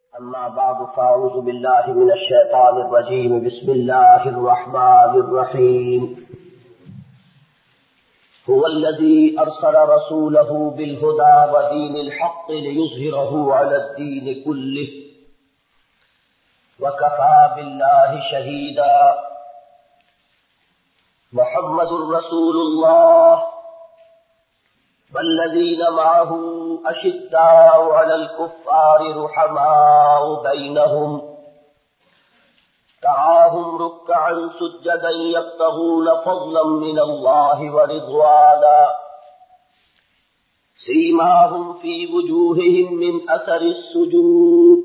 أما بعد فأعوذ بالله من الشيطان الرجيم. بسم الله الرحمن الرحيم. هو الذي أرسل رسوله بالهدى ودين الحق ليظهره على الدين كله وكفى بالله شهيدا. محمد رسول الله والذين معه أشداء على الكفار رحماء بينهم تراهم ركعا سجدا يبتغون فضلا من الله ورضوانا سيماهم في وجوههم من أثر السجود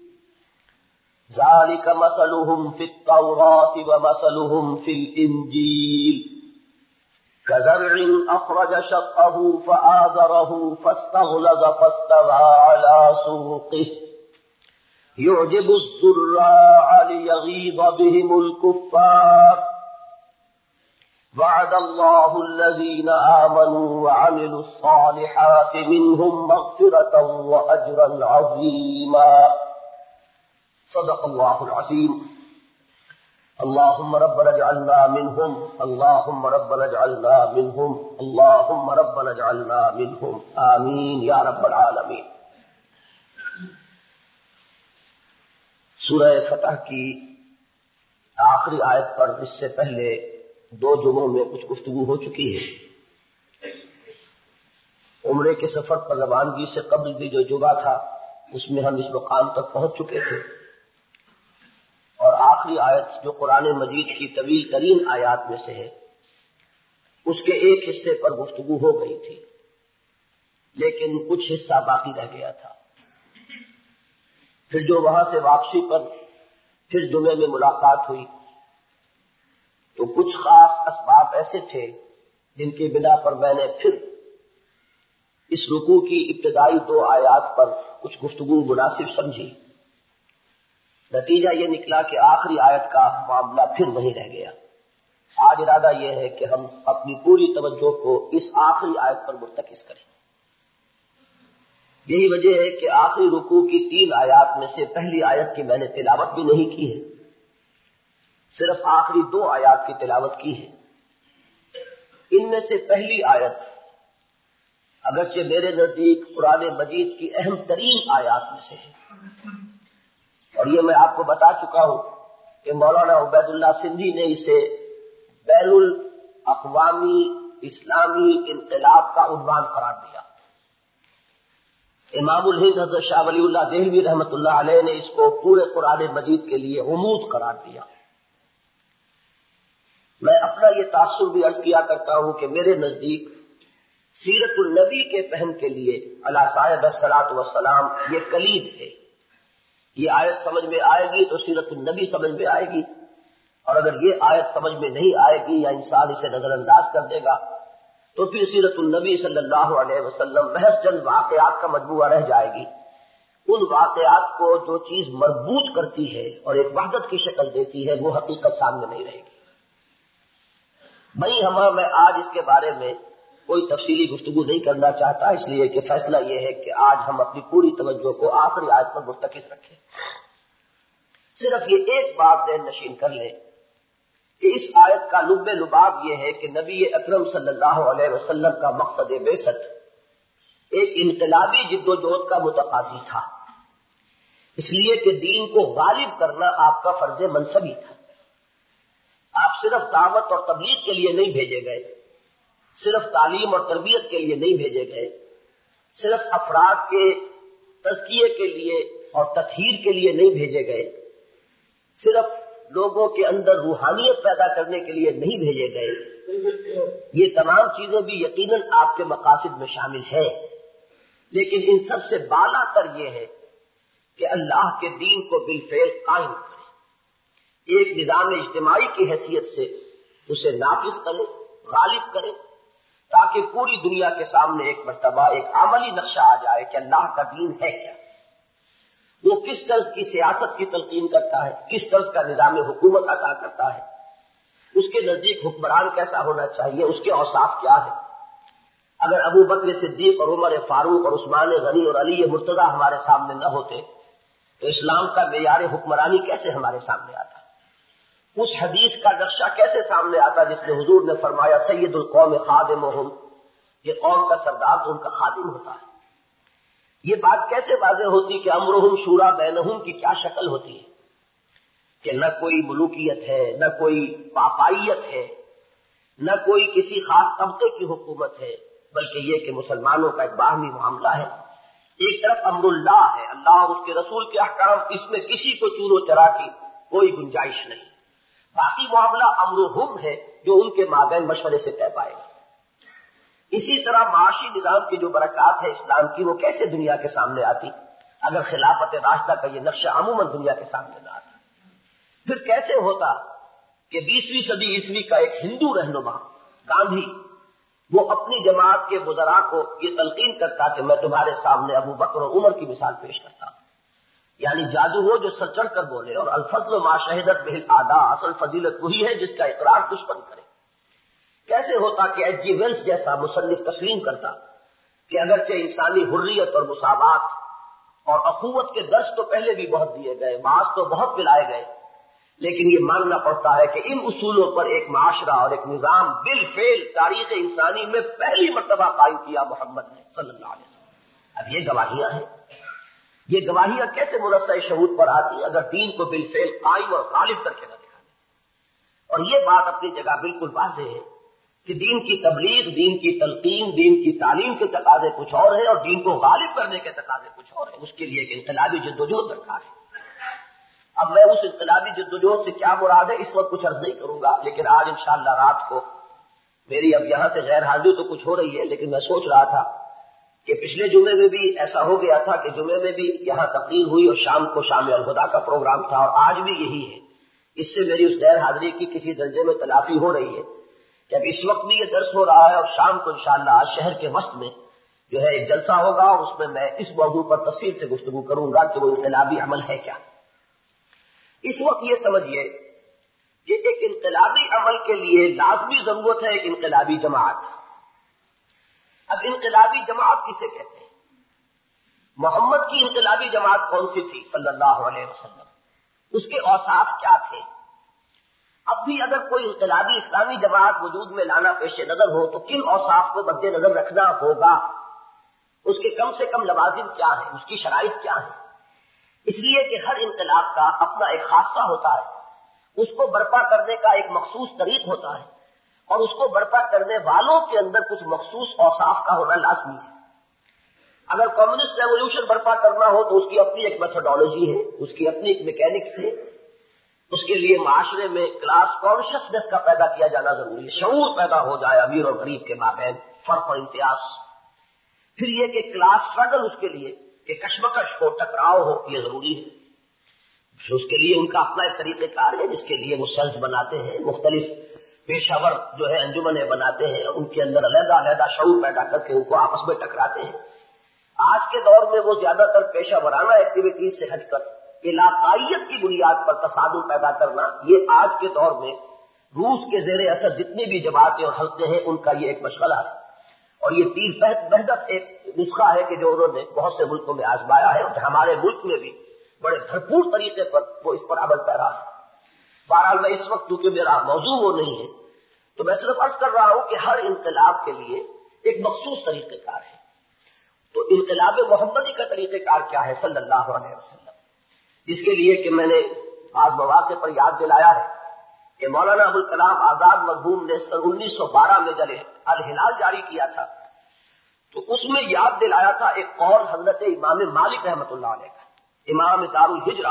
ذلك مثلهم في التوراة ومثلهم في الإنجيل كزرع أخرج شطه فآزره فاستغلظ فاستوى على سوقه يعجب الزراع ليغيظ بهم الكفار وعد الله الذين آمنوا وعملوا الصالحات منهم مغفرة وأجرا عظيما. صدق الله العظيم. اللهم ربنا اجعلنا منهم اللهم ربنا اجعلنا منهم اللهم ربنا اجعلنا منهم آمین یا رب العالمین. سورہ فتح کی آخری آیت پر اس سے پہلے دو جمعوں میں کچھ گفتگو ہو چکی ہے. عمرے کے سفر پر روانگی سے قبل بھی جو جمعہ تھا اس میں ہم اس مقام تک پہنچ چکے تھے، اور آخری آیت جو قرآن مجید کی طویل ترین آیات میں سے ہے اس کے ایک حصے پر گفتگو ہو گئی تھی، لیکن کچھ حصہ باقی رہ گیا تھا. پھر جو وہاں سے واپسی پر پھر جمعے میں ملاقات ہوئی تو کچھ خاص اسباب ایسے تھے جن کی بنا پر میں نے پھر اس رکوع کی ابتدائی دو آیات پر کچھ گفتگو مناسب سمجھی. نتیجہ یہ نکلا کہ آخری آیت کا معاملہ پھر وہیں رہ گیا. آج ارادہ یہ ہے کہ ہم اپنی پوری توجہ کو اس آخری آیت پر مرتکز کریں. یہی وجہ ہے کہ آخری رکوع کی 3 آیات میں سے پہلی آیت کی میں نے تلاوت بھی نہیں کی ہے، صرف آخری 2 آیات کی تلاوت کی ہے. ان میں سے پہلی آیت اگرچہ میرے نزدیک قرآن مجید کی اہم ترین آیات میں سے ہے، اور یہ میں آپ کو بتا چکا ہوں کہ مولانا عبید اللہ سندھی نے اسے بین الاقوامی اسلامی انقلاب کا عنوان قرار دیا. امام الہند حضرت شاہ ولی اللہ دہلوی رحمۃ اللہ علیہ نے اس کو پورے قرآن مجید کے لیے عمود قرار دیا. میں اپنا یہ تاثر بھی عرض کیا کرتا ہوں کہ میرے نزدیک سیرت النبی کے فہم کے لیے علیہ صاحب الصلاۃ والسلام یہ کلید ہے. یہ آیت سمجھ میں آئے گی تو سیرت النبی سمجھ میں آئے گی، اور اگر یہ آیت سمجھ میں نہیں آئے گی یا انسان اسے نظر انداز کر دے گا تو پھر سیرت النبی صلی اللہ علیہ وسلم محض چند واقعات کا مجموعہ رہ جائے گی. ان واقعات کو جو چیز مربوط کرتی ہے اور ایک وحدت کی شکل دیتی ہے وہ حقیقت سامنے نہیں رہے گی. میں آج اس کے بارے میں کوئی تفصیلی گفتگو نہیں کرنا چاہتا، اس لیے کہ فیصلہ یہ ہے کہ آج ہم اپنی پوری توجہ کو آخری آیت پر مرتکز رکھیں. صرف یہ ایک بات ذہن نشین کر لیں کہ اس آیت کا لب لباب یہ ہے کہ نبی اکرم صلی اللہ علیہ وسلم کا مقصد بعثت ایک انقلابی جد و جہد کا متقاضی تھا، اس لیے کہ دین کو غالب کرنا آپ کا فرض منصبی تھا. آپ صرف دعوت اور تبلیغ کے لیے نہیں بھیجے گئے، صرف تعلیم اور تربیت کے لیے نہیں بھیجے گئے، صرف افراد کے تزکیے کے لیے اور تطہیر کے لیے نہیں بھیجے گئے، صرف لوگوں کے اندر روحانیت پیدا کرنے کے لیے نہیں بھیجے گئے. یہ تمام چیزیں بھی یقیناً آپ کے مقاصد میں شامل ہیں، لیکن ان سب سے بالا تر یہ ہے کہ اللہ کے دین کو بالفعل قائم کریں، ایک نظام اجتماعی کی حیثیت سے اسے نافذ کریں، غالب کریں، تاکہ پوری دنیا کے سامنے ایک مرتبہ ایک عملی نقشہ آ جائے کہ اللہ کا دین ہے کیا، وہ کس طرز کی سیاست کی تلقین کرتا ہے، کس طرز کا نظام حکومت عطا کرتا ہے، اس کے نزدیک حکمران کیسا ہونا چاہیے، اس کے اوصاف کیا ہے. اگر ابو بکر صدیق اور عمر فاروق اور عثمان غنی اور علی مرتضیٰ ہمارے سامنے نہ ہوتے تو اسلام کا معیار حکمرانی کیسے ہمارے سامنے آتا؟ اس حدیث کا نقشہ کیسے سامنے آتا جس میں حضور نے فرمایا سید القوم خادمہم، یہ قوم کا سردار تو ان کا خادم ہوتا ہے۔ یہ بات کیسے واضح ہوتی کہ امرہم شورا بینہم کی کیا شکل ہوتی ہے کہ نہ کوئی ملوکیت ہے، نہ کوئی پاپائیت ہے، نہ کوئی کسی خاص طبقے کی حکومت ہے، بلکہ یہ کہ مسلمانوں کا ایک باہمی معاملہ ہے۔ ایک طرف امر اللہ ہے، اللہ اور اس کے رسول کے احکام، اس میں کسی کو چور و چرا کی کوئی گنجائش نہیں۔ باقی معاملہ امرہم ہے جو ان کے مابین مشورے سے طے پائے گا۔ اسی طرح معاشی نظام کی جو برکات ہے اسلام کی، وہ کیسے دنیا کے سامنے آتی اگر خلافت راشدہ کا یہ نقشہ عموماً دنیا کے سامنے نہ آتا؟ پھر کیسے ہوتا کہ 20ویں صدی عیسوی کا ایک ہندو رہنما گاندھی وہ اپنی جماعت کے وزراء کو یہ تلقین کرتا کہ میں تمہارے سامنے ابو بکر اور عمر کی مثال پیش کرتا ہوں، یعنی جادو ہو جو سر چڑھ کر بولے، اور الفضل ما شہدت بہ الاعداء، اصل فضیلت وہی ہے جس کا اقرار دشمن کرے۔ کیسے ہوتا کہ ایچ جی ویلز جیسا مصنف تسلیم کرتا کہ اگرچہ انسانی حریت اور مساوات اور اخوت کے درس تو پہلے بھی بہت دیے گئے، وعظ تو بہت پلائے گئے، لیکن یہ ماننا پڑتا ہے کہ ان اصولوں پر ایک معاشرہ اور ایک نظام بالفعل تاریخ انسانی میں پہلی مرتبہ قائم کیا محمد نے صلی اللہ علیہ وسلم۔ اب یہ گواہیاں ہیں، یہ گواہیاں کیسے منصع شہود پر آتی اگر دین کو بالفعل قائم اور غالب کر کے نہ دکھانے؟ اور یہ بات اپنی جگہ بالکل واضح ہے کہ دین کی تبلیغ، دین کی تلقین، دین کی تعلیم کے تقاضے کچھ اور ہیں اور دین کو غالب کرنے کے تقاضے کچھ اور ہیں۔ اس کے لیے ایک انقلابی جدوجہد درکار ہے۔ اب میں اس انقلابی جدوجہد سے کیا مراد ہے اس وقت کچھ عرض نہیں کروں گا، لیکن آج انشاءاللہ رات کو میری اب یہاں سے غیر حاضری تو کچھ ہو رہی ہے، لیکن میں سوچ رہا تھا کہ پچھلے جمعے میں بھی ایسا ہو گیا تھا کہ جمعے میں بھی یہاں تقریر ہوئی اور شام کو شام الہدیٰ کا پروگرام تھا، اور آج بھی یہی ہے۔ اس سے میری اس غیر حاضری کی کسی درجے میں تلافی ہو رہی ہے کہ اب اس وقت بھی یہ درس ہو رہا ہے، اور شام کو انشاءاللہ آج شہر کے وسط میں جو ہے ایک جلسہ ہوگا، اور اس میں اس موضوع پر تفصیل سے گفتگو کروں گا کہ وہ انقلابی عمل ہے کیا۔ اس وقت یہ سمجھیے کہ ایک انقلابی عمل کے لیے لازمی ضرورت ہے ایک انقلابی جماعت۔ اب انقلابی جماعت کسے کہتے ہیں؟ محمد کی انقلابی جماعت کون سی تھی صلی اللہ علیہ وسلم؟ اس کے اوصاف کیا تھے؟ اب بھی اگر کوئی انقلابی اسلامی جماعت وجود میں لانا پیش نظر ہو تو کن اوصاف کو مد نظر رکھنا ہوگا؟ اس کے کم سے کم لوازم کیا ہیں، اس کی شرائط کیا ہیں؟ اس لیے کہ ہر انقلاب کا اپنا ایک خاصہ ہوتا ہے، اس کو برپا کرنے کا ایک مخصوص طریق ہوتا ہے، اور اس کو برپا کرنے والوں کے اندر کچھ مخصوص اوصاف کا ہونا لازمی ہے۔ اگر کمیونسٹ ریولوشن برپا کرنا ہو تو اس کی اپنی ایک میتھڈالوجی ہے، اس کی اپنی ایک میکینکس ہے، اس کے لیے معاشرے میں کلاس کانشسنس کا پیدا کیا جانا ضروری ہے، شعور پیدا ہو جائے امیر اور غریب کے مابین فرق اور امتیاز۔ پھر یہ کہ کلاس اسٹرگل، اس کے لیے کہ کشمکش ہو، ٹکراؤ ہو، یہ ضروری ہے۔ اس کے لیے ان کا اپنا ایک طریقہ کار ہے جس کے لیے وہ سیلز بناتے ہیں، مختلف پیشہ ور جو ہے انجمنیں بناتے ہیں، ان کے اندر علیحدہ علیحدہ شعور پیدا کر کے ان کو آپس میں ٹکراتے ہیں۔ آج کے دور میں وہ زیادہ تر پیشہ ورانہ ایکٹیویٹیز سے ہٹ کر علاقائیت کی بنیاد پر تصادم پیدا کرنا، یہ آج کے دور میں روس کے زیر اثر جتنی بھی جماعتیں اور حلقے ہیں ان کا یہ ایک مشغلہ ہے، اور یہ تیر بہدت ایک نسخہ ہے کہ جو انہوں نے بہت سے ملکوں میں آزمایا ہے، اور ہمارے ملک میں بھی بڑے بھرپور طریقے پر وہ اس پر عمل پیرا ہے۔ بہرحال میں اس وقت کیونکہ میرا موضوع وہ نہیں ہے تو میں صرف عرض کر رہا ہوں کہ ہر انقلاب کے لیے ایک مخصوص طریقہ کار ہے۔ تو انقلاب محمدی کا طریقہ کار کیا ہے صلی اللہ علیہ وسلم، جس کے لیے کہ میں نے آج مواقع پر یاد دلایا ہے کہ مولانا ابوالکلام آزاد مرحوم نے سن 1912 میں جب الہلال جاری کیا تھا تو اس میں یاد دلایا تھا ایک قول حضرت امام مالک رحمۃ اللہ علیہ کا، امام دار الہجرہ،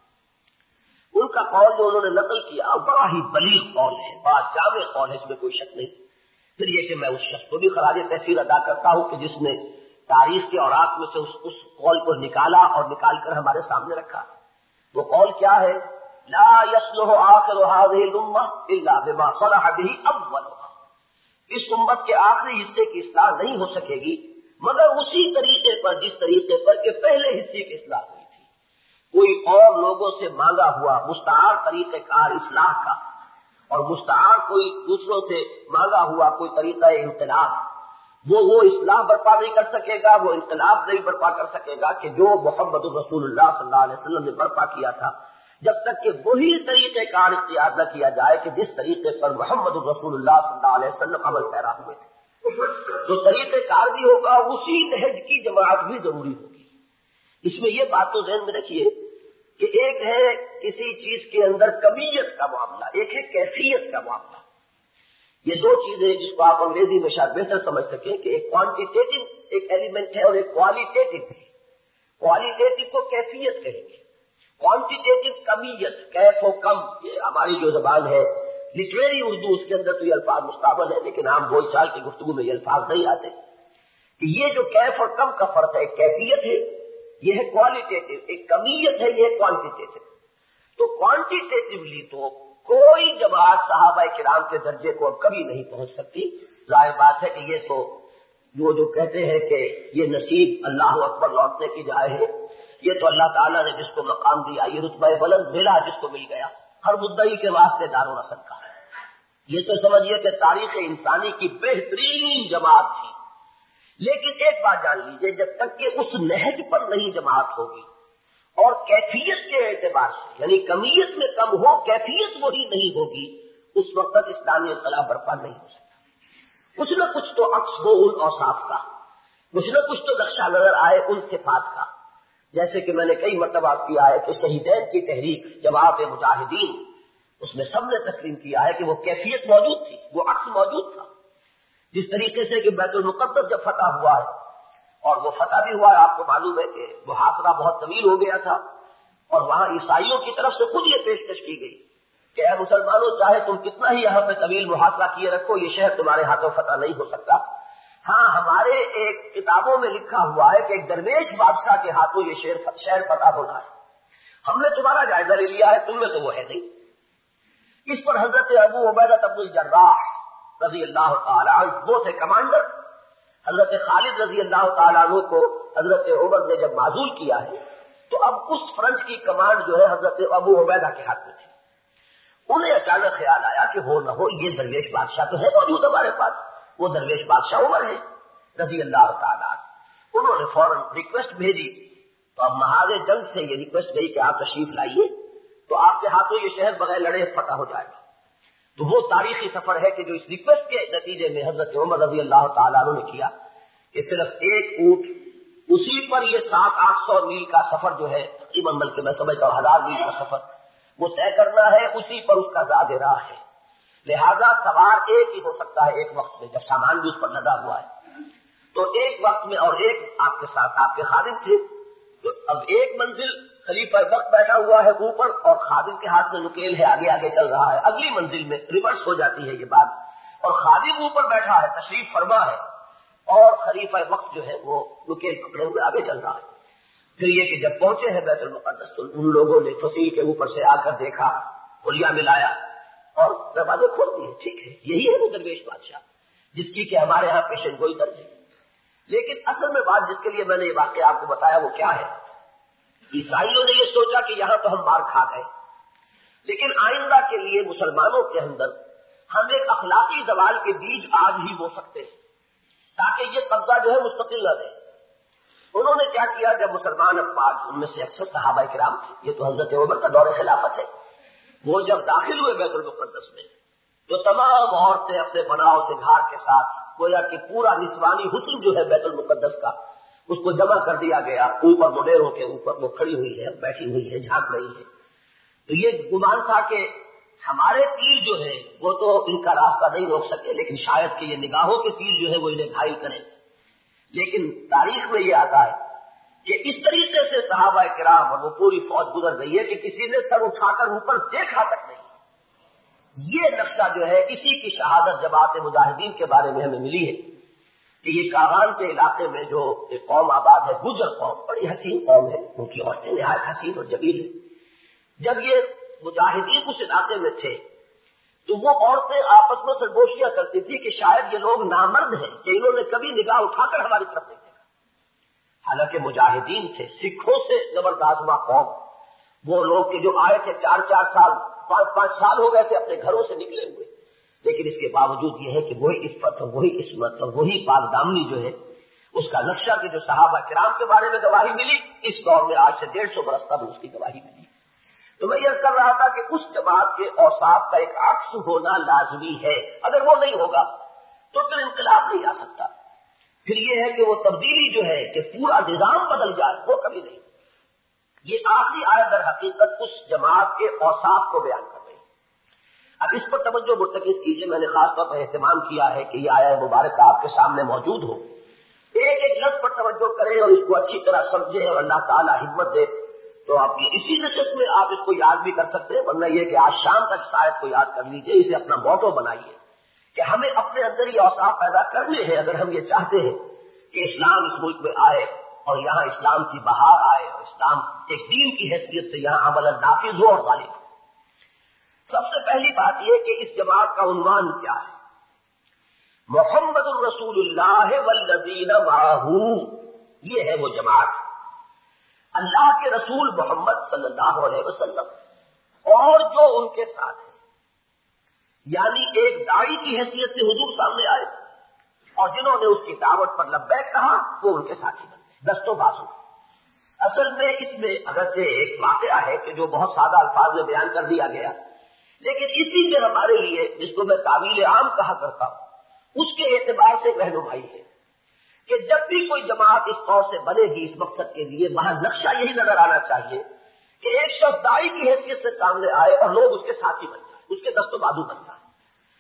ان کا قول جو انہوں نے نقل کیا بڑا ہی بلیغ قول ہے، بڑا جامع قول ہے، اس میں کوئی شک نہیں۔ پھر یہ کہ میں اس شخص کو بھی خراج تحسین ادا کرتا ہوں کہ جس نے تاریخ کے اوراق میں سے اس قول کو نکالا اور نکال کر ہمارے سامنے رکھا۔ وہ قول کیا ہے؟ لا يصلح آخر هذه الامه الا بما صلح به اولها، اس امت کے آخری حصے کی اصلاح نہیں ہو سکے گی مگر اسی طریقے پر جس طریقے پر کہ پہلے حصے کی اصلاح ہوئی تھی۔ کوئی اور لوگوں سے مانگا ہوا مستعار طریقہ کار اصلاح کا اور مستعار کوئی دوسروں سے مانگا ہوا کوئی طریقہ انقلاب وہ اصلاح برپا نہیں کر سکے گا، وہ انقلاب نہیں برپا کر سکے گا کہ جو محمد رسول اللہ صلی اللہ علیہ وسلم نے برپا کیا تھا، جب تک کہ وہی طریقہ کار اختیار نہ کیا جائے کہ جس طریقے پر محمد رسول اللہ صلی اللہ علیہ وسلم عمل پیرا ہوئے تھے۔ تو طریقہ کار بھی ہوگا، اسی نہج کی جماعت بھی ضروری ہوگی۔ اس میں یہ بات تو ذہن میں رکھیے کہ ایک ہے کسی چیز کے اندر کمیت کا معاملہ، ایک ہے کیفیت کا معاملہ۔ یہ دو چیزیں جس کو آپ انگریزی میں شاید بہتر سمجھ سکیں کہ ایک کوانٹیٹیو ایک ایلیمنٹ ہے اور ایک کوالیٹیٹو ہے۔ کوالیٹیٹو کو کیفیت کہیں گے، کوانٹیٹیو کمیت، کیف و کم۔ یہ ہماری جو زبان ہے لٹریری اردو، اس کے اندر تو یہ الفاظ مستعمل ہے، لیکن عام بول چال کی گفتگو میں یہ الفاظ نہیں آتے کہ یہ جو کیف اور کم کا فرق ہے، ایک کیفیت ہے، یہ ہے کوالیٹیٹو، ایک کمیت ہے، یہ ہے کوانٹیٹیو۔ تو کوانٹیٹیولی تو کوئی جماعت صحابہ کرام کے درجے کو اب کبھی نہیں پہنچ سکتی۔ ظاہر بات ہے کہ یہ تو وہ جو کہتے ہیں کہ یہ نصیب اللہ اکبر لوٹنے کی جائے ہے، یہ تو اللہ تعالیٰ نے جس کو مقام دیا، یہ رتبہ بلند ملا جس کو مل گیا، ہر مدعی کے واسطے دار و نصب کا ہے۔ یہ تو سمجھیے کہ تاریخ انسانی کی بہترین جماعت تھی۔ لیکن ایک بات جان لیجیے، جب تک کہ اس نہج پر نہیں جماعت ہوگی اور کیفیت کے اعتبار سے، یعنی کمیت میں کم ہو، کیفیت وہی نہیں ہوگی، اس وقت تک اسلامی انقلاب برپا نہیں ہو سکتا۔ کچھ نہ کچھ تو عکس ہو ان اوصاف کا، کچھ نہ کچھ تو نقشہ نظر آئے ان صفات کا۔ جیسے کہ میں نے کئی مرتبہ کیا ہے کہ شہیدین کی تحریک جماعت مجاہدین، اس میں سب نے تسلیم کیا ہے کہ وہ کیفیت موجود تھی، وہ عکس موجود تھا۔ جس طریقے سے کہ بیت المقدس جب فتح ہوا ہے، اور وہ فتح بھی ہوا ہے، آپ کو معلوم ہے کہ محاصرہ بہت طویل ہو گیا تھا، اور وہاں عیسائیوں کی طرف سے خود یہ پیشکش کی گئی کہ اے مسلمانوں، چاہے تم کتنا ہی یہاں پہ طویل محاصرہ کیے رکھو، یہ شہر تمہارے ہاتھوں فتح نہیں ہو سکتا۔ ہاں، ہمارے ایک کتابوں میں لکھا ہوا ہے کہ ایک درویش بادشاہ کے ہاتھوں یہ شہر فتح ہونا ہے، ہم نے تمہارا جائزہ لے لیا ہے، تم میں تو وہ ہے نہیں۔ اس پر حضرت ابو عبیدہ بن الجراح رضی اللہ تعالی عنہ، وہ تھے کمانڈر۔ حضرت خالد رضی اللہ تعالیٰ عنہ کو حضرت عمر نے جب معزول کیا ہے تو اب اس فرنٹ کی کمانڈ جو ہے حضرت ابو عبیدہ کے ہاتھ میں تھی۔ انہیں اچانک خیال آیا کہ ہو نہ ہو یہ درویش بادشاہ تو ہے موجود ہمارے پاس، وہ درویش بادشاہ عمر ہے رضی اللہ تعالیٰ عنہ۔ انہوں نے فوراً ریکویسٹ بھیجی، تو اب محاذ جنگ سے یہ ریکویسٹ گئی کہ آپ تشریف لائیے تو آپ کے ہاتھوں یہ شہر بغیر لڑے فتح ہو جائے گا۔ تو وہ تاریخی سفر ہے کہ جو اس ریکویسٹ کے نتیجے میں حضرت عمر رضی اللہ تعالیٰ عنہ نے کیا کہ صرف ایک اونٹ، اسی پر یہ 700-800 میل کا سفر جو ہے، تقریباً بلکہ میں سمجھتا ہوں 1000 میل کا سفر وہ طے کرنا ہے، اسی پر اس کا زاد راہ ہے۔ لہذا سوار ایک ہی ہو سکتا ہے ایک وقت میں، جب سامان بھی اس پر لدا ہوا ہے تو ایک وقت میں، اور ایک آپ کے ساتھ آپ کے خادم تھے۔ تو اب ایک منزل خلیفہ وقت بیٹھا ہوا ہے اوپر، اور خادم کے ہاتھ میں نکیل ہے، آگے آگے چل رہا ہے۔ اگلی منزل میں ریورس ہو جاتی ہے یہ بات، اور خادم اوپر بیٹھا ہے، تشریف فرما ہے، اور خلیفہ وقت جو ہے وہ نکیل پکڑے ہوئے آگے چل رہا ہے۔ پھر یہ کہ جب پہنچے ہیں بیت المقدس تو ان لوگوں نے فصیل کے اوپر سے آ کر دیکھا، خلیہ ملایا اور دروازے کھول دیے۔ ٹھیک ہے، یہی ہے وہ درویش بادشاہ جس کی کہ ہمارے ہاں پیشن گوئی درج ہے۔ لیکن اصل میں بات جس کے لیے میں نے یہ واقعہ آپ کو بتایا وہ کیا ہے؟ عیسائیوں نے یہ سوچا کہ یہاں تو ہم مار کھا گئے، لیکن آئندہ کے لیے مسلمانوں کے اندر ہم ایک اخلاقی زوال کے بیج آج ہی بو سکتے ہیں تاکہ یہ قبضہ جو ہے مستقل نہ رہے۔ انہوں نے کیا کیا، جب مسلمان افواج، ان میں سے اکثر صحابہ کرام تھے، یہ تو حضرت عمر کا دور خلافت ہے، وہ جب داخل ہوئے بیت المقدس میں تو تمام عورتیں اپنے بناؤ سے گھار کے ساتھ گویا کہ پورا نسوانی حسن جو ہے بیت المقدس کا اس کو جمع کر دیا گیا۔ اوپر مڈیروں کے اوپر وہ کھڑی ہوئی ہے، بیٹھی ہوئی ہے، جھانک رہی ہے۔ تو یہ گمان تھا کہ ہمارے تیر جو ہے وہ تو ان کا راستہ نہیں روک سکے، لیکن شاید کہ یہ نگاہوں کے تیر جو ہے وہ انہیں گھائل کریں۔ لیکن تاریخ میں یہ آتا ہے کہ اس طریقے سے صحابہ کرام اور وہ پوری فوج گزر گئی ہے کہ کسی نے سر اٹھا کر اوپر دیکھا تک نہیں۔ یہ نقشہ جو ہے اسی کی شہادت جماعت مجاہدین کے بارے میں ہمیں ملی ہے کہ یہ کاغان کے علاقے میں جو ایک قوم آباد ہے، گجر قوم، بڑی حسین قوم ہے، ان کی عورتیں نہایت حسین اور جمیل ہیں۔ جب یہ مجاہدین اس علاقے میں تھے تو وہ عورتیں آپس میں سرگوشیاں کرتی تھی کہ شاید یہ لوگ نامرد ہیں کہ انہوں نے کبھی نگاہ اٹھا کر ہماری طرف نہیں دیکھا۔ حالانکہ مجاہدین تھے، سکھوں سے زبردازما قوم، وہ لوگ کہ جو آئے تھے 4-4 سال 5-5 سال ہو گئے تھے اپنے گھروں سے نکلے ہوئے، لیکن اس کے باوجود یہ ہے کہ وہی عفت اور وہی عصمت اور وہی پاک دامنی جو ہے اس کا نقشہ کے جو صحابہ کرام کے بارے میں گواہی ملی، اس دور میں آج سے 150 برس قبل اس کی گواہی ملی۔ تو میں یہ کر رہا تھا کہ اس جماعت کے اوصاف کا ایک عکس ہونا لازمی ہے، اگر وہ نہیں ہوگا تو پھر انقلاب نہیں آ سکتا۔ پھر یہ ہے کہ وہ تبدیلی جو ہے کہ پورا نظام بدل جائے، وہ کبھی نہیں۔ یہ آخری آیت در حقیقت اس جماعت کے اوصاف کو بیان کر رہی ہے۔ اب اس پر توجہ مرتکز کیجیے، میں نے خاص طور پر اہتمام کیا ہے کہ یہ آیت مبارکہ آپ کے سامنے موجود ہو، ایک ایک لفظ پر توجہ کریں اور اس کو اچھی طرح سمجھیں، اور اللہ تعالیٰ ہمت دے تو آپ یہ اسی نشست میں آپ اس کو یاد بھی کر سکتے ہیں، ورنہ یہ کہ آج شام تک اس آیت کو یاد کر لیجیے، اسے اپنا موٹو بنائیے کہ ہمیں اپنے اندر یہ اوصاف پیدا کرنے ہیں اگر ہم یہ چاہتے ہیں کہ اسلام اس ملک میں آئے اور یہاں اسلام کی بہار آئے اور اسلام ایک دین کی حیثیت سے یہاں عمل نافذ ہو اور غالب ہو۔ سب سے پہلی بات یہ کہ اس جماعت کا عنوان کیا ہے؟ محمد الرسول اللہ والذین معہ، یہ ہے وہ جماعت، اللہ کے رسول محمد صلی اللہ علیہ وسلم اور جو ان کے ساتھ ہیں، یعنی ایک داعی کی حیثیت سے حضور سامنے آئے اور جنہوں نے اس کی دعوت پر لبیک کہا وہ ان کے ساتھی بن گئے، دست و بازو۔ اصل میں اس میں اگرچہ ایک واقعہ ہے کہ جو بہت سادہ الفاظ میں بیان کر دیا گیا، لیکن اسی میں ہمارے لیے جس کو میں تعویل عام کہا کرتا ہوں اس کے اعتبار سے رہنمائی ہے کہ جب بھی کوئی جماعت اس طور سے بنے گی اس مقصد کے لیے، وہاں نقشہ یہی نظر آنا چاہیے کہ ایک شخص داعی کی حیثیت سے سامنے آئے اور لوگ اس کے ساتھی بن جائیں، اس کے دست و بازو بن جائیں۔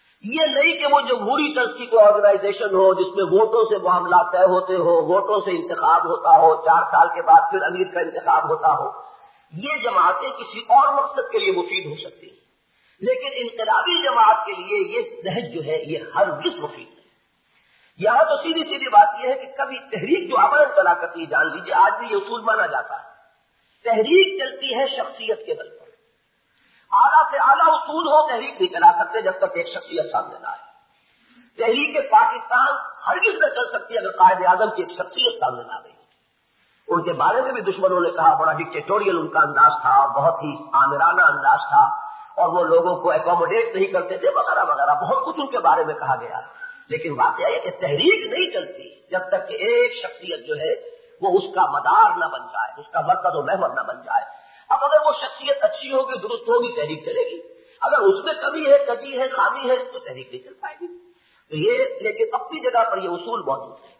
یہ نہیں کہ وہ جمہوری طرز کی کوئی آرگنائزیشن ہو جس میں ووٹوں سے معاملات طے ہوتے ہو، ووٹوں سے انتخاب ہوتا ہو، 4 سال کے بعد پھر امیر کا انتخاب ہوتا ہو۔ یہ جماعتیں کسی اور مقصد کے لیے مفید ہو سکتی ہیں، لیکن انقلابی جماعت کے لیے یہ نہج جو ہے یہ ہرگز مفید نہیں۔ یہاں تو سیدھی سیدھی بات یہ ہے کہ کبھی تحریک جو عمل چلا کرتی ہے، جان لیجیے آج بھی یہ اصول مانا جاتا ہے، تحریک چلتی ہے شخصیت کے بل پر، اعلیٰ سے اعلیٰ اصول ہو تحریک نہیں چلا سکتے جب تک ایک شخصیت سامنے نہ آئے۔ تحریک پاکستان ہرگز نہ چل سکتی اگر قائد اعظم کی ایک شخصیت سامنے نہ آئی۔ ان کے بارے میں بھی دشمنوں نے کہا بڑا ڈکٹیٹوریل ان کا انداز تھا، بہت ہی آمرانہ انداز تھا، اور وہ لوگوں کو اکوموڈیٹ نہیں کرتے تھے وغیرہ وغیرہ، بہت کچھ ان کے بارے میں کہا گیا۔ لیکن واقعہ یہ کہ تحریک نہیں چلتی جب تک کہ ایک شخصیت جو ہے وہ اس کا مدار نہ بن جائے، اس کا مرکز و محور نہ بن جائے۔ اب اگر وہ شخصیت اچھی ہوگی، درست ہوگی، تحریک چلے گی، اگر اس میں کمی ہے، کجی ہے، خامی ہے تو تحریک نہیں چل پائے گی۔ تو یہ لیکن اپنی جگہ پر یہ اصول موجود ہے۔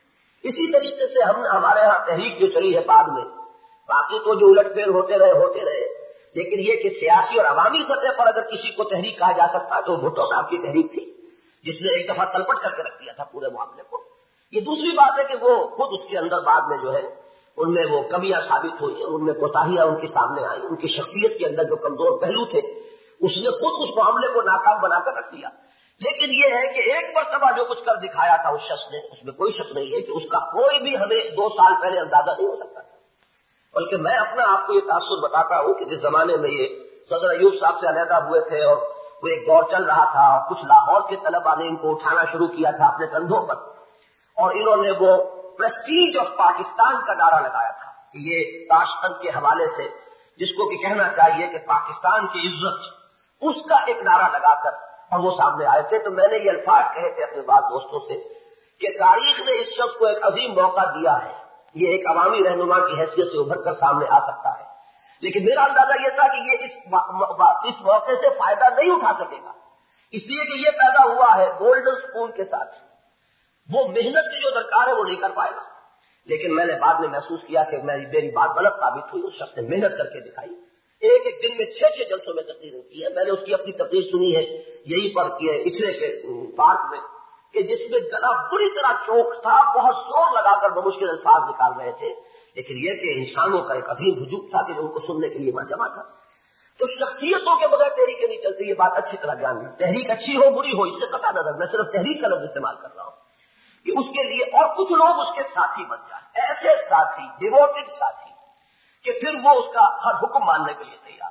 اسی طریقے سے ہمارے ہاں تحریک جو چلی ہے بعد میں، باقی تو جو الٹ پھیر ہوتے رہے، لیکن یہ کہ سیاسی اور عوامی سطح پر اگر کسی کو تحریک کہا جا سکتا تو بھٹو صاحب کی تحریک تھی جس نے ایک دفعہ تلپٹ کر کے رکھ دیا تھا پورے معاملے کو۔ یہ دوسری بات ہے کہ وہ خود اس کے اندر بعد میں جو ہے ان میں وہ کمیاں ثابت ہوئی، ان میں کوتاہیاں ان کے سامنے آئی، ان کی شخصیت کے اندر جو کمزور پہلو تھے اس نے خود اس معاملے کو ناکام بنا کر رکھ دیا۔ لیکن یہ ہے کہ ایک مرتبہ جو کچھ کر دکھایا تھا اس شخص نے، اس میں کوئی شک نہیں ہے کہ اس کا کوئی بھی ہمیں 2 سال پہلے اندازہ نہیں ہو سکتا تھا۔ بلکہ میں اپنا آپ کو یہ تاثر بتاتا ہوں کہ جس زمانے میں یہ صدر ایوب صاحب سے علیحدہ ہوئے تھے اور وہ ایک دور چل رہا تھا، اور کچھ لاہور کے طلباء نے ان کو اٹھانا شروع کیا تھا اپنے کندھوں پر، اور انہوں نے وہ پریسٹیج آف پاکستان کا نعرہ لگایا تھا کہ یہ تاشقند کے حوالے سے جس کو کہ کہنا چاہیے کہ پاکستان کی عزت، اس کا ایک نعرہ لگا کر اور وہ سامنے آئے تھے۔ تو میں نے یہ الفاظ کہے تھے اپنے بعض دوستوں سے کہ تاریخ نے اس شخص کو ایک عظیم موقع دیا ہے، یہ ایک عوامی رہنما کی حیثیت سے ابھر کر سامنے آ سکتا ہے، لیکن میرا اندازہ یہ تھا کہ یہ اس موقع سے فائدہ نہیں اٹھا سکے گا، اس لیے کہ یہ پیدا ہوا ہے گولڈن سپون کے ساتھ، وہ محنت کی جو درکار ہے وہ نہیں کر پائے گا۔ لیکن میں نے بعد میں محسوس کیا کہ میری بات غلط ثابت ہوئی، اس شخص نے محنت کر کے دکھائی، ایک دن میں 6 جلسوں میں تقریر کی ہے، میں نے اس کی اپنی تقریر سنی ہے یہی پر اچھلے کے پارک میں، کہ جس میں گلا بری طرح چوک تھا، بہت زور لگا کر بمشکل الفاظ نکال رہے تھے، لیکن یہ کہ انسانوں کا ایک عظیم ہجوم تھا کہ ان کو سننے کے لیے وہاں جمع تھا۔ تو شخصیتوں کے بغیر تحریک نہیں چلتی، یہ بات اچھی طرح جان لی، تحریک اچھی ہو بری ہو اس سے قطع نظر، میں صرف تحریک کا لفظ استعمال کر رہا ہوں کہ اس کے لیے اور کچھ لوگ اس کے ساتھی بن جائیں، ایسے ساتھی، ڈیووٹڈ ساتھی کہ پھر وہ اس کا ہر حکم ماننے کے لیے تیار۔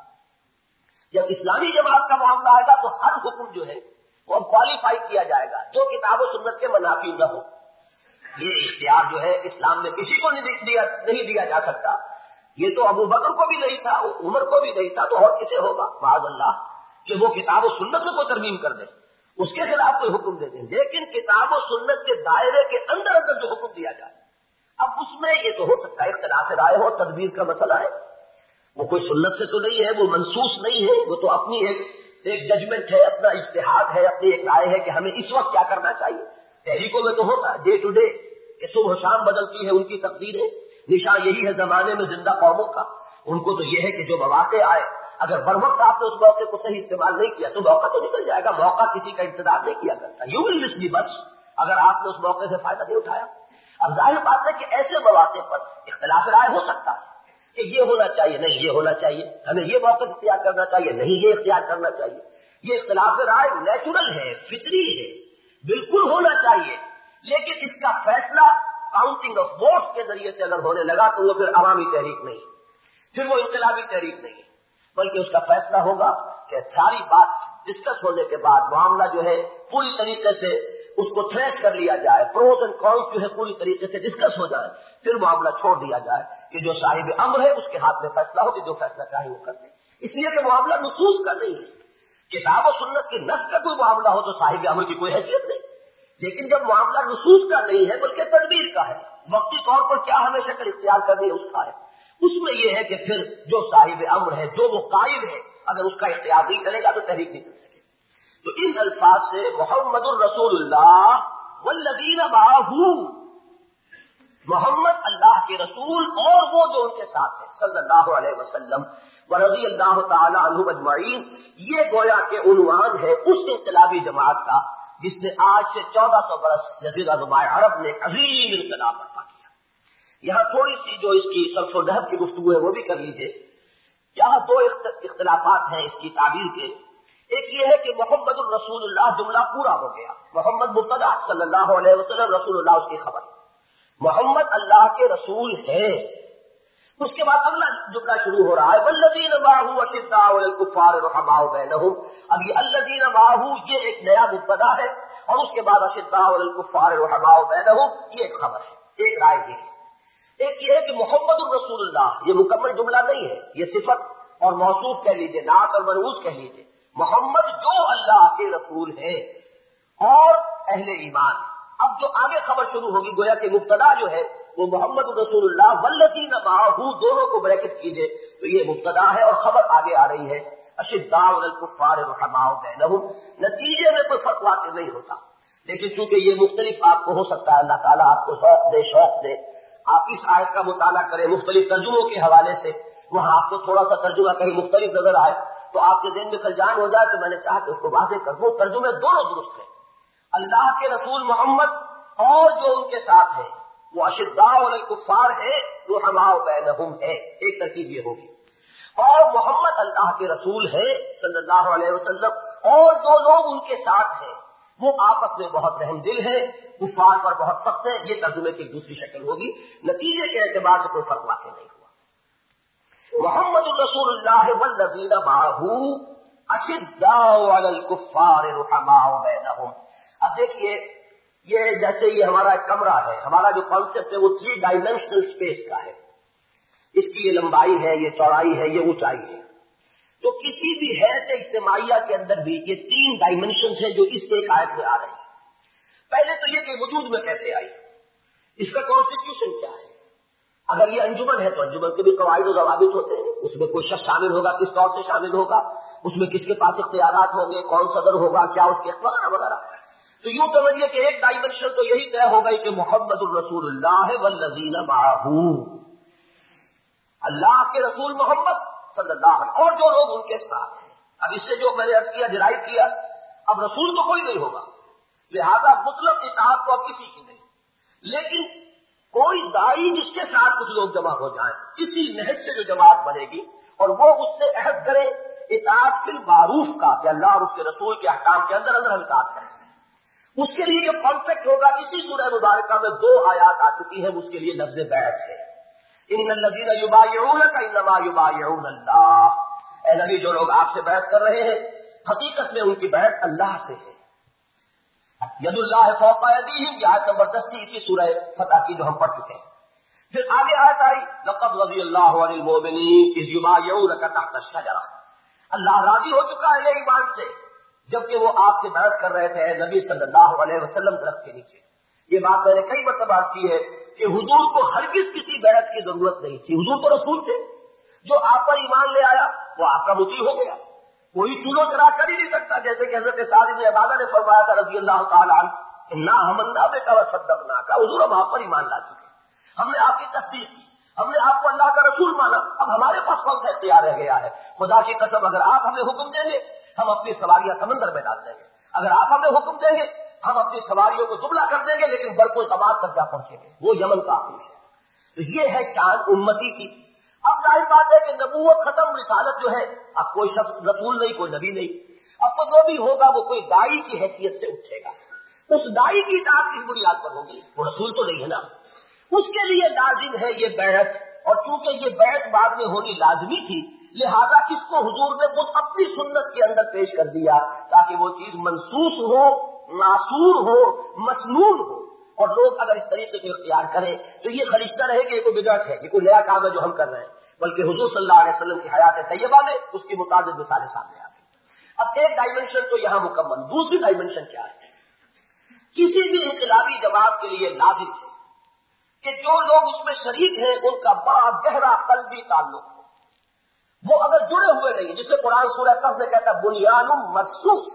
جب اسلامی جماعت کا معاملہ آئے گا تو ہر حکم جو ہے وہ اب کوالیفائی کیا جائے گا جو کتاب و سنت کے منافی نہ ہو۔ یہ اختیار جو ہے اسلام میں کسی کو نہیں دیا جا سکتا، یہ تو ابو بکر کو بھی نہیں تھا، عمر کو بھی نہیں تھا، تو اور کسے ہوگا؟ معاذ اللہ کہ وہ کتاب و سنت میں کوئی ترمیم کر دے اس کے خلاف کوئی حکم دے دیں، لیکن کتاب و سنت کے دائرے کے اندر اندر جو حکم دیا جائے، اب اس میں یہ تو ہو سکتا ہے اختلاف رائے ہو، تدبیر کا مسئلہ ہے، وہ کوئی سنت سے تو نہیں ہے، وہ منسوخ نہیں ہے، وہ تو اپنی ایک ججمنٹ ہے، اپنا اجتہاد ہے، اپنی ایک رائے ہے کہ ہمیں اس وقت کیا کرنا چاہیے۔ تحریکوں میں تو ہوتا ہے ڈے ٹو ڈے کہ صبح و شام بدلتی ہے ان کی تقدیریں، نشان یہی ہے زمانے میں زندہ قوموں کا، ان کو تو یہ ہے کہ جو مواقع آئے، اگر بر وقت آپ نے اس موقع کو صحیح استعمال نہیں کیا تو موقع تو نکل جائے گا، موقع کسی کا انتظار نہیں کیا کرتا، یو ول مس دی بس اگر آپ نے اس موقع سے فائدہ نہیں اٹھایا۔ اب ظاہر بات ہے کہ ایسے مواقع پر اختلاف رائے ہو سکتا ہے کہ یہ ہونا چاہیے، نہیں یہ ہونا چاہیے، ہمیں یہ موقع اختیار کرنا چاہیے، نہیں یہ اختیار کرنا چاہیے۔ یہ اختلاف رائے نیچرل ہے، فطری ہے، بالکل ہونا چاہیے، لیکن اس کا فیصلہ کاؤنٹنگ آف ووٹس کے ذریعے سے اگر ہونے لگا تو وہ پھر عوامی تحریک نہیں، پھر وہ انقلابی تحریک نہیں، بلکہ اس کا فیصلہ ہوگا کہ ساری بات ڈسکس ہونے کے بعد معاملہ جو ہے پوری طریقے سے اس کو ٹریس کر لیا جائے، پروز اینڈ کونس جو ہے پوری طریقے سے ڈسکس ہو جائے، پھر معاملہ چھوڑ دیا جائے کہ جو صاحب امر ہے اس کے ہاتھ میں فیصلہ ہو کہ جو فیصلہ چاہے وہ کر دے، اس لیے کہ معاملہ نصوص کا نہیں ہے۔ کتاب و سنت کی نص کا کوئی معاملہ ہو تو صاحب امر کی کوئی حیثیت نہیں، لیکن جب معاملہ نصوص کا نہیں ہے بلکہ تدبیر کا ہے، وقتی طور پر کیا ہمیں شکل اختیار کرنی ہے اس کا ہے، اس میں یہ ہے کہ پھر جو صاحب امر ہے، جو وہ قائل ہے، اگر اس کا اختیار نہیں کرے گا تو تحریک نہیں چل سکے۔ تو ان الفاظ سے محمد الرسول اللہ والذین معہ، محمد اللہ کے رسول اور وہ جو ان کے ساتھ ہیں صلی اللہ علیہ وسلم، ورضی اللہ تعالی عنہم اجمعین، یہ گویا کہ عنوان ہے اس انقلابی جماعت کا جس نے آج سے 1400 برس جزیرہ نماء عرب میں عظیم انقلاب برپا کیا۔ یہاں تھوڑی سی جو اس کی صرف و نحو کی گفتگو ہے وہ بھی کر لیجیے۔ یہاں دو اختلافات ہیں اس کی تعبیر کے، ایک یہ ہے کہ محمد الرسول اللہ جملہ پورا ہو گیا، محمد مبتدا صلی اللہ علیہ وسلم، رسول اللہ اس کی خبر، محمد اللہ کے رسول ہے۔ اس کے بعد اگلا جملہ شروع ہو رہا ہے والذین معہ اشداء علی الکفار رحماء بینہم، اب یہ الذین معہ یہ ایک نیا مبتدا ہے اور اس کے بعد اشداء علی الکفار رحماء بینہم یہ ایک خبر ہے، ایک رائے یہ ہے۔ ایک یہ ہے کہ محمد الرسول اللہ یہ مکمل جملہ نہیں ہے، یہ صفت اور موصوف کہہ لیجیے، نعت اور منعوت کہہ لیجیے، محمد جو اللہ کے رسول ہے اور اہل ایمان۔ اب جو آگے خبر شروع ہوگی گویا کہ مبتدا جو ہے وہ محمد رسول اللہ والذین معہ دونوں کو بریکٹ کیجئے تو یہ مبتدا ہے اور خبر آگے آ رہی ہے اشداء علی الکفار رحماء بینہم۔ نتیجے میں کوئی فرق واقع نہیں ہوتا، لیکن چونکہ یہ مختلف آپ کو ہو سکتا ہے، اللہ تعالیٰ آپ کو شوق دے آپ اس آیت کا مطالعہ کریں مختلف ترجموں کے حوالے سے، وہاں آپ کو تھوڑا سا ترجمہ کہیں مختلف نظر آئے تو آپ کے ذہن میں خلجان ہو جائے، تو میں نے چاہا کہ اس کو واضح کر دوں۔ ترجمے دونوں درست ہیں، اللہ کے رسول محمد اور جو ان کے ساتھ ہیں وہ اشداء علی الکفار ہے، رحماء بینہم ہے، ایک ترکیب یہ ہوگی، اور محمد اللہ کے رسول ہے صلی اللہ علیہ وسلم اور جو لوگ ان کے ساتھ ہیں وہ آپس میں بہت رحم دل ہے، کفار پر بہت سخت ہے، یہ ترجمے کی دوسری شکل ہوگی۔ نتیجے کے اعتبار سے کوئی فرق واقع نہیں ہوا۔ محمد الرسول اللہ والذین معہ اشداء علی الکفار رحماء بینہم۔ اب دیکھیے یہ جیسے یہ ہمارا ایک کمرہ ہے، ہمارا جو کانسیپٹ ہے وہ 3 ڈائمینشنل اسپیس کا ہے، اس کی یہ لمبائی ہے، یہ چوڑائی ہے، یہ اونچائی ہے، تو کسی بھی حیرت اجتماعیہ کے اندر بھی یہ 3 ڈائمینشنز ہیں جو اس ایک آیت میں آ رہے ہیں۔ پہلے تو یہ کہ وجود میں کیسے آئی، اس کا کانسٹیٹیوشن کیا ہے، اگر یہ انجمن ہے تو انجمن کے بھی قواعد و ضوابط ہوتے ہیں، اس میں کوئی شخص شامل ہوگا، کس طور سے شامل ہوگا، اس میں کس کے پاس اختیارات ہوں گے، کون صدر ہوگا، کیا اس کے وغیرہ وغیرہ۔ تو یوں سمجھیے کہ ایک ڈائمینشن تو یہی طے ہو گئی کہ محمد الرسول اللہ والذین معہ، اللہ کے رسول محمد صلی اللہ علیہ وسلم اور جو لوگ ان کے ساتھ ہیں۔ اب اس سے جو میں نے عرض کیا ڈرائیو کیا، اب رسول تو کوئی نہیں ہوگا، لہذا مطلق اطاعت تو اب کسی کی نہیں، لیکن کوئی داعی جس کے ساتھ کچھ لوگ جمع ہو جائیں، کسی نہج سے جو جماعت بنے گی اور وہ اس سے عہد کرے اطاعت بالمعروف کا کہ اللہ اور اس کے رسول کے احکام کے اندر اندر ہم اطاعت کریں، اس کے لیے جو کانٹیکٹ ہوگا اسی سورہ مبارکہ میں 2 آیات آ چکی ہیں، اس کے لیے لفظ بیعت ہے، ان الذین یبایعونک انما یبایعون اللہ، اے نبی جو لوگ آپ سے بیعت کر رہے ہیں حقیقت میں ان کی بیعت اللہ سے ہے۔ ید اللہ فوق ایدیہم، یہ آیت نمبر 10 اسی سورہ فتح کی جو ہم پڑھ چکے ہیں۔ پھر آگے آیت آئی لقد رضی اللہ عن المؤمنین اذ یبایعونک تحت الشجرہ، اللہ راضی ہو چکا ہے ایمان سے جبکہ وہ آپ سے بیعت کر رہے تھے نبی صلی اللہ علیہ وسلم درخت کے نیچے. یہ بات میں نے کئی مرتبہ کی ہے کہ حضور کو ہرگز کسی بیعت کی ضرورت نہیں تھی. حضور تو رسول تھے. جو آپ پر ایمان لے آیا وہ آپ کا مطیع ہو گیا. کوئی چولو چرا کر ہی نہیں سکتا. جیسے کہ حضرت سعد بن عبادہ نے فرمایا تھا رضی اللہ تعالیٰ عنہ، نہ ہمنا بے کا صدقنا کا، حضور ہم آپ پر ایمان لا چکے، ہم نے آپ کی تصدیق کی، ہم نے آپ کو اللہ کا رسول مانا، اب ہمارے پاس کون سا اختیار رہ گیا ہے؟ خدا کی قسم اگر آپ ہمیں حکم دیں گے ہم اپنی سواریاں سمندر میں ڈال دیں گے. اگر آپ ہمیں حکم دیں گے ہم اپنی سواریوں کو دبلا کر دیں گے، لیکن برقعباد تک جا پہنچیں گے. وہ یمن کا آخری ہے. تو یہ ہے شان امتی کی. اب ظاہر بات ہے کہ نبوت ختم، رسالت جو ہے اب کوئی شخص رسول نہیں، کوئی نبی نہیں. اب تو جو بھی ہوگا وہ کوئی داعی کی حیثیت سے اٹھے گا. اس داعی کی اطاعت کس بنیاد پر ہوگی؟ وہ رسول تو نہیں ہے نا. اس کے لیے لازم ہے یہ بیعت، اور چونکہ یہ بیعت بعد میں ہونی لازمی تھی لہذا اس کو حضور نے خود اپنی سنت کے اندر پیش کر دیا تاکہ وہ چیز منسوخ ہو، معصور ہو، مسنون ہو، اور لوگ اگر اس طریقے کو اختیار کریں تو یہ خدشہ رہے کہ یہ کوئی بدعت ہے، یہ کوئی نیا کام ہے جو ہم کر رہے ہیں. بلکہ حضور صلی اللہ علیہ وسلم کی حیات طیبہ میں اس کی متعدد مثالیں سامنے آ گئی. اب ایک ڈائمنشن تو یہاں مکمل. دوسری ڈائمنشن کیا ہے؟ کسی بھی انقلابی جماعت کے لیے لازم ہے کہ جو لوگ اس میں شریک ہیں ان کا بڑا گہرا قلبی تعلق ہو. وہ اگر جڑے ہوئے نہیں، جسے قرآن سورہ صف میں کہتا ہے بنیان مرصوص.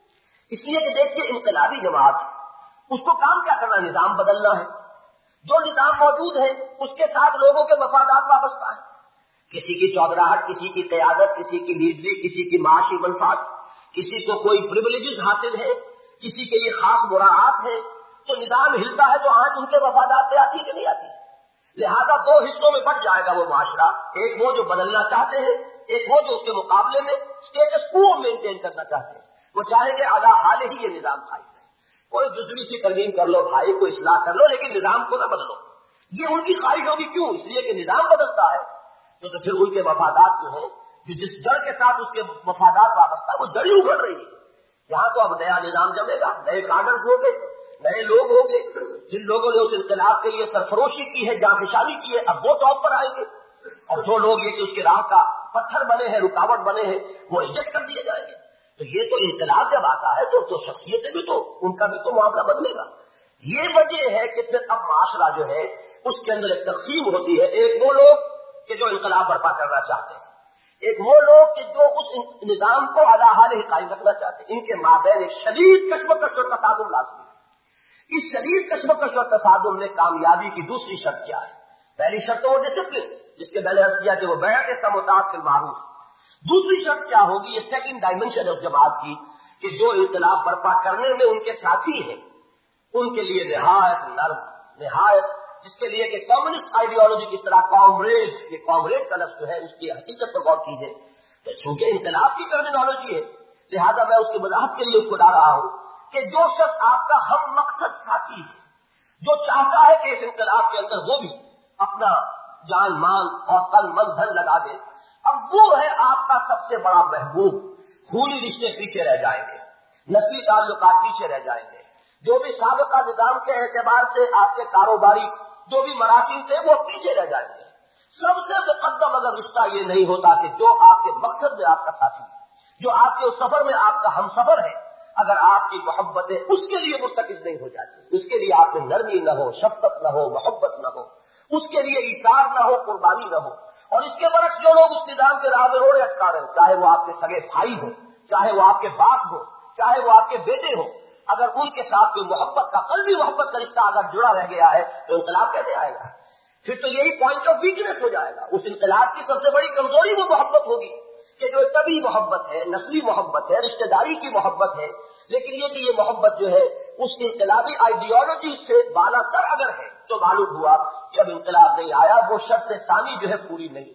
اس لیے کہ دیکھیے انقلابی جماعت اس کو کام کیا کرنا، نظام بدلنا ہے. جو نظام موجود ہے اس کے ساتھ لوگوں کے مفادات وابستہ ہیں. کسی کی چودراہٹ، کسی کی قیادت، کسی کی لیڈری، کسی کی معاشی منفعت، کسی کو کوئی پریولیجز حاصل ہے، کسی کے لیے خاص مراعات ہے. تو نظام ہلتا ہے تو آج ان کے مفادات پہ آتی کہ نہیں آتی. لہذا دو حصوں میں بٹ جائے گا وہ معاشرہ. ایک وہ جو بدلنا چاہتے ہیں، ایک وہ جو اس کے مقابلے میں اسٹیٹس کو مینٹین کرنا چاہتے ہیں. وہ چاہیں گے اعلیٰ حال ہی یہ نظام قائم ہے. کوئی دوسری سی ترمیم کر لو بھائی، کوئی اصلاح کر لو، لیکن نظام کو نہ بدلو. یہ ان کی خواہش ہوگی. کیوں؟ اس لیے کہ نظام بدلتا ہے تو پھر ان کے مفادات جو ہیں، جو جس جڑ کے ساتھ اس کے مفادات وابستہ وہ جڑی اگڑ رہی ہے. یہاں تو اب نیا نظام جمے گا، نئے کارڈرز ہوں گے، نئے لوگ ہوں گے. جن لوگوں نے اس انقلاب کے لیے سرفروشی کی ہے، جانفشانی کی ہے، اب وہ ٹاپ پر آئیں گے. اور جو لوگ یہ کہ اس کے راہ کا پتھر بنے ہیں، رکاوٹ بنے ہیں، وہ ریجیکٹ کر دیے جائیں گے. تو یہ تو انقلاب جب آتا ہے تو شخصیتیں بھی تو ان کا بھی تو معاملہ بدلے گا. یہ وجہ ہے کہ پھر اب معاشرہ جو ہے اس کے اندر ایک تقسیم ہوتی ہے. ایک وہ لوگ کہ جو انقلاب برپا کرنا چاہتے ہیں، ایک وہ لوگ کہ جو اس نظام کو اعلیٰ حال ہی قائم رکھنا چاہتے ہیں. ان کے مابین ایک شدید کشمکش اور تصادم لازمی ہے. اس شدید کشمکش اور تصادم میں کامیابی کی دوسری شرط کیا ہے؟ پہلی شرط تو وہ ڈسپلن، جس کے پہلے عرض کیا کہ وہ بیعت سموتات سے معروف. دوسری شرط کیا ہوگی؟ یہ سیکنڈ ڈائمنشن اس جماعت کی کہ جو انقلاب برپا کرنے میں ان کے ساتھی ہیں ان کے لیے نہایت نرم، نہایت، جس کے لیے کہ کمیونسٹ آئیڈیالوجی کس طرح کامریڈ، یہ کامریڈ کا لفظ جو ہے اس کی حقیقت پر غور کیجیے. چونکہ انقلاب کی ٹرمینالوجی ہے لہذا میں اس کی وضاحت کے لیے اس کو لا رہا ہوں کہ جو شخص آپ کا ہم مقصد ساتھی ہے، جو چاہتا ہے کہ اس انقلاب کے اندر وہ بھی اپنا جان مال اور تن من دھن لگا دے، اب وہ ہے آپ کا سب سے بڑا محبوب. خونی رشتے پیچھے رہ جائیں گے، نسلی تعلقات پیچھے رہ جائیں گے، جو بھی سابقہ نظام کے اعتبار سے آپ کے کاروباری جو بھی مراسم تھے وہ پیچھے رہ جائیں گے. سب سے مقدم اگر رشتہ یہ نہیں ہوتا کہ جو آپ کے مقصد میں آپ کا ساتھی ہے، جو آپ کے اس سفر میں آپ کا ہم سفر ہے، اگر آپ کی محبتیں اس کے لیے مرتکز نہیں ہو جاتی، اس کے لیے آپ میں نرمی نہ ہو، شفقت نہ ہو، محبت نہ ہو، اس کے لیے ایثار نہ ہو، قربانی نہ ہو. اور اس کے برعکس جو لوگ اس نظام کے راہ میں روڑے اٹکا رہے ہیں، چاہے وہ آپ کے سگے بھائی ہو، چاہے وہ آپ کے باپ ہو، چاہے وہ آپ کے بیٹے ہو، اگر ان کے ساتھ کوئی محبت کا قلبی محبت کا رشتہ اگر جڑا رہ گیا ہے تو انقلاب کیسے آئے گا؟ پھر تو یہی پوائنٹ آف ویکنیس ہو جائے گا. اس انقلاب کی سب سے بڑی کمزوری وہ محبت ہوگی کہ جو طبی محبت ہے، نسلی محبت ہے، رشتہ داری کی محبت ہے، لیکن یہ کہ یہ محبت جو ہے اس انقلابی آئیڈیالوجی سے بالا تر اگر ہے تو معلوم ہوا کہ اب انقلاب نہیں آیا، وہ شرط ثانی جو ہے پوری نہیں.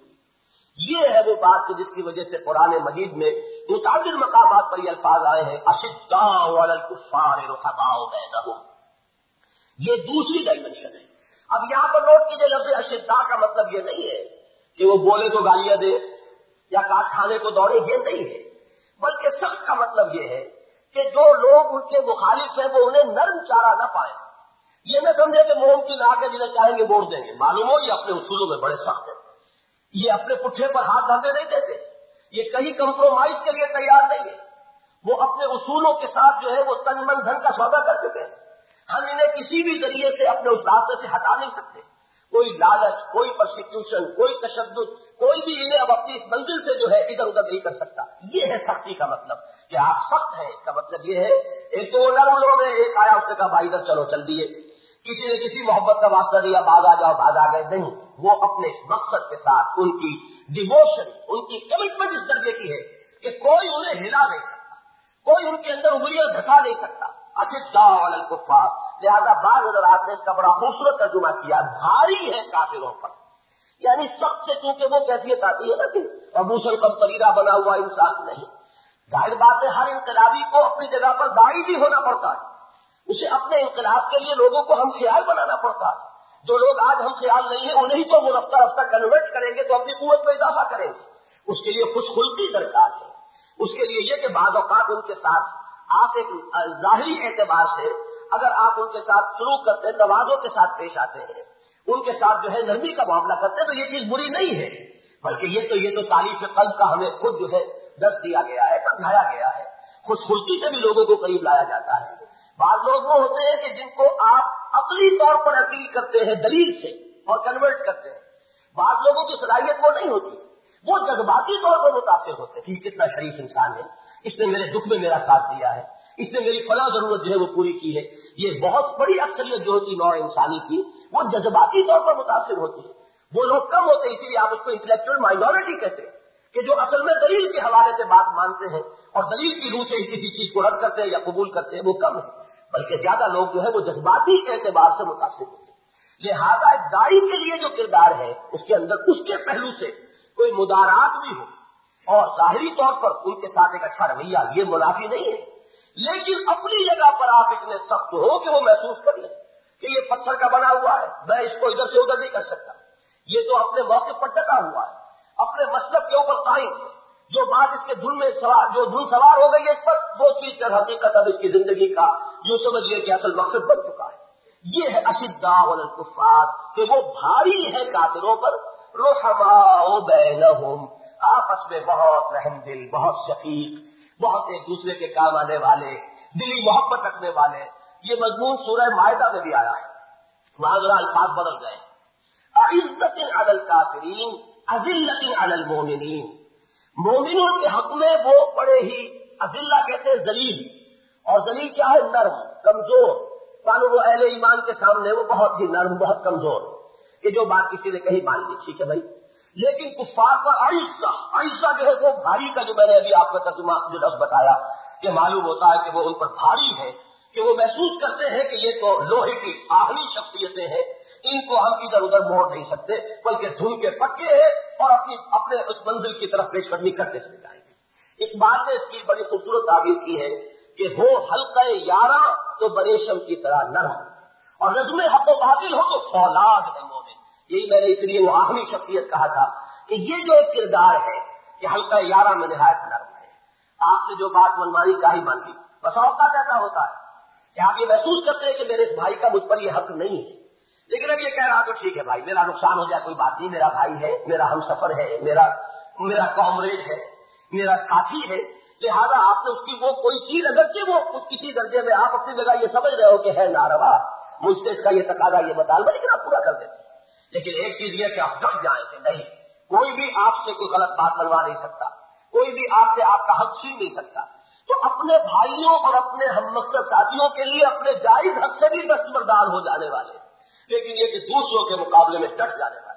یہ ہے وہ بات کہ جس کی وجہ سے قرآن مجید میں متعدد مقامات پر یہ الفاظ آئے ہیں اشداء علی الکفار رحماء بینہم. یہ دوسری ڈائمنشن ہے. اب یہاں پر نوٹ کیجیے لفظ اشداء کا مطلب یہ نہیں ہے کہ وہ بولے تو گالیاں دے یا کاٹ کھانے کو دوڑے، یہ نہیں ہے، بلکہ سخت کا مطلب یہ ہے کہ جو لوگ ان کے مخالف ہیں وہ انہیں نرم چارہ نہ پائیں. یہ نہ سمجھے کہ موم کی لا کے جنہیں چاہیں گے ووٹ دیں گے. معلوم ہو یہ اپنے اصولوں میں بڑے سخت ہیں، یہ اپنے پٹھے پر ہاتھ دھرنے نہیں دیتے، یہ کہیں کمپرومائز کے لیے تیار نہیں ہے. وہ اپنے اصولوں کے ساتھ جو ہے وہ تن من دھن کا سودا کر چکے ہیں. ہم انہیں کسی بھی ذریعے سے اپنے اس راستے سے ہٹا نہیں سکتے. کوئی لالچ، کوئی پرسیکیوشن، کوئی تشدد، کوئی بھی انہیں اب اپنی اس منزل سے جو ہے ادھر ادھر نہیں کر سکتا. یہ ہے سختی کا مطلب کہ آپ سخت ہیں. اس کا مطلب یہ ہے ایک تو نرم لوگ ہیں، ایک آیا اس نے کہا بھائی ادھر چلو، چل دیے. کسی نے کسی محبت کا واسطہ دیا، بھاگ آ جاؤ، بھاگ آ گئے. نہیں، وہ اپنے مقصد کے ساتھ ان کی ڈیووشن، ان کی کمٹمنٹ اس درجے کی ہے کہ کوئی انہیں ہلا نہیں سکتا، کوئی ان کے اندر انگلیاں دھسا نہیں سکتا. اشداء علی الکفار، لہذا بعض حضرات نے اس کا بڑا خوبصورت ترجمہ کیا، بھاری ہے کافروں پر. یعنی سخت سے چونکہ وہ کیفیت آتی ہے نا کہ ابو سلقم پریرا بنا ہوا انسان نہیں. ظاہر بات ہے ہر انقلابی کو اپنی جگہ پر داعی بھی ہونا پڑتا ہے. اسے اپنے انقلاب کے لیے لوگوں کو ہم خیال بنانا پڑتا ہے. جو لوگ آج ہم خیال نہیں ہیں انہیں تو وہ رفتہ رفتہ کنورٹ کریں گے تو اپنی قوت میں اضافہ کریں گے. اس کے لیے خوش خلقی درکار ہے. اس کے لیے یہ کہ بعض اوقات ان کے ساتھ آپ ایک ظاہری اعتبار سے اگر آپ ان کے ساتھ سلوک کرتے ہیں، تواضع کے ساتھ پیش آتے ہیں، ان کے ساتھ جو ہے نرمی کا معاملہ کرتے ہیں تو یہ چیز بری نہیں ہے. بلکہ یہ تو تعریف قلب کا ہمیں خود جو ہے درس دیا گیا ہے، سمجھایا گیا ہے. خوش خلقی سے بھی لوگوں کو قریب لایا جاتا ہے. بعض لوگ وہ ہوتے ہیں کہ جن کو آپ عقلی طور پر اپیل کرتے ہیں دلیل سے اور کنورٹ کرتے ہیں. بعض لوگوں کی صلاحیت وہ نہیں ہوتی، وہ جذباتی طور پر متاثر ہوتے ہیں کہ کتنا شریف انسان ہے، اس نے میرے دکھ میں میرا ساتھ دیا ہے، اس نے میری فلاں ضرورت جو ہے وہ پوری کی ہے. یہ بہت بڑی اکثریت جو ہوتی نوع انسانی کی وہ جذباتی طور پر متاثر ہوتی ہے. وہ لوگ کم ہوتے ہیں، اسی لیے آپ اس کو انٹلیکچوئل مائنورٹی کہتے ہیں کہ جو اصل میں دلیل کے حوالے سے بات مانتے ہیں اور دلیل کی روح سے ہی کسی چیز کو رد کرتے ہیں یا قبول کرتے ہیں، وہ کم ہے. بلکہ زیادہ لوگ جو ہے وہ جذباتی اعتبار سے متاثر ہوتے ہیں. لہذا داعی کے لیے جو کردار ہے اس کے اندر اس کے پہلو سے کوئی مدارات بھی ہو اور ظاہری طور پر ان کے ساتھ ایک اچھا رویہ، یہ منافی نہیں ہے. لیکن اپنی جگہ پر آپ اتنے سخت ہو کہ وہ محسوس کر لیں کہ یہ پتھر کا بنا ہوا ہے، میں اس کو ادھر سے ادھر نہیں کر سکتا. یہ تو اپنے موقع پر ڈٹا ہوا ہے، اپنے مسلک کے اوپر قائم ہے. جو بات اس کے دھن میں جو دھن سوار ہو گئی ہے اس پر، وہ چیز کر حقیقت اب اس کی زندگی کا جو سمجھیے کہ اصل مقصد بن چکا ہے. یہ ہے اشداء علی الکفار کہ وہ بھاری ہے کافروں پر. رحماء بینہم، آپس میں بہت رحم دل، بہت شفیق، بہت ایک دوسرے کے کام آنے والے، دلی محبت رکھنے والے. یہ مضمون سورہ مائدہ میں بھی آیا ہے، وہاں ذرا الفاظ بدل گئے. اعزت علی الکافرین اذلت علی المؤمنین. مومنوں کے حق میں وہ بڑے ہی اذلہ کہتے ہیں ذلیل، اور ذلیل کیا ہے؟ نرم، کمزور. مانو وہ اہل ایمان کے سامنے وہ بہت ہی نرم، بہت کمزور کہ جو بات کسی نے کہی مان لی، ٹھیک ہے بھائی. لیکن کفار پر عائشہ جو ہے وہ بھاری کا جو میں نے ابھی آپ کا ترجمہ جو لفظ بتایا کہ معلوم ہوتا ہے کہ وہ ان پر بھاری ہے، کہ وہ محسوس کرتے ہیں کہ یہ تو لوہے کی آہنی شخصیتیں ہیں، ان کو ہم ادھر ادھر موڑ نہیں سکتے، بلکہ دھن کے پکے ہیں اور اپنے اس منزل کی طرف پیش قدمی کرتے چلے جائیں گے. اقبال نے اس کی بڑی خوبصورت تعبیر کی ہے کہ ہو حلقہ یاراں تو بریشم کی طرح نرم، اور نظم حق و باطل ہو تو فولاد ہے مومن. یہی میں نے اس لیے وہ آخری شخصیت کہا تھا کہ یہ جو ایک کردار ہے کہ حلقہ یاراں میں نہایت نرم ہے. آپ سے جو بات منمانی کا ہی مان لی. بس اوقات ایسا ہوتا ہے کہ آپ یہ محسوس کرتے ہیں کہ میرے اس بھائی کا مجھ پر یہ حق نہیں ہے، لیکن اب یہ کہہ رہا تو ٹھیک ہے بھائی، میرا نقصان ہو جائے کوئی بات نہیں، میرا بھائی ہے، میرا ہم سفر ہے، میرا کامریڈ ہے، میرا ساتھی ہے. لہذا آپ نے اس کی وہ کوئی چیز اگرچہ وہ کسی درجے میں آپ اپنی جگہ یہ سمجھ رہے ہو کہ ہے ناروا، مجھ سے اس کا یہ تقاضا، یہ مطالبہ، لیکن آپ پورا کر دیتے. لیکن ایک چیز یہ کہ آپ ڈٹ جائیں کہ نہیں، کوئی بھی آپ سے کوئی غلط بات بنوا نہیں سکتا، کوئی بھی آپ سے آپ کا حق چھین نہیں سکتا. تو اپنے بھائیوں اور اپنے ہم مقصد ساتھیوں کے لیے اپنے جائز حق سے بھی دستبردار ہو جانے والے، لیکن یہ کہ دوسروں کے مقابلے میں ڈٹ جانے والے.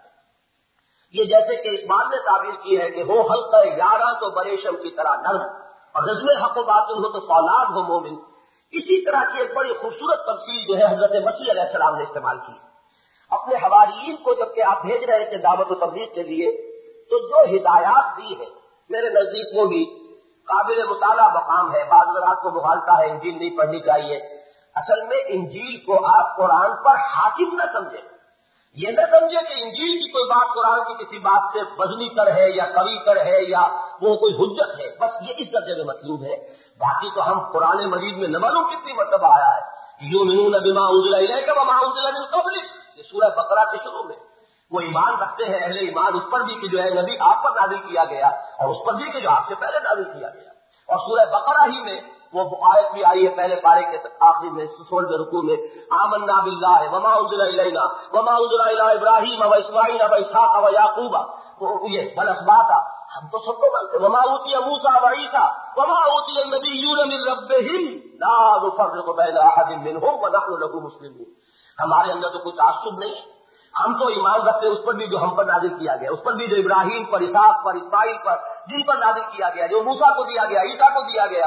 یہ جیسے کہ اقبال نے تعبیر کی ہے کہ ہو حلقہ یاراں تو بریشم کی طرح نرم، اور نظم حق و باطل ہو تو فولاد ہو مومن. اسی طرح کی ایک بڑی خوبصورت تفصیل جو ہے حضرت مسیح علیہ السلام نے استعمال کی. اپنے حواریین کو جب کہ آپ بھیج رہے تھے دعوت و تبلیغ کے لیے، تو جو ہدایات دی ہے میرے نزدیک وہ بھی قابل مطالعہ مقام ہے. بعض حضرات کو مغالطہ ہے انجیل نہیں پڑھنی چاہیے. اصل میں انجیل کو آپ قرآن پر حاکم نہ سمجھیں، یہ نہ سمجھے کہ انجیل کی کوئی بات قرآن کی کسی بات سے وزنی تر ہے یا قوی تر ہے یا وہ کوئی حجت ہے، بس یہ اس درجے میں مطلوب ہے. باقی تو ہم قرآن مجید میں نہ معلوم کتنی مرتبہ آیا ہے یؤمنون بما انزل الیک وما انزل من قبلک، یہ سورہ بقرہ کے شروع میں. وہ ایمان رکھتے ہیں اہل ایمان اس پر بھی کہ جو ہے نبی آپ پر نازل کیا گیا، اور اس پر بھی کہ جو آپ سے پہلے نازل کیا گیا. اور سورہ بقرہ ہی میں وہ آیت بھی آئی ہے پہلے پارے کے آخری میں 16ویں رکوع میں، آمنا باللہ وما انزل الینا وما انزل الی ابراہیم و اسماعیل و اسحاق و یعقوب، یہ بالاسباط ہم تو سب کو مانتے ہیں، وما اوتی موسیٰ و عیسیٰ وما اوتی النبیون من ربہم لا نفرق بین احد منہم ونحن لہ مسلمون۔ ہمارے اندر تو کوئی تعصب نہیں ہے، ہم تو ایمان رکھتے ہیں اس پر بھی جو ہم پر نازل کیا گیا، اس پر بھی جو ابراہیم پر، اسحاق پر، اسماعیل پر، جن پر نازل کیا گیا، جو موسیٰ کو دیا گیا، عیسیٰ کو دیا گیا،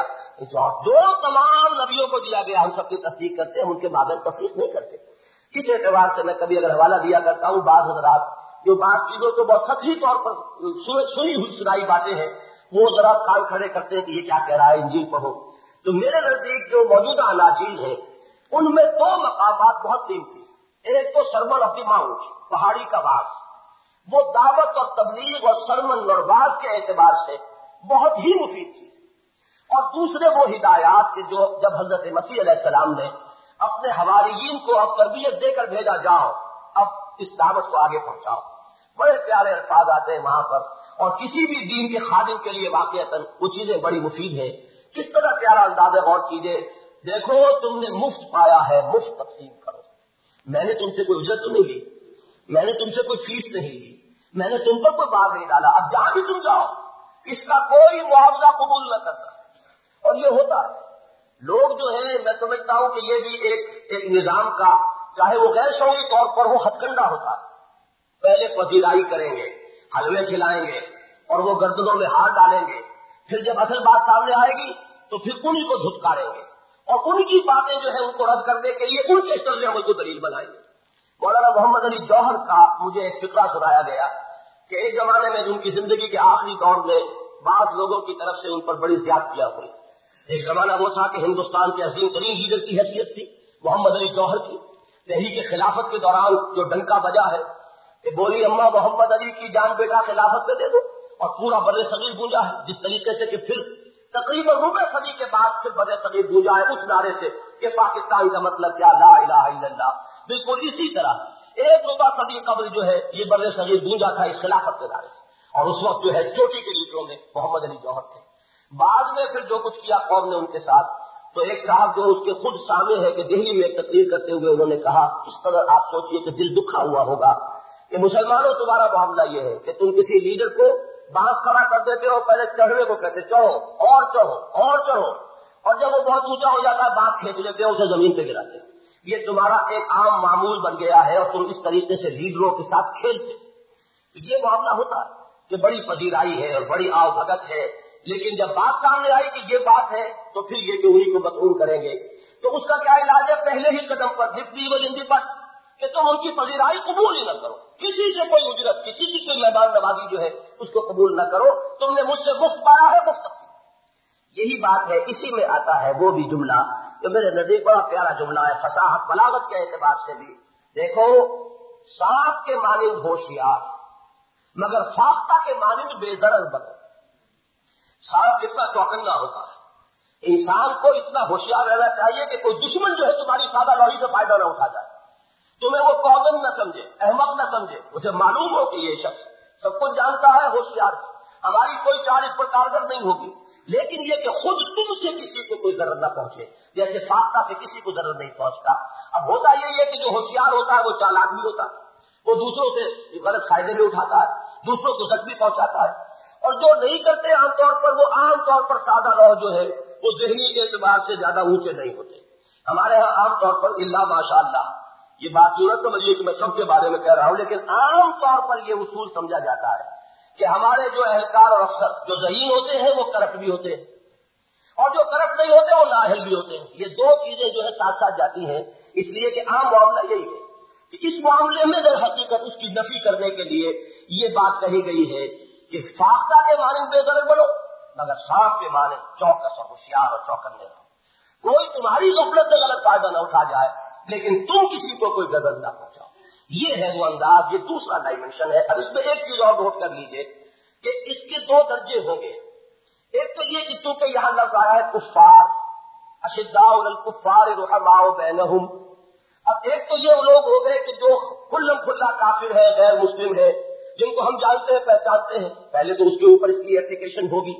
جو تمام نبیوں کو دیا گیا، ہم سب کی تصدیق کرتے ہیں، ہم ان کے مابین تفریق نہیں کرتے۔ اس اعتبار سے میں کبھی اگر حوالہ دیا کرتا ہوں، بعض حضرات جو بعض چیزوں کو بہت سطحی طور پر سنی ہوئی سنائی باتیں ہیں، وہ ذرا کان کھڑے کرتے ہیں کہ یہ کیا کہہ رہا ہے، انجیل پڑھو۔ تو میرے نزدیک جو موجودہ اناجیل ہیں ان میں دو مقامات بہت قیمتی، ایک تو سرمن آف دی ماؤنٹ، پہاڑی کا واس، وہ دعوت اور تبلیغ اور سرمن اور واس کے اعتبار سے بہت ہی مفید چیز، اور دوسرے وہ ہدایات کہ جو جب حضرت مسیح علیہ السلام نے اپنے حواریین کو اب تربیت دے کر بھیجا، جاؤ اب اس دعوت کو آگے پہنچاؤ، بڑے پیارے الفاظ آتے ہیں وہاں پر، اور کسی بھی دین کے خادم کے لیے واقعتاً وہ چیزیں بڑی مفید ہیں۔ کس طرح پیارا انداز ہے، اور چیزیں دیکھو، تم نے مفت پایا ہے، مفت تقسیم کرو، میں نے تم سے کوئی اجرت تو نہیں لی، میں نے تم سے کوئی فیس نہیں لی، میں نے تم پر کوئی بار نہیں ڈالا، اب جہاں بھی تم جاؤ اس کا کوئی معاوضہ قبول نہ کرنا۔ اور یہ ہوتا ہے، لوگ جو ہیں میں سمجھتا ہوں کہ یہ بھی ایک نظام کا، چاہے وہ غیر شعوری طور پر وہ ہتھ کنڈا ہوتا ہے، پہلے پذیرائی کریں گے، حلوے کھلائیں گے اور وہ گردنوں میں ہاتھ ڈالیں گے، پھر جب اصل بات سامنے آئے گی تو پھر انہی کو دھتکاریں گے اور ان کی باتیں جو ہے ان کو رد کرنے کے لیے ان کے طرز عمل کو دلیل بنائیں گے۔ مولانا محمد علی جوہر کا مجھے ایک فقرہ سنایا گیا کہ ایک زمانے میں ان کی زندگی کے آخری دور میں بعض لوگوں کی طرف سے ان پر بڑی زیادتیاں ہوئی۔ ایک زمانہ وہ تھا کہ ہندوستان کے عظیم ترین لیڈر کی حیثیت تھی محمد علی جوہر کی، تحریک خلافت کے دوران جو ڈنکا بجا ہے کہ بولی اماں محمد علی کی جان بیٹا خلافت میں دے دو، اور پورا بر صغیر گونجا ہے، جس طریقے سے کہ پھر تقریباً ربع صدی کے بعد پھر بر صغیر گونجا ہے اس نعرے سے کہ پاکستان کا مطلب کیا، لا الہ الا اللہ۔ بالکل اسی طرح ایک ربع صدی قبل جو ہے یہ بر صغیر گونجا تھا اس خلافت کے نعرے سے، اور اس وقت جو ہے چوٹی کے لیڈروں میں محمد علی جوہر تھے۔ بعد میں پھر جو کچھ کیا قوم نے ان کے ساتھ، تو ایک صاحب جو اس کے خود سامنے ہے کہ دہلی میں ایک تقریر کرتے ہوئے انہوں نے کہا، اس قدر آپ سوچئے کہ دل دکھا ہوا ہوگا کہ مسلمانوں تمہارا معاملہ یہ ہے کہ تم کسی لیڈر کو بانس کھڑا کر دیتے ہو، پہلے چڑھنے کو کہتے چڑھو اور چڑھو اور چڑھو، اور جب وہ بہت اونچا ہو جاتا ہے بانس کھینچ لیتے ہو، اسے زمین پہ گراتے۔ یہ تمہارا ایک عام معمول بن گیا ہے اور تم اس طریقے سے لیڈروں کے ساتھ کھیلتے۔ یہ معاملہ ہوتا ہے کہ بڑی پذیرائی ہے اور بڑی آؤ بھگت ہے، لیکن جب بات سامنے آئی کہ یہ بات ہے تو پھر یہ کہ انہیں کو مطعون کریں گے، تو اس کا کیا علاج ہے؟ پہلے ہی قدم پر ضدی و جندی پر کہ تم ان کی پذیرائی قبول ہی نہ کرو، کسی سے کوئی اجرت، کسی کی کوئی مہمان نوازی جو ہے اس کو قبول نہ کرو، تم نے مجھ سے مفت پایا ہے، مفت تقسیم۔ یہی بات ہے، اسی میں آتا ہے وہ بھی جملہ جو میرے نزدیک بڑا پیارا جملہ ہے، فصاحت بلاغت کے اعتبار سے بھی۔ دیکھو، سانپ کے مانند ہوشیار مگر فاختہ کے مانند بے ضرر بنو۔ سانپ کتنا چوکنا ہوتا ہے، انسان کو اتنا ہوشیار رہنا چاہیے کہ کوئی دشمن جو ہے تمہاری سادہ لوری سے فائدہ نہ اٹھا جائے، تمہیں وہ کوگن نہ سمجھے، احمق نہ سمجھے، اسے معلوم ہو کہ یہ شخص سب کچھ جانتا ہے، ہوشیار ہے، ہماری کوئی چال اس پر کارگر نہیں ہوگی، لیکن یہ کہ خود تم سے کسی کو کوئی ضرر نہ پہنچے، جیسے فاختہ سے کسی کو ضرر نہیں پہنچتا۔ اب ہوتا یہی ہے کہ جو ہوشیار ہوتا ہے وہ چالاک بھی ہوتا ہے، وہ دوسروں سے غلط فائدے بھی اٹھاتا ہے، دوسروں کو زخمی پہنچاتا ہے، اور جو نہیں کرتے عام طور پر وہ عام طور پر سادہ لوگ جو ہے وہ ذہنی کے اعتبار سے زیادہ اونچے نہیں ہوتے۔ ہمارے ہاں عام طور پر الا ماشاء اللہ، یہ بات ضرورت سمجھیے کہ میں سب کے بارے میں کہہ رہا ہوں، لیکن عام طور پر یہ اصول سمجھا جاتا ہے کہ ہمارے جو اہلکار اور افسر جو ذہین ہوتے ہیں وہ کرپٹ بھی ہوتے ہیں، اور جو کرپٹ نہیں ہوتے وہ نااہل بھی ہوتے ہیں۔ یہ دو چیزیں جو ہے ساتھ ساتھ جاتی ہیں، اس لیے کہ عام معاملہ یہی ہے کہ اس معاملے میں در حقیقت اس کی نفی کرنے کے لیے یہ بات کہی گئی ہے کہ فاختہ کے مانند بے ضرر بنو مگر سانپ کے مانند چوکس اور ہوشیار اور چوکنے رہو، کوئی تمہاری غفلت سے غلط فائدہ نہ اٹھا جائے لیکن تم کسی کو کوئی ضرر نہ پہنچاؤ۔ یہ ہے وہ انداز، یہ دوسرا ڈائمنشن ہے۔ اب اس میں ایک چیز اور نوٹ کر لیجئے کہ اس کے دو درجے ہوں گے، ایک تو یہ کہ چونکہ یہاں لفظ آیا ہے کفار، اشداء علی الکفار رحماء بینہم، اب ایک تو یہ لوگ ہو گئے کہ جو کھلم کھلا کافر ہے، غیر مسلم ہے، جن کو ہم جانتے ہیں پہچانتے ہیں، پہلے تو اس کے اوپر اس کی اپلیکیشن ہوگی،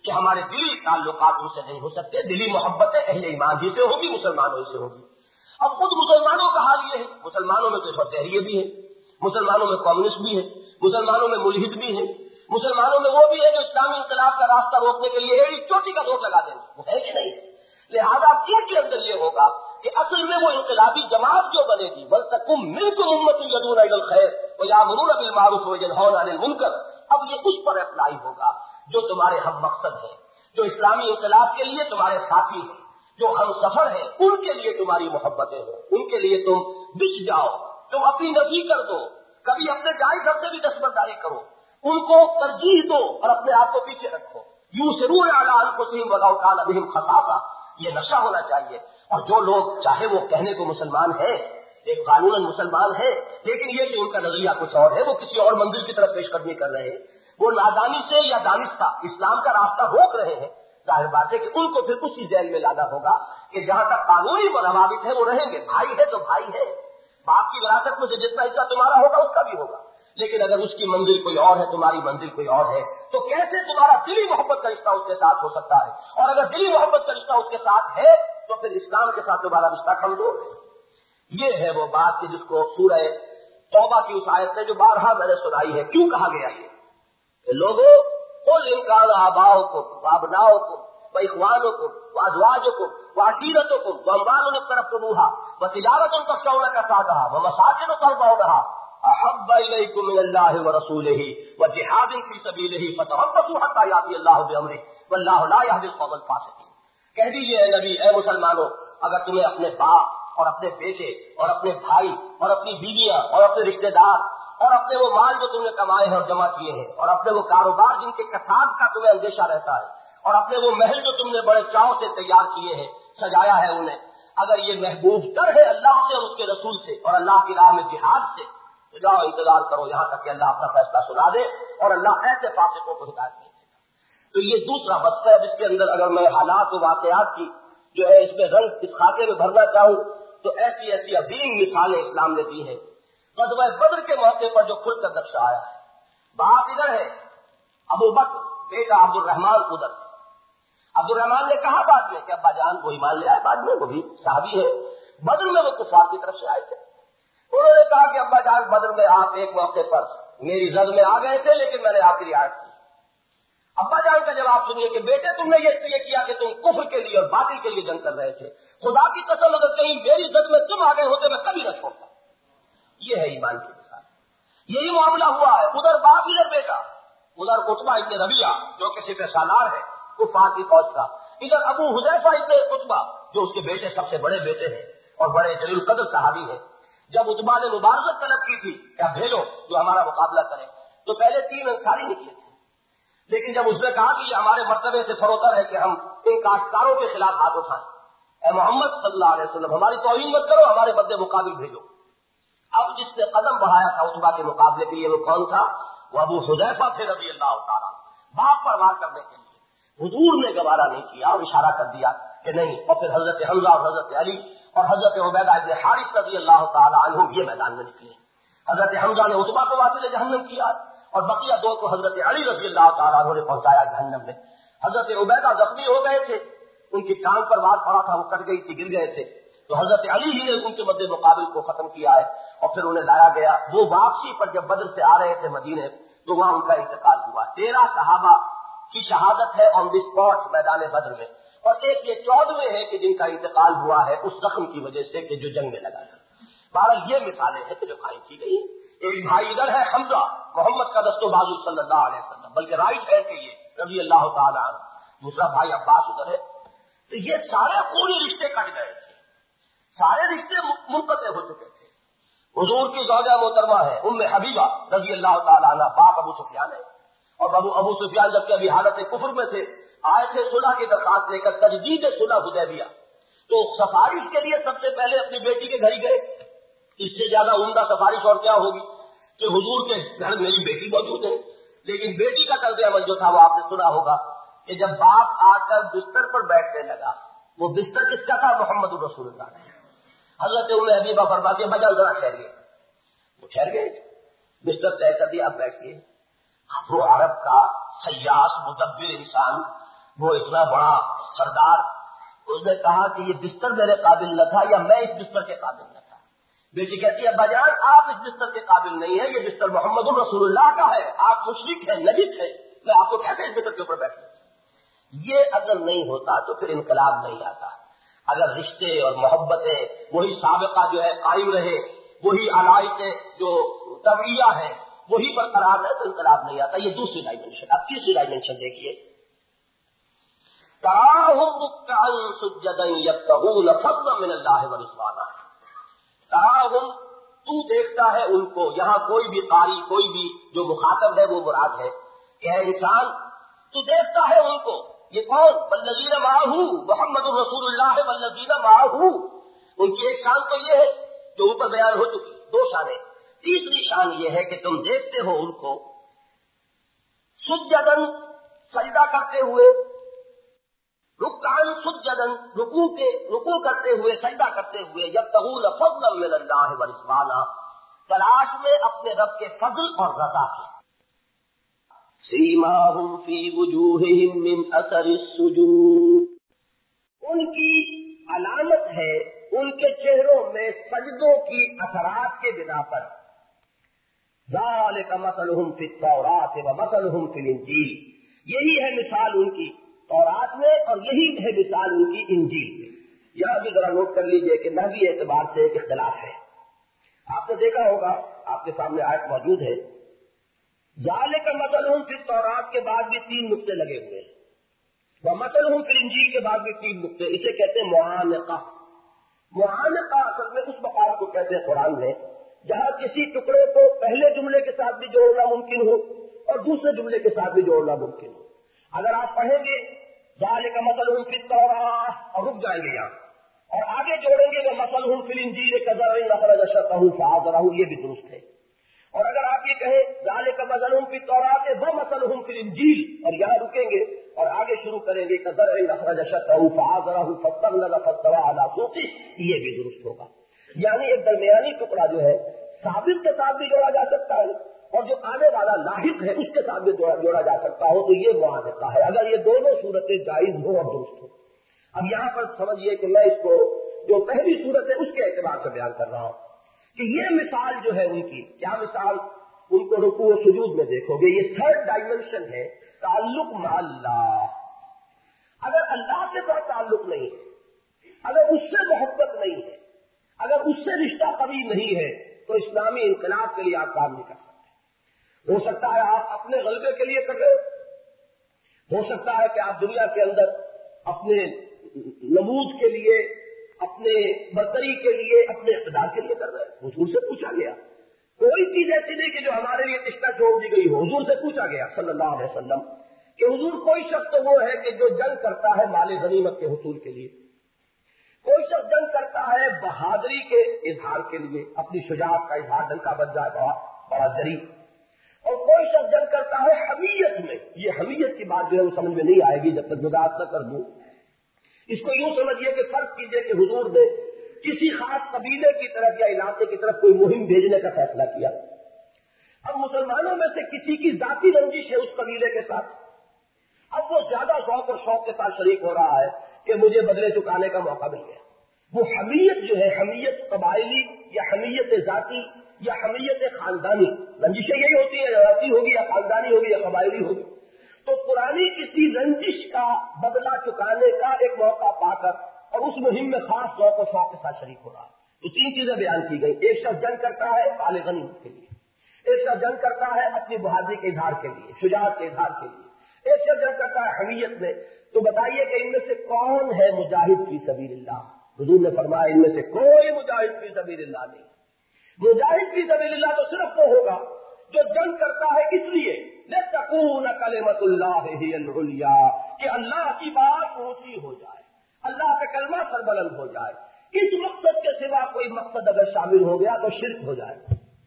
کہ ہمارے دلی تعلقات ان سے نہیں ہو سکتے، دلی محبتیں اہل ایمان ہی سے ہوگی، مسلمانوں ہی سے ہوگی۔ اب خود مسلمانوں کا حال یہ ہے، مسلمانوں میں تو فتحریے بھی ہے، مسلمانوں میں کمیونسٹ بھی ہے، مسلمانوں میں ملحد بھی ہے، مسلمانوں میں وہ بھی ہے جو اسلامی انقلاب کا راستہ روکنے کے لیے ایڑی چوٹی کا روک لگا دیں گے، وہ ہے کہ نہیں؟ لہذا ان کے اندر یہ ہوگا کہ اصل میں وہ انقلابی جماعت جو بنے گی، وَلْتَكُن مِّنكُمْ أُمَّةٌ يَدْعُونَ إِلَى الْخَيْرِ وَيَأْمُرُونَ بِالْمَعْرُوفِ وَيَنْهَوْنَ عَنِ الْمُنكَرِ، اب یہ اس پر اپلائی ہوگا جو تمہارے ہم مقصد ہیں، جو اسلامی انقلاب کے لیے تمہارے ساتھی ہیں، جو ہم سفر ہیں، ان کے لیے تمہاری محبتیں ہوں، ان کے لیے تم بچ جاؤ، تم اپنی نفی کر دو، کبھی اپنے جائز حق سے بھی دستبرداری کرو، ان کو ترجیح دو اور اپنے آپ کو پیچھے رکھو، یُؤْثِرُونَ عَلَىٰ أَنفُسِهِمْ وَلَوْ كَانَ بِهِمْ خَصَاصَةٌ، یہ نشہ ہونا چاہیے۔ اور جو لوگ چاہے وہ کہنے کو مسلمان ہیں، ایک قانوناً مسلمان ہے، لیکن یہ کہ ان کا نظریہ کچھ اور ہے، وہ کسی اور منزل کی طرف پیش قدمی کر رہے ہیں، وہ نادانی سے یا دانستہ اسلام کا راستہ روک رہے ہیں، ظاہر بات ہے کہ ان کو پھر اسی ذیل میں لانا ہوگا کہ جہاں تک قانونی روابط ہے وہ رہیں گے، بھائی ہے تو بھائی ہے، باپ کی وراثت میں سے جتنا حصہ تمہارا ہوگا اس کا بھی ہوگا، لیکن اگر اس کی منزل کوئی اور ہے، تمہاری منزل کوئی اور ہے، تو کیسے تمہارا دلی محبت کا رشتہ اس کے ساتھ ہو سکتا ہے؟ اور اگر دلی محبت کا رشتہ اس کے ساتھ ہے تو پھر اسلام کے ساتھ تمہارا رشتہ کمزور ہے۔ یہ ہے وہ بات کہ جس کو سورہ توبہ کی اس آیت میں جو بارہا میں نے سنائی ہے، کیوں کہا گیا یہ کہ لوگوں قل ان کان آباؤکم وابناؤکم واخوانکم وازواجکم وعشیرتکم واموال اقترفتموها وتجارۃ تخشون کسادها ومساکن ترضونها احب الیکم من اللہ ورسولہ وجہاد فی سبیلہ فتربصوا حتی یأتی اللہ بامرہ واللہ لا یہدی القوم الفاسقین۔ کہہ دیجیے اے نبی، اے مسلمانوں، اگر تمہیں اپنے باپ اور اپنے بیٹے اور اپنے بھائی اور اپنی بیویاں اور اپنے رشتے دار اور اپنے وہ مال جو تم نے کمائے ہیں اور جمع کیے ہیں اور اپنے وہ کاروبار جن کے کساد کا تمہیں اندیشہ رہتا ہے اور اپنے وہ محل جو تم نے بڑے چاؤ سے تیار کیے ہیں، سجایا ہے انہیں، اگر یہ محبوب تر ہے اللہ سے اور اس کے رسول سے اور اللہ کی راہ میں جہاد سے، تو جاؤ انتظار کرو یہاں تک کہ اللہ اپنا فیصلہ سنا دے، اور اللہ ایسے فاسقوں کو ہدایت نہیں دے۔ تو یہ دوسرا وصف ہے جس کے اندر اگر میں حالات و واقعات کی جو ہے اس میں رنگ اس خاکے میں بھرنا چاہوں تو ایسی ایسی عظیم مثالیں اسلام نے دی ہیں۔ غزوہ بدر کے موقع پر جو کھل کر نقشہ آیا ہے، باپ ادھر ہے ابو بکر، بیٹا عبد الرحمان ادھر۔ عبد الرحمان نے کہا بعد میں کہ ابا جان وہ ایمان لے آئے، بعد میں وہ بھی صحابی ہے، بدر میں وہ کفار کی طرف سے آئے تھے۔ انہوں نے کہا کہ ابا جان بدر میں آپ ایک موقع پر میری زد میں آ گئے تھے لیکن میں نے آپ کی رعایت کی۔ ابا جان کا جواب سنیے کہ بیٹے تم نے یہ اس لیے کیا کہ تم کفر کے لیے اور باطل کے لیے جنگ کر رہے تھے، خدا کی قسم اگر کہیں میری زد میں تم آ گئے ہوتے میں کبھی نہ چھوڑتا۔ یہ ہے ایمان کی مثال، یہی معاملہ ہوا ہے، ادھر باپ ادھر بیٹا، ادھر عتبہ ابن ربیعہ جو کہ سپہ سالار ہے کفار کی فوج کا، ادھر ابو حذیفہ ابن عتبہ جو اس کے بیٹے سب سے بڑے بیٹے ہیں اور بڑے جلیل القدر صحابی ہیں۔ جب عتبہ نے مبارزت طلب کی تھی کیا بھیجو جو ہمارا مقابلہ کرے، تو پہلے 3 انصاری نکلے تھے، لیکن جب اس نے کہا کہ یہ ہمارے مرتبے سے فروتر ہے کہ ہم ان کاشتکاروں کے خلاف ہاتھ اٹھائیں، اے محمد صلی اللہ علیہ وسلم ہماری توہین مت کرو، ہمارے مد مقابل بھیجو۔ اب جس نے قدم بڑھایا تھا عتبہ کے مقابلے کے لیے وہ کون تھا؟ وہ ابو حذیفہ تھے رضی اللہ تعالیٰ، باپ پر وار کرنے کے لیے۔ حضور نے گوارا نہیں کیا اور اشارہ کر دیا کہ نہیں، اور پھر حضرت حمزہ اور حضرت علی اور حضرت عبیدہ ابن حارث رضی اللہ تعالیٰ عنہ یہ میدان میں نکلے۔ حضرت حمزہ نے عتبہ کو واصل جہنم کیا اور بقیہ 2 کو حضرت علی رضی اللہ تعالیٰ عنہ نے پہنچایا جہنم میں۔ حضرت عبیدہ زخمی ہو گئے تھے، ان کی ٹانگ پر وار پڑا تھا، وہ کٹ گئی تھی، گر گئے تھے، تو حضرت علی ہی نے ان کے مد مقابل کو ختم کیا ہے اور پھر انہیں لایا گیا۔ وہ واپسی پر جب بدر سے آ رہے تھے مدینے تو وہاں ان کا انتقال ہوا۔ 13 صحابہ کی شہادت ہے آن دی اسپاٹ میدان بدر میں، اور ایک یہ 14ویں ہے کہ جن کا انتقال ہوا ہے اس زخم کی وجہ سے کہ جو جنگ میں لگا تھا۔ بہرحال یہ مثالیں ہیں کہ جو قائم کی گئی۔ ایک بھائی ادھر ہے حمزہ محمد کا دست و بازو صلی اللہ علیہ وسلم، بلکہ رائٹ ہے کہ یہ رضی اللہ تعالیٰ عنہ، دوسرا بھائی عباس ادھر ہے۔ تو یہ سارے خونی رشتے کٹ گئے تھے، سارے رشتے منقطع ہو چکے تھے۔ حضور کی زوجہ محترمہ ہے ام حبیبہ رضی اللہ تعالیٰ عنہ، باپ ابو سفیان ہے، اور ابو سفیان جبکہ ابھی حالت کفر میں تھے آئے تھے صلح کی درخواست لے کر، تجدید صلح حدیبیہ، تو سفارش کے لیے سب سے پہلے اپنی بیٹی کے گھر ہی گئے۔ اس سے زیادہ عمدہ سفارش اور کیا ہوگی کہ حضور کے گھر میری بیٹی موجود ہے، لیکن بیٹی کا طرز عمل جو تھا وہ آپ نے سنا ہوگا کہ جب باپ آ کر بستر پر بیٹھنے لگا، وہ بستر کس کا تھا؟ محمد رسول اللہ نے۔ حضرت ام حبیبہ فرماتی ہے بجا ذرا ٹھہریے، وہ ٹھہر گئے، بستر طے کر دیا، آپ بیٹھ گئے۔ وہ عرب کا سیاس مدبر انسان وہ اتنا بڑا سردار، اس نے کہا کہ یہ بستر میرے قابل نہ تھا یا میں اس بستر کے قابل نہ تھا۔ بیٹی کہتی ہے ابا جان آپ اس بستر کے قابل نہیں ہیں، یہ بستر محمد رسول اللہ کا ہے، آپ مشرک ہیں، نجس ہیں، میں آپ کو کیسے اس بستر کے اوپر بیٹھوں؟ یہ اگر نہیں ہوتا تو پھر انقلاب نہیں آتا۔ اگر رشتے اور محبتیں وہی سابقہ جو ہے قائم رہے، وہی علائق جو طبعیہ ہے وہی برقرار ہے تو انقلاب نہیں آتا۔ یہ دوسری ڈائمنشن۔ اب تیسری ڈائمنشن دیکھیے، تراہم رکعا سجدا یبتغون فضلا من اللہ ورضوانا۔ تراہم تو دیکھتا ہے ان کو، یہاں کوئی بھی قاری کوئی بھی جو مخاطب ہے وہ مراد ہے کہ اے انسان تو دیکھتا ہے ان کو، یہ کون؟ والذین معہ محمد رسول اللہ والذین معہ، ان کی ایک شان تو یہ ہے جو اوپر بیان ہو چکی، دو شانیں۔ تیسری شان یہ ہے کہ تم دیکھتے ہو ان کو سجدن سجدہ کرتے ہوئے، رکعن سجدن رکوع کرتے ہوئے، سجدہ کرتے ہوئے، یبتغون فضلا من اللہ ورضوانا، تلاش میں اپنے رب کے فضل اور رضا کی۔ سیماہم فی وجوہہم من اثر السجود، ان کی علامت ہے ان کے چہروں میں سجدوں کی اثرات کے بنا پر۔ ذالک مثلہم فی التوراۃ ومثلہم فی الانجیل، یہی ہے مثال ان کی تورات میں اور یہی ہے مثال ان کی انجیل میں۔ یہاں بھی ذرا نوٹ کر لیجئے کہ نحوی اعتبار سے ایک اختلاف ہے۔ آپ نے دیکھا ہوگا، آپ کے سامنے آیت موجود ہے، ذالک مثلہم فی التوراۃ کے بعد بھی 3 نقطے لگے ہوئے ہیں، ومثلہم فی الانجیل کے بعد بھی 3 نقطے، اسے کہتے ہیں معانقہ۔ معانقہ اصل میں اس مقام کو کہتے ہیں قرآن میں جہاں کسی ٹکڑے کو پہلے جملے کے ساتھ بھی جوڑنا ممکن ہو اور دوسرے جملے کے ساتھ بھی جوڑنا ممکن ہو۔ اگر آپ پڑھیں گے ذالک مثلہم فی التوراۃ اور رک جائیں گے یہاں اور آگے جوڑیں گے ومثلہم فی الانجیل کزرع اخرج شطأہ فآزرہ، یہ بھی درست ہے۔ اور اگر آپ یہ کہیں ذالک مثلہم فی التوراۃ ومثلہم فی الانجیل اور یہاں رکیں گے اور آگے شروع کریں گے کزرع اخرج شطأہ فآزرہ فاستغلظ فاستوى علی سوقہ، یہ بھی درست ہوگا۔ یعنی ایک درمیانی ٹکڑا جو ہے ثابت کے ساتھ بھی جوڑا جا سکتا ہے اور جو آنے والا لاحق ہے اس کے ساتھ بھی جوڑا جا سکتا ہو، تو یہ معانقہ ہے اگر یہ دونوں صورتیں جائز ہو اور درست ہو۔ اب یہاں پر سمجھیے کہ میں اس کو جو پہلی صورت ہے اس کے اعتبار سے بیان کر رہا ہوں کہ یہ مثال جو ہے ان کی، کیا مثال؟ ان کو رکوع و سجود میں دیکھو گے، یہ 3rd ڈائمنشن ہے، تعلق مع اللہ۔ اگر اللہ کے ساتھ تعلق نہیں ہے، اگر اس سے محبت نہیں ہے، اگر اس سے رشتہ قوی نہیں ہے تو اسلامی انقلاب کے لیے آپ کام نہیں کر سکتے۔ ہو سکتا ہے آپ اپنے غلبے کے لیے کر رہے ہو سکتا ہے کہ آپ دنیا کے اندر اپنے نمود کے لیے، اپنے برتری کے لیے، اپنے اقتدار کے لیے کر رہے ہیں۔ حضور سے پوچھا گیا، کوئی چیز ایسی نہیں کہ جو ہمارے لیے رشتہ چھوڑ دی گئی ہو۔ حضور سے پوچھا گیا صلی اللہ علیہ وسلم کہ حضور کوئی شخص تو وہ ہے کہ جو جنگ کرتا ہے مال غنیمت کے حصول کے لیے، کوئی شخص جنگ کرتا ہے بہادری کے اظہار کے لیے، اپنی شجاعت کا اظہار، ڈنکا بج جائے بڑا جری، اور کوئی شخص جنگ کرتا ہے حمیت میں۔ یہ حمیت کی بات جو ہے وہ سمجھ میں نہیں آئے گی جب تک وضاحت نہ کر دوں۔ اس کو یوں سمجھیے کہ فرض کیجئے کہ حضور نے کسی خاص قبیلے کی طرف یا علاقے کی طرف کوئی مہم بھیجنے کا فیصلہ کیا۔ اب مسلمانوں میں سے کسی کی ذاتی رنجش ہے اس قبیلے کے ساتھ، اب وہ زیادہ ذوق اور شوق کے ساتھ شریک ہو رہا ہے کہ مجھے بدلے چکانے کا موقع مل گیا۔ وہ حمیت جو ہے، حمیت قبائلی یا حمیت ذاتی یا حمیت خاندانی، رنجشیں یہی ہوتی ہیں، ذاتی ہوگی یا خاندانی ہوگی یا قبائلی ہوگی، تو پرانی کسی رنجش کا بدلہ چکانے کا ایک موقع پا کر اور اس مہم میں خاص ذوق و شوق کے ساتھ شریک ہو رہا ہے۔ تو 3 چیزیں بیان کی گئی، ایک شخص جنگ کرتا ہے مال غنیمت کے لیے، ایک شخص جنگ کرتا ہے اپنی بہادری کے اظہار کے لیے، شجاعت کے اظہار کے لیے، ایک شخص جنگ کرتا ہے حمیت میں۔ تو بتائیے کہ ان میں سے کون ہے مجاہد فی سبیل اللہ؟ حضور نے فرمایا ان میں سے کوئی مجاہد فی سبیل اللہ نہیں۔ مجاہد فی سبیل اللہ تو صرف وہ ہوگا جو جنگ کرتا ہے اس لیے لتکون کلمۃ اللہ ہی العلیٰ، کہ اللہ کی بات اونچی ہو جائے، اللہ کا کلمہ سربلند ہو جائے۔ اس مقصد کے سوا کوئی مقصد اگر شامل ہو گیا تو شرک ہو جائے۔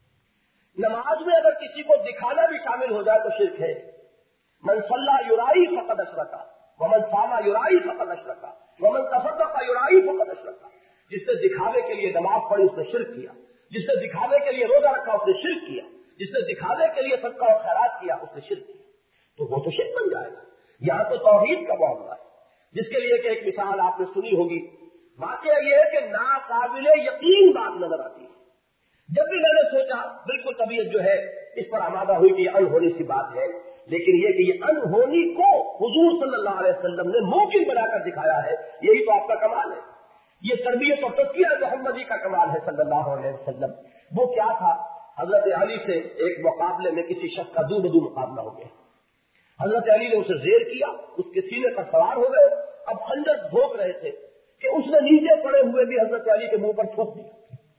نماز میں اگر کسی کو دکھانا بھی شامل ہو جائے تو شرک ہے۔ من صلی یرائی فقد اشرک ومن صام یرائی فقد اشرک ومن تصدق یرائی فقد اشرک۔ جس نے دکھاوے کے لیے نماز پڑھی اس نے شرک کیا، جس نے دکھاوے کے لیے روزہ رکھا اس نے شرک کیا، جس نے دکھاوے کے لیے صدقہ اور خیرات کیا اس نے شرک کیا، تو وہ تو شرک بن جائے گا۔ یہاں تو توحید کا معاملہ ہے، جس کے لیے کہ ایک مثال آپ نے سنی ہوگی۔ واقعہ یہ ہے کہ ناقابل یقین بات نظر آتی ہے۔ جب بھی میں نے سوچا بالکل طبیعت جو ہے اس پر آمادہ ہوئی کہ یہ انہونی سی بات ہے، لیکن یہ کہ یہ انہونی کو حضور صلی اللہ علیہ وسلم نے ممکن بنا کر دکھایا ہے، یہی تو آپ کا کمال ہے۔ یہ تربیت اور تزکیہ محمدی کا کمال ہے صلی اللہ علیہ وسلم۔ وہ کیا تھا؟ حضرت علی سے ایک مقابلے میں کسی شخص کا دو بدو مقابلہ ہو گیا۔ حضرت علی نے اسے زیر کیا، اس کے سینے پر سوار ہو گئے، اب خنجر بھونک رہے تھے کہ اس نے نیچے پڑے ہوئے بھی حضرت علی کے منہ پر تھوک دیا۔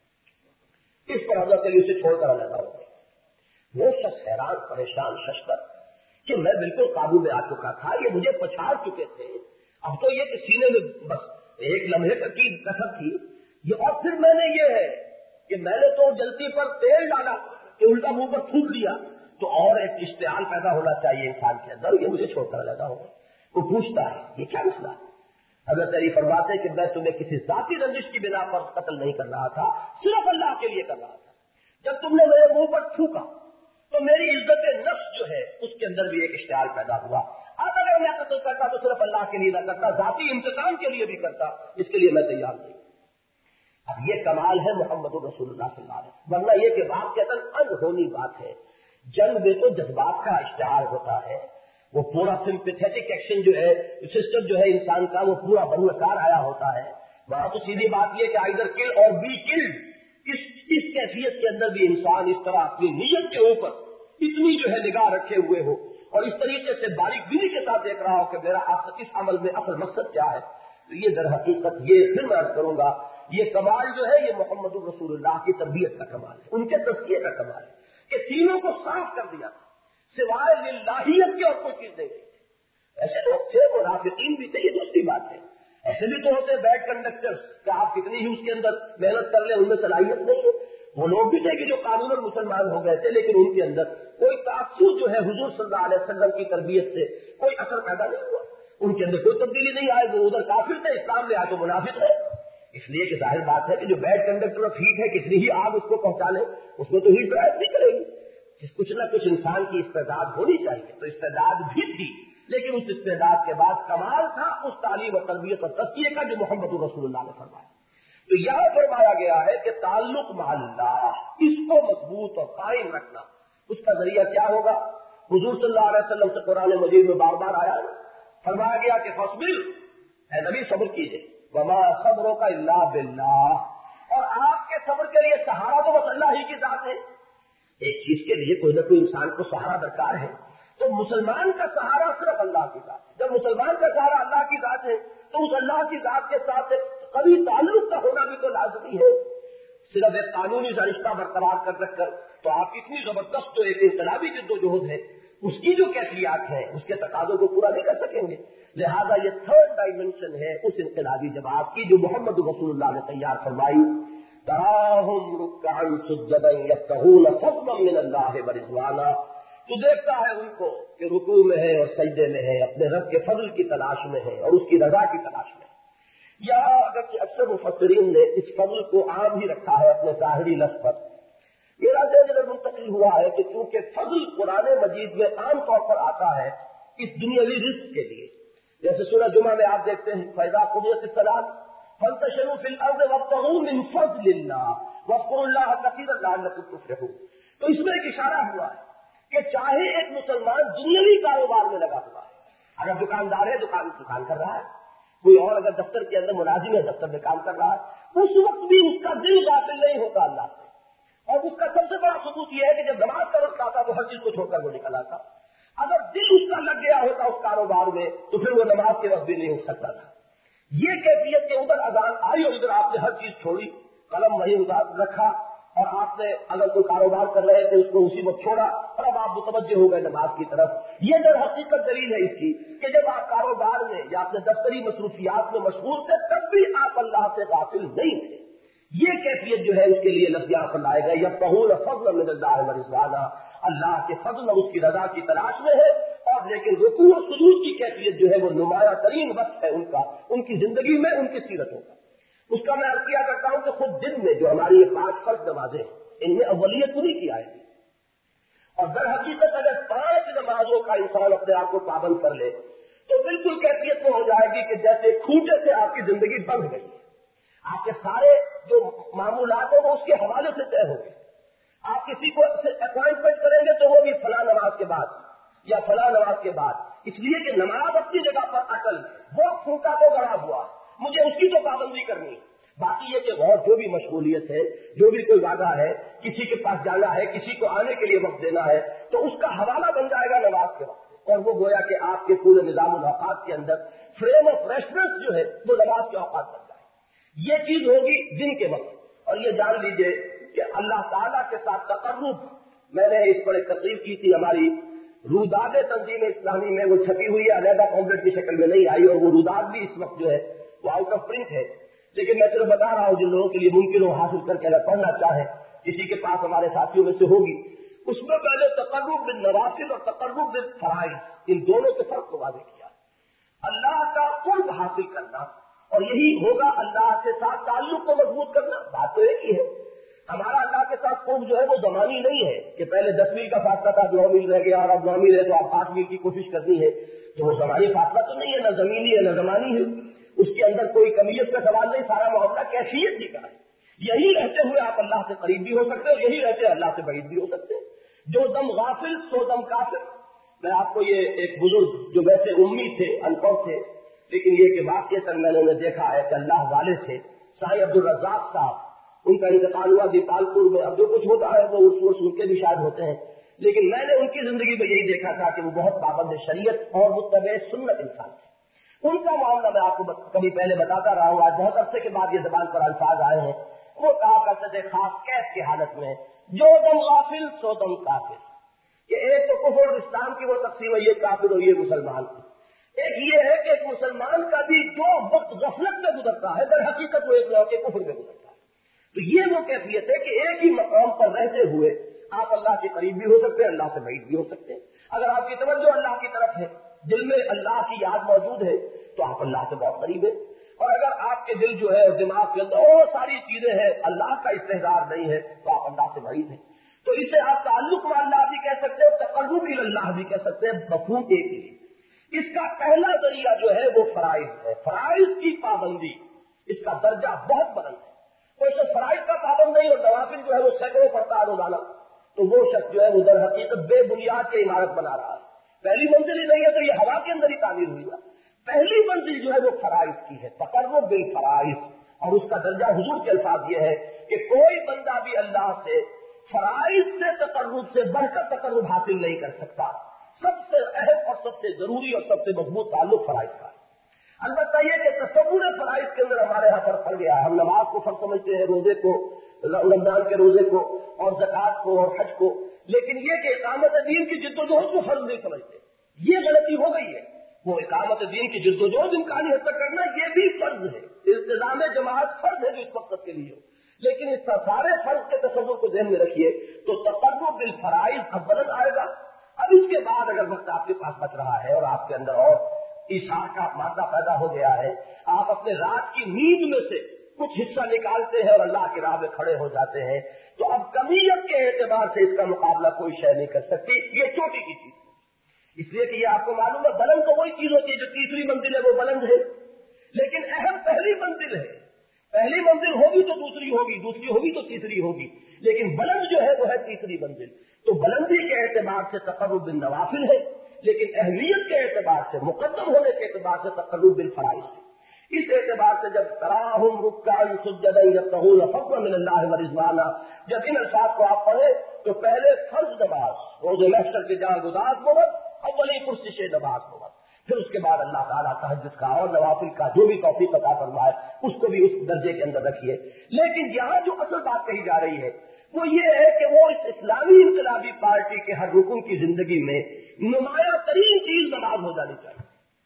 اس پر حضرت علی اسے چھوڑ کر علیحدہ ہو گئے۔ وہ شخص حیران پریشان ششدر کہ میں بالکل قابو میں آ چکا تھا، یہ مجھے پچھاڑ چکے تھے، اب تو یہ کہ سینے میں بس ایک لمحے کی کسر تھی یہ، اور پھر میں نے یہ ہے کہ میں نے تو جلتی پر تیل ڈالا کہ الٹا منہ پر تھوک دیا، تو اور ایک اشتعال پیدا ہونا چاہیے انسان کے اندر، یہ مجھے چھوڑ کر علیحدہ ہو گئے۔ وہ پوچھتا ہے یہ کیا مسئلہ ہے؟ حضرت علی فرماتے ہیں کہ میں تمہیں کسی ذاتی رنجش کی بنا پر قتل نہیں کر رہا تھا، صرف اللہ کے لیے کر رہا تھا۔ جب تم نے میرے منہ پر تھوکا تو میری عزت نفس جو ہے اس کے اندر بھی ایک اشتعال پیدا ہوا۔ اب اگر میں قتل کرتا تو صرف اللہ کے لیے نہ کرتا، ذاتی انتقام کے لیے بھی کرتا، اس کے لیے میں تیار نہیں۔ اب یہ کمال ہے محمد رسول اللہ صلی اللہ علیہ وسلم، ورنہ یہ کہ واقعتاً انہونی بات ہے۔ جنگ میں تو جذبات کا اشتعال ہوتا ہے، وہ پورا سمپیتھیٹک ایکشن جو ہے سسٹم جو ہے انسان کا وہ پورا بروکار آیا ہوتا ہے۔ وہاں تو سیدھی بات یہ کہ آئدر کل اور بی کلڈ، اس کیفیت کے اندر بھی انسان اس طرح اپنی نیت کے اوپر اتنی جو ہے نگاہ رکھے ہوئے ہو اور اس طریقے سے باریک بینی کے ساتھ دیکھ رہا ہو کہ میرا اس عمل میں اصل مقصد کیا ہے، تو یہ در حقیقت یہ پھر میں عرض کروں گا یہ کمال جو ہے یہ محمد رسول اللہ کی تربیت کا کمال ہے، ان کے تزکیے کا کمال ہے کہ سینوں کو صاف کر دیا تھا، سوائے للہیت کی اور کوئی چیز نہیں تھی۔ ایسے لوگ تھے، منافقین بھی تھے، یہ دوسری بات ہے، ایسے بھی تو ہوتے بیڈ کنڈکٹرز کہ آپ کتنی ہی اس کے اندر محنت کر لیں ان میں صلاحیت نہیں ہے۔ وہ لوگ بھی تھے کہ جو قانوناً مسلمان ہو گئے تھے لیکن ان کے اندر کوئی تاثر جو ہے حضور صلی اللہ علیہ وسلم کی تربیت سے کوئی اثر پیدا نہیں ہوا، ان کے اندر کوئی تبدیلی نہیں آئی، وہ ادھر کافر تھے، اسلام میں آئے تو منافق ہے۔ اس لیے کہ ظاہر بات ہے کہ جو بیڈ کنڈکٹر آف ہیٹ ہے کتنی ہی آگ اس کو پہنچا لے اس میں تو ہیٹ ڈرائیو نہیں کرے گی۔ کچھ نہ کچھ انسان کی استعداد ہونی چاہیے، تو استعداد بھی تھی، لیکن اس استعداد کے بعد کمال تھا اس تعلیم اور تربیت اور تزکیے کا جو محمد رسول اللہ نے فرمایا۔ تو یہاں فرمایا گیا ہے کہ تعلق مع اللہ، اس کو مضبوط اور قائم رکھنا، اس کا ذریعہ کیا ہوگا؟ حضور صلی اللہ علیہ وسلم سے قرآن مجید میں بار بار آیا ہے، فرمایا گیا کہ فاصبر، اے نبی صبر کیجئے، وما صبرک الا باللہ، اور آپ کے صبر کے لیے سہارا تو بس اللہ ہی کی ذات ہے۔ ایک چیز کے لیے کوئی نہ کوئی انسان کو سہارا درکار ہے، تو مسلمان کا سہارا صرف اللہ کی ذات ہے۔ جب مسلمان کا سہارا اللہ کی ذات ہے تو اس اللہ کی ذات کے ساتھ ایک قوی تعلق کا ہونا بھی تو لازمی ہے۔ صرف ایک قانونی سا رشتہ برقرار کر رکھ کر تو آپ اتنی زبردست تو ایک انقلابی جدوجہد ہے، اس کی جو کیفیات ہے اس کے تقاضوں کو پورا نہیں کر سکیں گے۔ لہذا یہ تھرڈ ڈائمنشن ہے اس انقلابی جماعت کی جو محمد رسول اللہ نے تیار فرمائی۔ تراہم رکعا سجدا یبتغون فضلا من اللہ ورضوانا، تو دیکھتا ہے ان کو کہ رکوع میں ہے اور سجدے میں ہے، اپنے رب کے فضل کی تلاش میں ہے اور اس کی رضا کی تلاش میں ہے۔ یہاں اگرچہ اکثر مفسرین نے اس فضل کو عام ہی رکھا ہے اپنے ظاہری لفظ پر، میرا ذہن منتقل ہوا ہے کہ چونکہ فضل قرآن مجید میں عام طور پر آتا ہے اس دنیاوی رزق کے لیے، جیسے سورہ جمعہ میں آپ دیکھتے ہیں فَإِذَا قُضِيَتِ الصَّلَاةُ فَانتَشِرُوا فِي الْأَرْضِ وَابْتَغُوا مِن فَضْلِ اللَّهِ وَاذْكُرُوا اللَّهَ كَثِيرًا لَعَلَّكُمْ تُفْلِحُونَ۔ تو اس میں ایک اشارہ ہوا ہے کہ چاہے ایک مسلمان دنیاوی کاروبار میں لگا ہوا ہے، اگر دکاندار ہے دکان کر رہا ہے، کوئی اور اگر دفتر کے اندر ملازم ہے دفتر میں کام کر رہا ہے، اس وقت بھی اس کا دل غافل نہیں ہوتا اللہ سے، اور اس کا سب سے بڑا ثبوت یہ ہے کہ جب نماز کا وقت آتا تو ہر چیز کو چھوڑ کر وہ نکل آتا۔ اگر دل اس کا لگ گیا ہوتا اس کاروبار میں تو پھر وہ نماز کے وقت بھی نہیں اٹھ سکتا تھا۔ یہ کیفیت کے ادھر اذان آئی اور ادھر آپ نے ہر چیز چھوڑی، قلم وہیں ادھر رکھا، اور آپ نے اگر کوئی کاروبار کر رہے تھے اس کو اسی وقت چھوڑا اور اب آپ متوجہ ہو گئے نماز کی طرف۔ یہ در حقیقت دلیل ہے اس کی کہ جب آپ کاروبار میں یا اپنے دفتری مصروفیات میں مشغول تھے تب بھی آپ اللہ سے غافل نہیں تھے۔ یہ کیفیت جو ہے اس کے لیے لفظ یہاں پر لائے گئے یبتغون فضلا من اللہ ورضوانا، اللہ کے فضل اور اس کی رضا کی تلاش میں ہے، اور لیکن رکوع و سجود کی کیفیت جو ہے وہ نمایاں ترین وصف ہے ان کی زندگی میں، ان کی سیرتوں کا۔ اس کا میں عرض کیا کرتا ہوں کہ خود دن میں جو ہماری یہ 5 فرض نمازیں ہیں ان میں اولیت پوری کی آئے گی، اور در حقیقت اگر 5 نمازوں کا انسان اپنے آپ کو پابند کر لے تو بالکل کیفیت میں ہو جائے گی کہ جیسے کھوٹے سے آپ کی زندگی بندھ گئی ہے. آپ کے سارے جو معمولات ہیں وہ اس کے حوالے سے طے ہوں گے. آپ کسی کو اپوائنٹمنٹ کریں گے تو وہ بھی فلاں نماز کے بعد یا فلاں نماز کے بعد، اس لیے کہ نماز اپنی جگہ پر اٹل، وہ پھوٹا تو گڑا ہوا، مجھے اس کی تو پابندی کرنی ہے. باقی یہ کہ اور جو بھی مشغولیت ہے، جو بھی کوئی وعدہ ہے، کسی کے پاس جانا ہے، کسی کو آنے کے لیے وقت دینا ہے، تو اس کا حوالہ بن جائے گا نماز کے وقت. اور وہ گویا کہ آپ کے پورے نظام الاوقات کے اندر فریم آف ریفرنس جو ہے وہ نماز کے اوقات بن جائے. یہ چیز ہوگی دن کے وقت. اور یہ جان لیجئے کہ اللہ تعالیٰ کے ساتھ تقرب، میں نے اس پر ایک تقریر کی تھی ہماری روداد تنظیم اسلامی میں، وہ چھپی ہوئی ہے، علیحدہ پمفلیٹ کی شکل میں نہیں آئی، اور وہ روداد بھی اس وقت جو ہے وہ آؤٹ آف پرنٹ ہے. لیکن میں صرف بتا رہا ہوں جن لوگوں کے لیے ممکن ہو حاصل کر کے اگر پڑھنا چاہے، کسی کے پاس ہمارے ساتھیوں میں سے ہوگی. اس میں پہلے تقرب بالنوافل اور تقرب بالفرائض، ان دونوں کے فرق کو واضح کیا. اللہ کا قرب حاصل کرنا اور یہی ہوگا اللہ کے ساتھ تعلق کو مضبوط کرنا. بات تو ایک ہی ہے. ہمارا اللہ کے ساتھ قرب جو ہے وہ زمانی نہیں ہے کہ پہلے 10 میل کا فاصلہ تھا 9 میل رہ گیا اور اب 9 میل ہے تو آپ 8 میل کی کوشش کرنی ہے. تو وہ زمانی فاصلہ تو نہیں ہے، نہ زمینی ہے نہ زمانی ہے. اس کے اندر کوئی کمیت کا سوال نہیں، سارا معاملہ کیفیت ہی کا ہے. یہی رہتے ہوئے آپ اللہ سے قریب بھی ہو سکتے اور یہی رہتے اللہ سے بعید بھی ہو سکتے. جو دم غافل سو دم کافر. میں آپ کو یہ ایک بزرگ جو ویسے امی تھے، ان پڑھ تھے، لیکن یہ کہ واقعتاً میں نے انہیں دیکھا ہے کہ اللہ والے تھے، سائی عبدالرزاق صاحب. ان کا انتقال ہوا دیپال پور میں. اب جو کچھ ہوتا ہے وہ اس ان کے بھی شاید ہوتے ہیں، لیکن میں نے ان کی زندگی میں یہی دیکھا تھا کہ وہ بہت پابند شریعت اور متبع سنت انسان تھے. ان کا معاملہ میں آپ کو کبھی پہلے بتاتا رہا ہوں، آج بہت عرصے کے بعد یہ زبان پر الفاظ آئے ہیں. وہ کہا کرتے تھے خاص کیف کی حالت میں، جو دم غافل سو دم کافر. کہ ایک تو کفر اور اسلام کی وہ تقسیم ہے، یہ کافر اور یہ مسلمان. ایک یہ ہے کہ ایک مسلمان کا بھی جو وقت غفلت میں گزرتا ہے در حقیقت وہ ایک لوگ کے کفر میں گزرتا ہے. تو یہ وہ کیفیت ہے کہ ایک ہی مقام پر رہتے ہوئے آپ اللہ کے قریب بھی ہو سکتے ہیں، اللہ سے بعید بھی ہو سکتے ہیں. اگر آپ کی توجہ اللہ کی طرف ہے، دل میں اللہ کی یاد موجود ہے، تو آپ اللہ سے بہت قریب ہیں. اور اگر آپ کے دل جو ہے اور دماغ کے اندر اور ساری چیزیں ہیں، اللہ کا استحضار نہیں ہے، تو آپ اللہ سے بعید ہیں. تو اسے آپ تعلق میں اللہ بھی کہہ سکتے ہیں اور تقرب اللہ بھی کہہ سکتے ہیں. مفہوم ایک ہی. اس کا پہلا ذریعہ جو ہے وہ فرائض ہے. فرائض کی پابندی، اس کا درجہ بہت بلند ہے. کوئی شخص فرائض کا پابند نہیں اور نوافل جو ہے وہ سینکڑوں پڑھتا ہے روزانہ، تو وہ شخص جو ہے وہ در حقیقت بے بنیاد کی عمارت بنا رہا ہے. پہلی منزل ہی نہیں ہے تو یہ ہوا کے اندر ہی تعمیر ہوئی ہے. پہلی منزل جو ہے وہ فرائض کی ہے، تقرب بالفرائض. اور اس کا درجہ حضور کے الفاظ یہ ہے کہ کوئی بندہ بھی اللہ سے فرائض سے تقرب سے بڑھ کر تقرب حاصل نہیں کر سکتا. سب سے اہم اور سب سے ضروری اور سب سے مضبوط تعلق فرائض کا ہے. البتہ یہ کہ تصور فرائض کے اندر ہمارے یہاں فرق پڑ گیا ہے. ہم نماز کو فرض سمجھتے ہیں، روزے کو، رمضان کے روزے کو، اور زکوٰۃ کو اور حج کو، لیکن یہ کہ اقامت دین کی جدوجہد کو فرض نہیں سمجھتے. یہ غلطی ہو گئی ہے. وہ اقامت دین کی جدوجہد امکانی حد تک کرنا یہ بھی فرض ہے. التزام جماعت فرض ہے جو اس مقصد کے لیے ہو، لیکن اس سارے فرض کے تصور کو ذہن میں رکھیے تو تقرب بالفرائض اولاً آئے گا. اب اس کے بعد اگر وقت آپ کے پاس بچ رہا ہے اور آپ کے اندر اور ایثار کا مادہ پیدا ہو گیا ہے، آپ اپنے رات کی نیند میں سے کچھ حصہ نکالتے ہیں اور اللہ کی راہ میں کھڑے ہو جاتے ہیں، تو اب کمیت کے اعتبار سے اس کا مقابلہ کوئی شے نہیں کر سکتی. یہ چھوٹی کی چیز، اس لیے کہ یہ آپ کو معلوم ہے بلند تو وہی چیز ہوتی ہے جو تیسری منزل ہے وہ بلند ہے، لیکن اہم پہلی منزل ہے. پہلی منزل ہوگی تو دوسری ہوگی، دوسری ہوگی تو تیسری ہوگی، لیکن بلند جو ہے وہ ہے تیسری منزل. تو بلندی کے اعتبار سے تقرب بالنوافل ہے، لیکن اہمیت کے اعتبار سے، مقدم ہونے کے اعتبار سے تقرب بالفرائض ہے. اس اعتبار سے جب تراہم رکعا سجدا یبتغون فضلا من اللہ ورضوانا، جب ان الفاظ کو آپ پڑھیں تو پہلے فرض نماز روز محشر کے جہاں گزار بہت اولی پرسش نماز بہت، پھر اس کے بعد اللہ تعالیٰ تہجد کا اور نوافل کا جو بھی توفیق عطا فرمائے اس کو بھی اس درجے کے اندر رکھیے. لیکن یہاں جو اصل بات کہی جا رہی ہے وہ یہ ہے کہ وہ اس اسلامی انقلابی پارٹی کے ہر رکن کی زندگی میں نمایاں ترین چیز نماز ہو جانی چاہیے.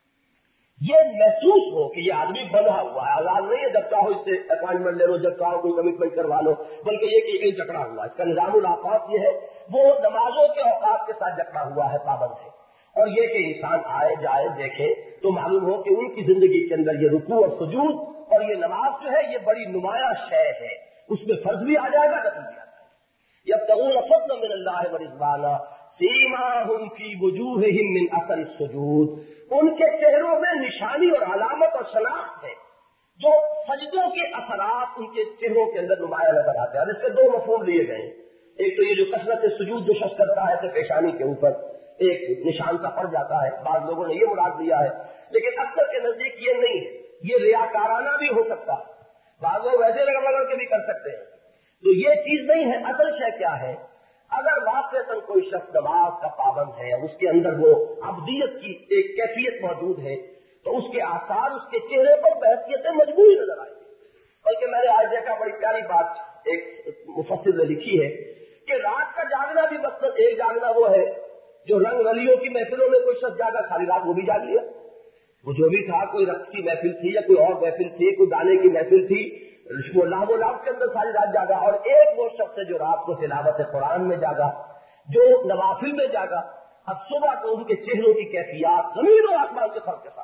یہ محسوس ہو کہ یہ آدمی بندھا ہوا ہے، آزاد نہیں ہے جب چاہو اس سے اپوائنٹمنٹ لے لو، جب چاہو کوئی کمٹمنٹ کروا لو، بلکہ یہ کہ کہیں جکڑا ہوا. اس کا نظام الاوقات یہ ہے وہ نمازوں کے اوقات کے ساتھ جکڑا ہوا ہے، پابند ہے. اور یہ کہ انسان آئے جائے دیکھے تو معلوم ہو کہ ان کی زندگی کے اندر یہ رکوع اور سجود اور یہ نماز جو ہے یہ بڑی نمایاں شے ہے. اس میں فرض بھی آ جائے گا، نفل بھی آ جائے گا. یبتغون فضلا من اللہ ورضوانا سیماہم فی وجوہہم من اثر السجود. ان کے چہروں میں نشانی اور علامت اور شناخت ہے، جو سجدوں کے اثرات ان کے چہروں کے اندر نمایاں نظر آتے ہیں. اور اس کے دو مفہوم لیے گئے ہیں. ایک تو یہ جو کثرت سجود جو شخص کرتا ہے تو پیشانی کے اوپر ایک نشان سا پڑ جاتا ہے، بعض لوگوں نے یہ مراد لیا ہے، لیکن اکثر کے نزدیک یہ نہیں ہے. یہ ریاکارانہ بھی ہو سکتا ہے، بعض لوگ ویسے رگڑ کے بھی کر سکتے ہیں. تو یہ چیز نہیں ہے. اصل شے کیا ہے؟ اگر واقعتاً کوئی شخص نماز کا پابند ہے، اس کے اندر وہ عبدیت کی ایک کیفیت موجود ہے، تو اس کے آثار اس کے چہرے پر بحثیت مجبوری نظر آئے. بلکہ میں نے آج دیکھا بڑی پیاری بات ایک مفسر نے لکھی ہے کہ رات کا جاگنا بھی مثلاً ایک جاگنا وہ ہے جو رنگ رلیوں کی محفلوں میں کوئی شخص جاگا ساری رات وہ بھی جاگ لیا، وہ جو بھی تھا، کوئی رقص کی محفل تھی یا کوئی اور محفل تھی، کوئی گانے کی محفل تھی، وہ لاب و لاب کے اندر ساری رات جاگا. اور ایک وہ شخص ہے جو رات کو تلاوت قرآن میں جاگا، جو نوافل میں جاگا. اب صبح کو ان کے چہروں کی کیفیات زمین و آسمان کے فرق کے ساتھ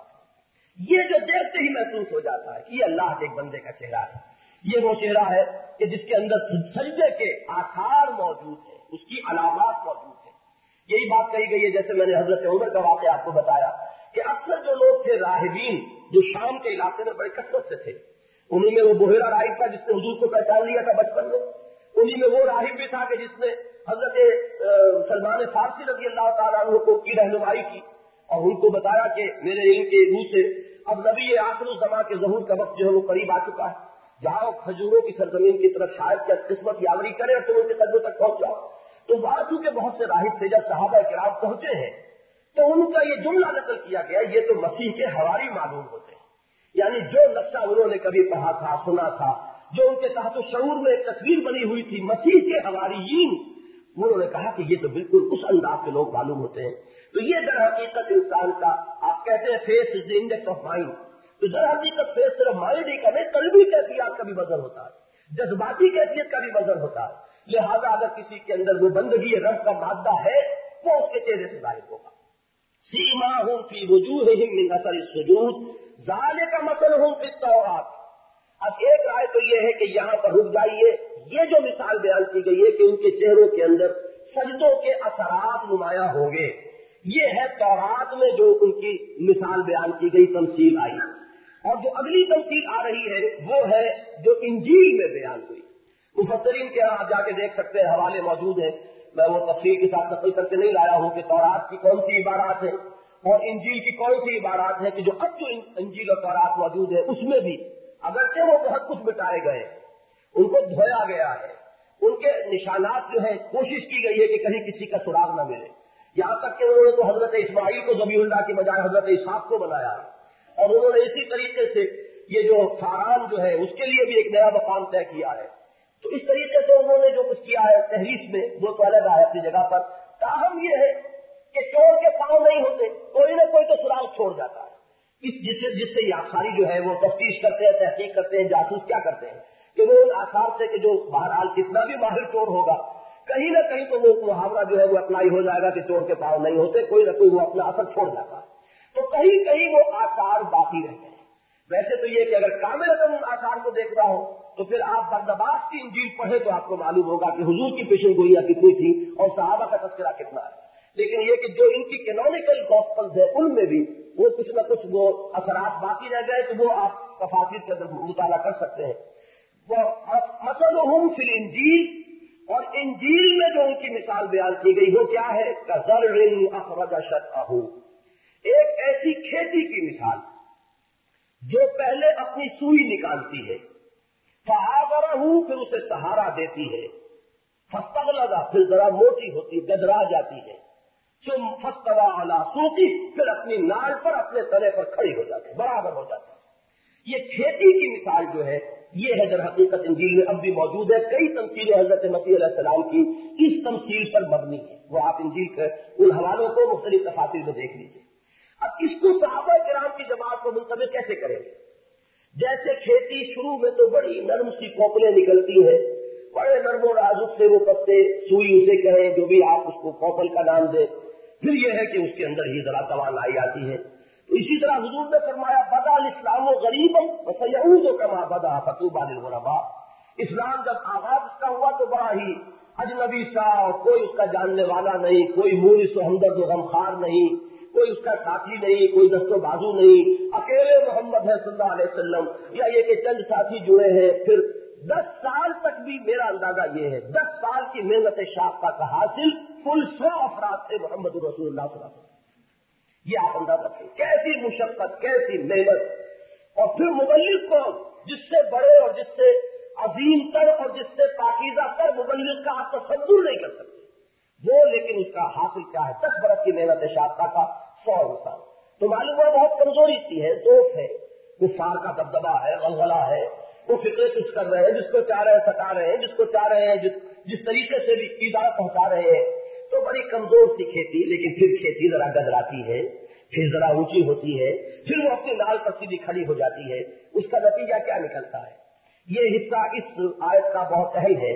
یہ جو دیکھتے ہی محسوس ہو جاتا ہے کہ یہ اللہ کے ایک بندے کا چہرہ ہے. یہ وہ چہرہ ہے کہ جس کے اندر سجدے کے آثار موجود ہیں، اس کی علامات موجود ہیں. یہی بات کہی گئی ہے، جیسے میں نے حضرت عمر کا واقعہ آپ کو بتایا کہ اکثر جو لوگ تھے راہبین جو شام کے علاقے میں بڑے کثرت سے تھے، انہی میں وہ بحیرہ راہب تھا جس نے حضور کو پہچان لیا تھا بچپن میں، انہی میں وہ راہب بھی تھا کہ جس نے حضرت سلمان فارسی رضی اللہ تعالیٰ عنہ کو کی رہنمائی کی اور ان کو بتایا کہ میرے علم کے منہ سے اب نبی آخر الزماں کے ظہور کا وقت جو ہے وہ قریب آ چکا ہے، جاؤ کھجوروں کی سرزمین کی طرف شاید کیا قسمت یاوری کرے اور تم ان کے قدموں تک پہنچ جاؤ. تو بازو کے بہت سے راہب تھے، جب صحابہ کرام پہنچے ہیں تو ان کا یہ جملہ نقل کیا گیا، یہ تو مسیح کے حواری معلوم ہوتے ہیں. یعنی جو نقشہ انہوں نے کبھی پڑھا تھا، سنا تھا، جو ان کے تحت شعور میں ایک تصویر بنی ہوئی تھی مسیح کے حواریین، انہوں نے کہا کہ یہ تو بالکل اس انداز کے لوگ معلوم ہوتے ہیں. تو یہ در حقیقت انسان کا، آپ کہتے ہیں face is the index of mind, تو در حقیقت فیس صرف مائنڈ ہی کا نہیں، قلبی کیفیات کا بھی وزن ہوتا ہے، جذباتی کیفیت کا بھی وزن ہوتا ہے. لہذا اگر کسی کے اندر وہ بندگی رب کا مادہ ہے وہ اس کے چہرے سے ظاہر ہوگا. سیماہم فی وجوہہم من اثر السجود ذالک مثلہم فی التوراۃ. اب ایک رائے تو یہ ہے کہ یہاں پر رک جائیے، یہ جو مثال بیان کی گئی ہے کہ ان کے چہروں کے اندر سجدوں کے اثرات نمایاں ہوں گے، یہ ہے تورات میں جو ان کی مثال بیان کی گئی، تمثیل آئی. اور جو اگلی تمثیل آ رہی ہے وہ ہے جو انجیل میں بیان ہوئی. مفسرین کے آپ جا کے دیکھ سکتے ہیں، حوالے موجود ہیں، میں وہ تفسیر کے ساتھ نقل کر کے نہیں لایا ہوں کہ تورات کی کون سی عبارات ہیں اور انجیل کی کون سی عبارات ہیں، کہ جو اب جو انجیل اور تورات موجود ہے اس میں بھی اگرچہ وہ بہت کچھ مٹائے گئے، ان کو دھویا گیا ہے، ان کے نشانات جو ہے کوشش کی گئی ہے کہ کہیں کسی کا سراغ نہ ملے. یہاں تک کہ انہوں نے تو حضرت اسماعیل کو ذبیح اللہ کی بجائے حضرت اسحاق کو بنایا، اور انہوں نے اسی طریقے سے یہ جو فاران جو ہے اس کے لیے بھی ایک نیا مقام طے کیا ہے. تو اس طریقے سے انہوں نے جو کچھ کیا ہے تحریف میں وہ تو الگ ہے اپنی جگہ پر. تاہم یہ ہے کہ چور کے پاؤں نہیں ہوتے، کوئی نہ کوئی تو سراغ چھوڑ جاتا ہے. جس سے یہ آثاری جو ہے وہ تفتیش کرتے ہیں، تحقیق کرتے ہیں، جاسوس کیا کرتے ہیں کہ وہ ان آثار سے کہ جو بہرحال کتنا بھی ماہر چور ہوگا کہیں نہ کہیں تو وہ محاورہ جو ہے وہ اپلائی ہو جائے گا کہ چور کے پاؤں نہیں ہوتے، کوئی نہ کوئی وہ اپنا اثر چھوڑ جاتا ہے. تو کہیں کہیں وہ آثار باقی رہتے ہیں. ویسے تو یہ کہ اگر کامل ان آثار کو دیکھ رہا ہو تو پھر آپ بردباس کی انجیل پڑھیں تو آپ کو معلوم ہوگا کہ حضور کی پیشن گوئیاں کتنی تھی اور صحابہ کا تذکرہ کتنا ہے. لیکن یہ کہ جو ان کی کینونیکل گاسپلز ہیں ان میں بھی وہ کچھ نہ کچھ وہ اثرات باقی رہ گئے، تو وہ آپ تفاسیر کے اندر مطالعہ کر سکتے ہیں. وہ مثلہم فی الانجیل، اور انجیل میں جو ان کی مثال بیان کی گئی وہ کیا ہے؟ کزرع اخرج شطأہ، ایک ایسی کھیتی کی مثال جو پہلے اپنی سوئی نکالتی ہے، فآذرہ، پھر اسے سہارا دیتی ہے، فاستغلظ، پھر ذرا موٹی ہوتی گدرا جاتی ہے، ثم فاستوى علی سوقہ، پھر اپنی نال پر اپنے تنے پر کھڑی ہو جاتی ہے، برابر ہو جاتی ہے. یہ کھیتی کی مثال جو ہے یہ ہے در حقیقت انجیل میں اب بھی موجود ہے. کئی تمثیلیں حضرت مسیح علیہ السلام کی اس تمثیل پر مبنی ہے، وہ آپ انجیل کے ان حوالوں کو مختلف تفاسیر میں دیکھ لیجیے. اب اس کو صحابہ کرام کی جماعت کو منتبہ کیسے کریں گے؟ جیسے کھیتی شروع میں تو بڑی نرم سی کوپلیں نکلتی ہیں، بڑے نرم و نازک سے وہ پتے، سوئی اسے کہیں جو بھی آپ اس کو کوپل کا نام دیں، پھر یہ ہے کہ اس کے اندر ہی ذرا توانائی آتی ہے. تو اسی طرح حضور نے فرمایا بدا الاسلام غریبا وسیعود کما بدا فطوبی للغرباء. اسلام جب آغاز اس کا ہوا تو بڑا ہی اجنبی سا، اور کوئی اس کا جاننے والا نہیں، کوئی مونس و ہمدرد و غمخوار نہیں، कोई उसका साथी नहीं, कोई दस्तो बाजू नहीं, अकेले मोहम्मद है सल्लल्लाहु अलैहि वसल्लम, या ये कि चंद साथी जुड़े हैं। फिर 10 साल तक भी मेरा अंदाजा ये है, 10 साल की मेहनत शाक़ा का हासिल कुल 100 अफराद से मोहम्मद रसूलुल्लाह सल्लल्लाहु अलैहि वसल्म। ये आप अंदाजा करें कैसी मुशक्कत, कैसी मेहनत। और फिर मुबल्लिग कौन, जिससे बड़े और जिससे अजीम तर और जिससे पाकीज़ा तर मुबल्लिग का आप तसव्वुर नहीं कर सकते वो, लेकिन उसका हासिल क्या है, 10 बरस की मेहनत शाक़ा का 100 इंसान। तो मालूम है बहुत कमजोरी सी है, ज़ोफ है, कुफार का दबदबा है, गलगला है, वो फिक्रे कुछ कर रहे हैं, जिसको चाह रहे हैं सता रहे हैं, जिसको चाह रहे हैं जिस तरीके से भी ईज़ा पहुंचा रहे हैं। तो बड़ी कमजोर सी खेती, लेकिन फिर खेती जरा गदराती है, फिर जरा ऊंची होती है, फिर वो अपनी नाल पर सीधी खड़ी हो जाती है। उसका नतीजा क्या निकलता है? ये हिस्सा इस आयत का बहुत अहम है।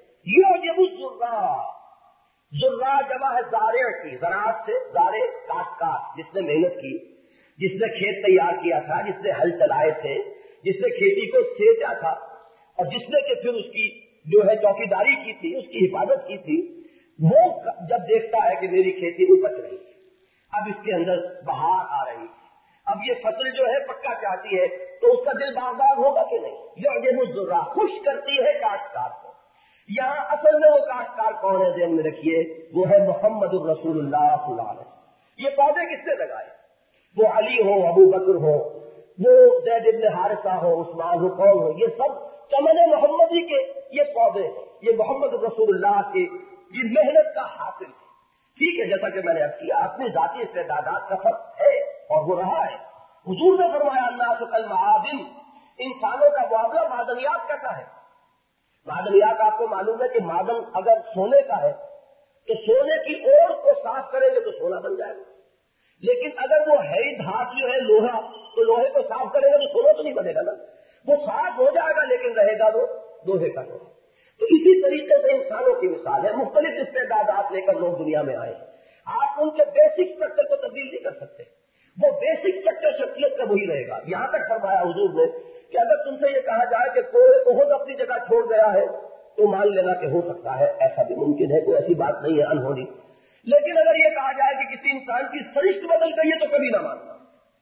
जुर्रा जमा है ज़ारे की, ज़राअत से ज़ारे काश्तकार, जिसने मेहनत की, जिसने खेत तैयार किया था, जिसने हल चलाए थे, जिसने खेती को सेचा था और जिसने कि फिर उसकी जो है चौकीदारी की थी, उसकी हिफाजत की थी, वो जब देखता है कि मेरी खेती उपज रही है, अब इसके अंदर बहार आ रही है, अब ये फसल जो है पक्का चाहती है, तो उसका दिल बागबाग होगा कि नहीं? ये मुज़र्रा खुश करती है काश्तकार को। यहाँ असल में वो काश्तकार कौन है, ध्यान में रखिए, वो है मोहम्मदुर रसूलुल्लाह सल्लल्लाहु अलैहि वसल्लम। ये पौधे किसने लगाए? वो अली हो, अबू बकर हो, वो ज़ैद इब्न हारिसा हो, उस्मान हो, कौन हो, ये सब चमन मोहम्मदी के ये पौधे हैं, ये मोहम्मद रसूलुल्लाह के ये मेहनत का हासिल है। ठीक है, जैसा कि मैंने अर्ज किया, अपनी जाती इस्तेदादात का फर्क है और वो रहा है। हुजूर ने फरमाया अन्नास कल मादिन, इंसानों का मुआमला मादनियात कैसा है? मादनियात आपको मालूम है कि मादन अगर सोने का है तो सोने की ओर को साफ करेंगे तो सोना बन जाएगा, लेकिन अगर वो है ही धातु जो है लोहा, तो लोहे को साफ करेंगे तो सोना तो नहीं बनेगा ना, वो साफ हो जाएगा लेकिन रहेगा वो लोहे का लोहा। तो इसी तरीके से इंसानों की मिसाल है, मुख्तलिफ इस्तेदादात लेकर लोग दुनिया में आए, आप उनके बेसिक स्ट्रक्चर को तब्दील नहीं कर सकते, वो बेसिक स्ट्रक्चर शख्सियत का वही रहेगा। यहां तक फरमाया हुजूर ने कि अगर तुमसे ये कहा जाए कि कोई ओहद अपनी जगह छोड़ गया है तो मान लेना कि हो सकता है, ऐसा भी मुमकिन है, कोई ऐसी बात नहीं है अनहोनी। लेकिन अगर ये कहा जाए कि किसी इंसान की सरिश्त बदल गई है तो कभी ना मानना।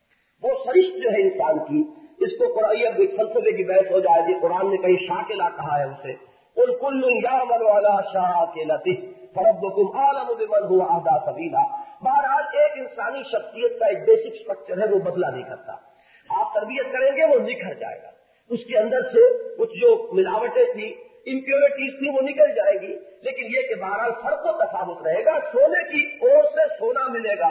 वो सरिश्त जो है इंसान की, इसको कुरान फलसफे की बहस हो जाएगी, कुरान ने कहीं शाकिला कहा है उसे, उल कुल्लु यामलु अला शाकिलतिही फरब्बुकुम आलमु बिमन हुवा अहदा सबीला। बहरहाल एक इंसानी शख्सियत का एक बेसिक स्ट्रक्चर है, वो बदला नहीं करता। आप तरबियत करेंगे वो निखर जाएगा, उसके अंदर से कुछ जो मिलावटें थी, इम्प्योरिटीज थी, वो निकल जाएगी, लेकिन ये कि बहरहाल फर्क और तफावत रहेगा। सोने की ओर से सोना मिलेगा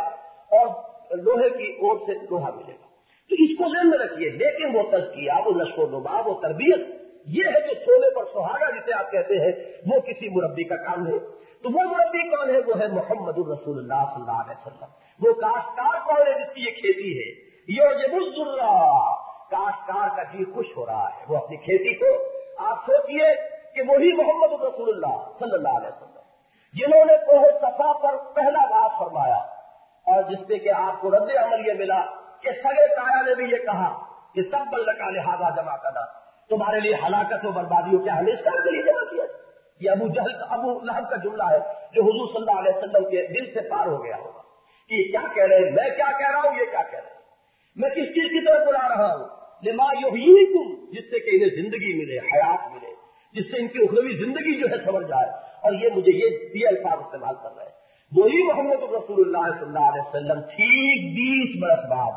और लोहे की ओर से लोहा मिलेगा, तो इसको ध्यान में रखिए। लेकिन वो तज़किया, वो नशो नुमा, वो तरबियत, ये है जो सोने पर सुहागा जिसे आप कहते हैं, वो किसी मुरब्बी का काम है। तो वो मुरब्बी कौन है? वो है मोहम्मदुर रसूलुल्लाह सल्लल्लाहु अलैहि वसल्लम। वो काश्तकार कौन है जिसकी ये खेती है? युजिबुज़्ज़ुर्रा, काश्तकार का जी खुश हो रहा है, वो अपनी खेती को, आप सोचिए कि वही मोहम्मद रसूलुल्लाह सल्लल्लाहु अलैहि वसल्लम जिन्होंने कोह सफा पर पहला वास फरमाया, और जिससे कि आपको रद्द अमल ये मिला कि सगे काया ने भी ये कहा कि सब बल्लका लिहाजा जमा करना, तुम्हारे लिए हलाकत और बर्बादी हो, क्या हमें इस काम के लिए जमा किया? ये अबू लहब का जुमला है जो हुजूर सल्लल्लाहु अलैहि वसल्लम के दिल से पार हो गया होगा कि ये क्या कह रहे हैं, मैं क्या कह रहा हूं, ये क्या कह रहे हैं, मैं किस चीज की तरफ बुला रहा हूं? लिमा युहयीकुम, जिससे कि इन्हें जिंदगी मिले, हयात मिले, जिससे इनकी उखरवी जिंदगी जो है समझ जाए। और ये मुझे ये अल्फाज इस्तेमाल कर रहे हैं। वही मोहम्मद रसूलुल्लाह सल्लल्लाहु अलैहि वसल्लम ठीक 20 बरस बाद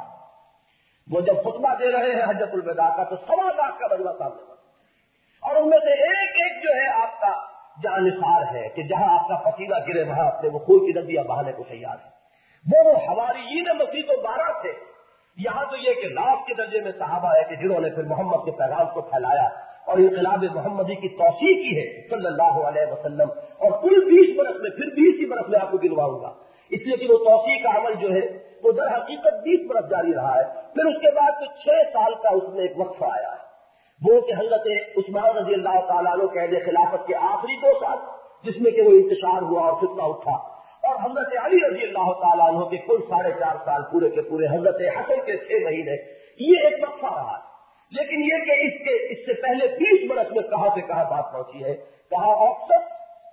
वो जब खुतबा दे रहे हैं हज्जतुल विदा का, तो 1.25 लाख का बजवा सामने बना, और उनमें से एक एक जो है आपका जानिसार है कि जहां आपका पसीना गिरे वहां अपने वो खून की नदियां बहाने को तैयार है। वो हवारियीन मसीह तो 12 थे। यहां तो ये कि लाख के दर्जे में सहाबा है कि जिन्होंने फिर मोहम्मद के पैगाम को फैलाया और इनकलाब मोहम्मदी की तौसीक की है सल्लल्लाहु अलैहि वसल्लम। और कुल 20 बरस में, फिर 20 ही बरस में आपको गिनवाऊंगा, इसलिए कि वो तौसीक का अमल जो है वो दर हकीकत 20 बरस जारी रहा है। फिर उसके बाद तो 6 साल का उसमें एक वक्फा आया है, वो कि हजरत उस्मान रजी अल्लाह तआला अन्हु कैद खिलाफत के आखिरी 2 साल, जिसमें कि वो इंतशार हुआ और फितना उठा, और हजरत अली रजी अल्लाह तआला अन्हु के कुल 4.5 साल पूरे के पूरे, हजरत हसन के 6 महीने, ये एक वक्फा रहा। लेकिन ये कि इससे पहले 20 बरस में कहां से कहां बात पहुंची है, कहां ऑक्सस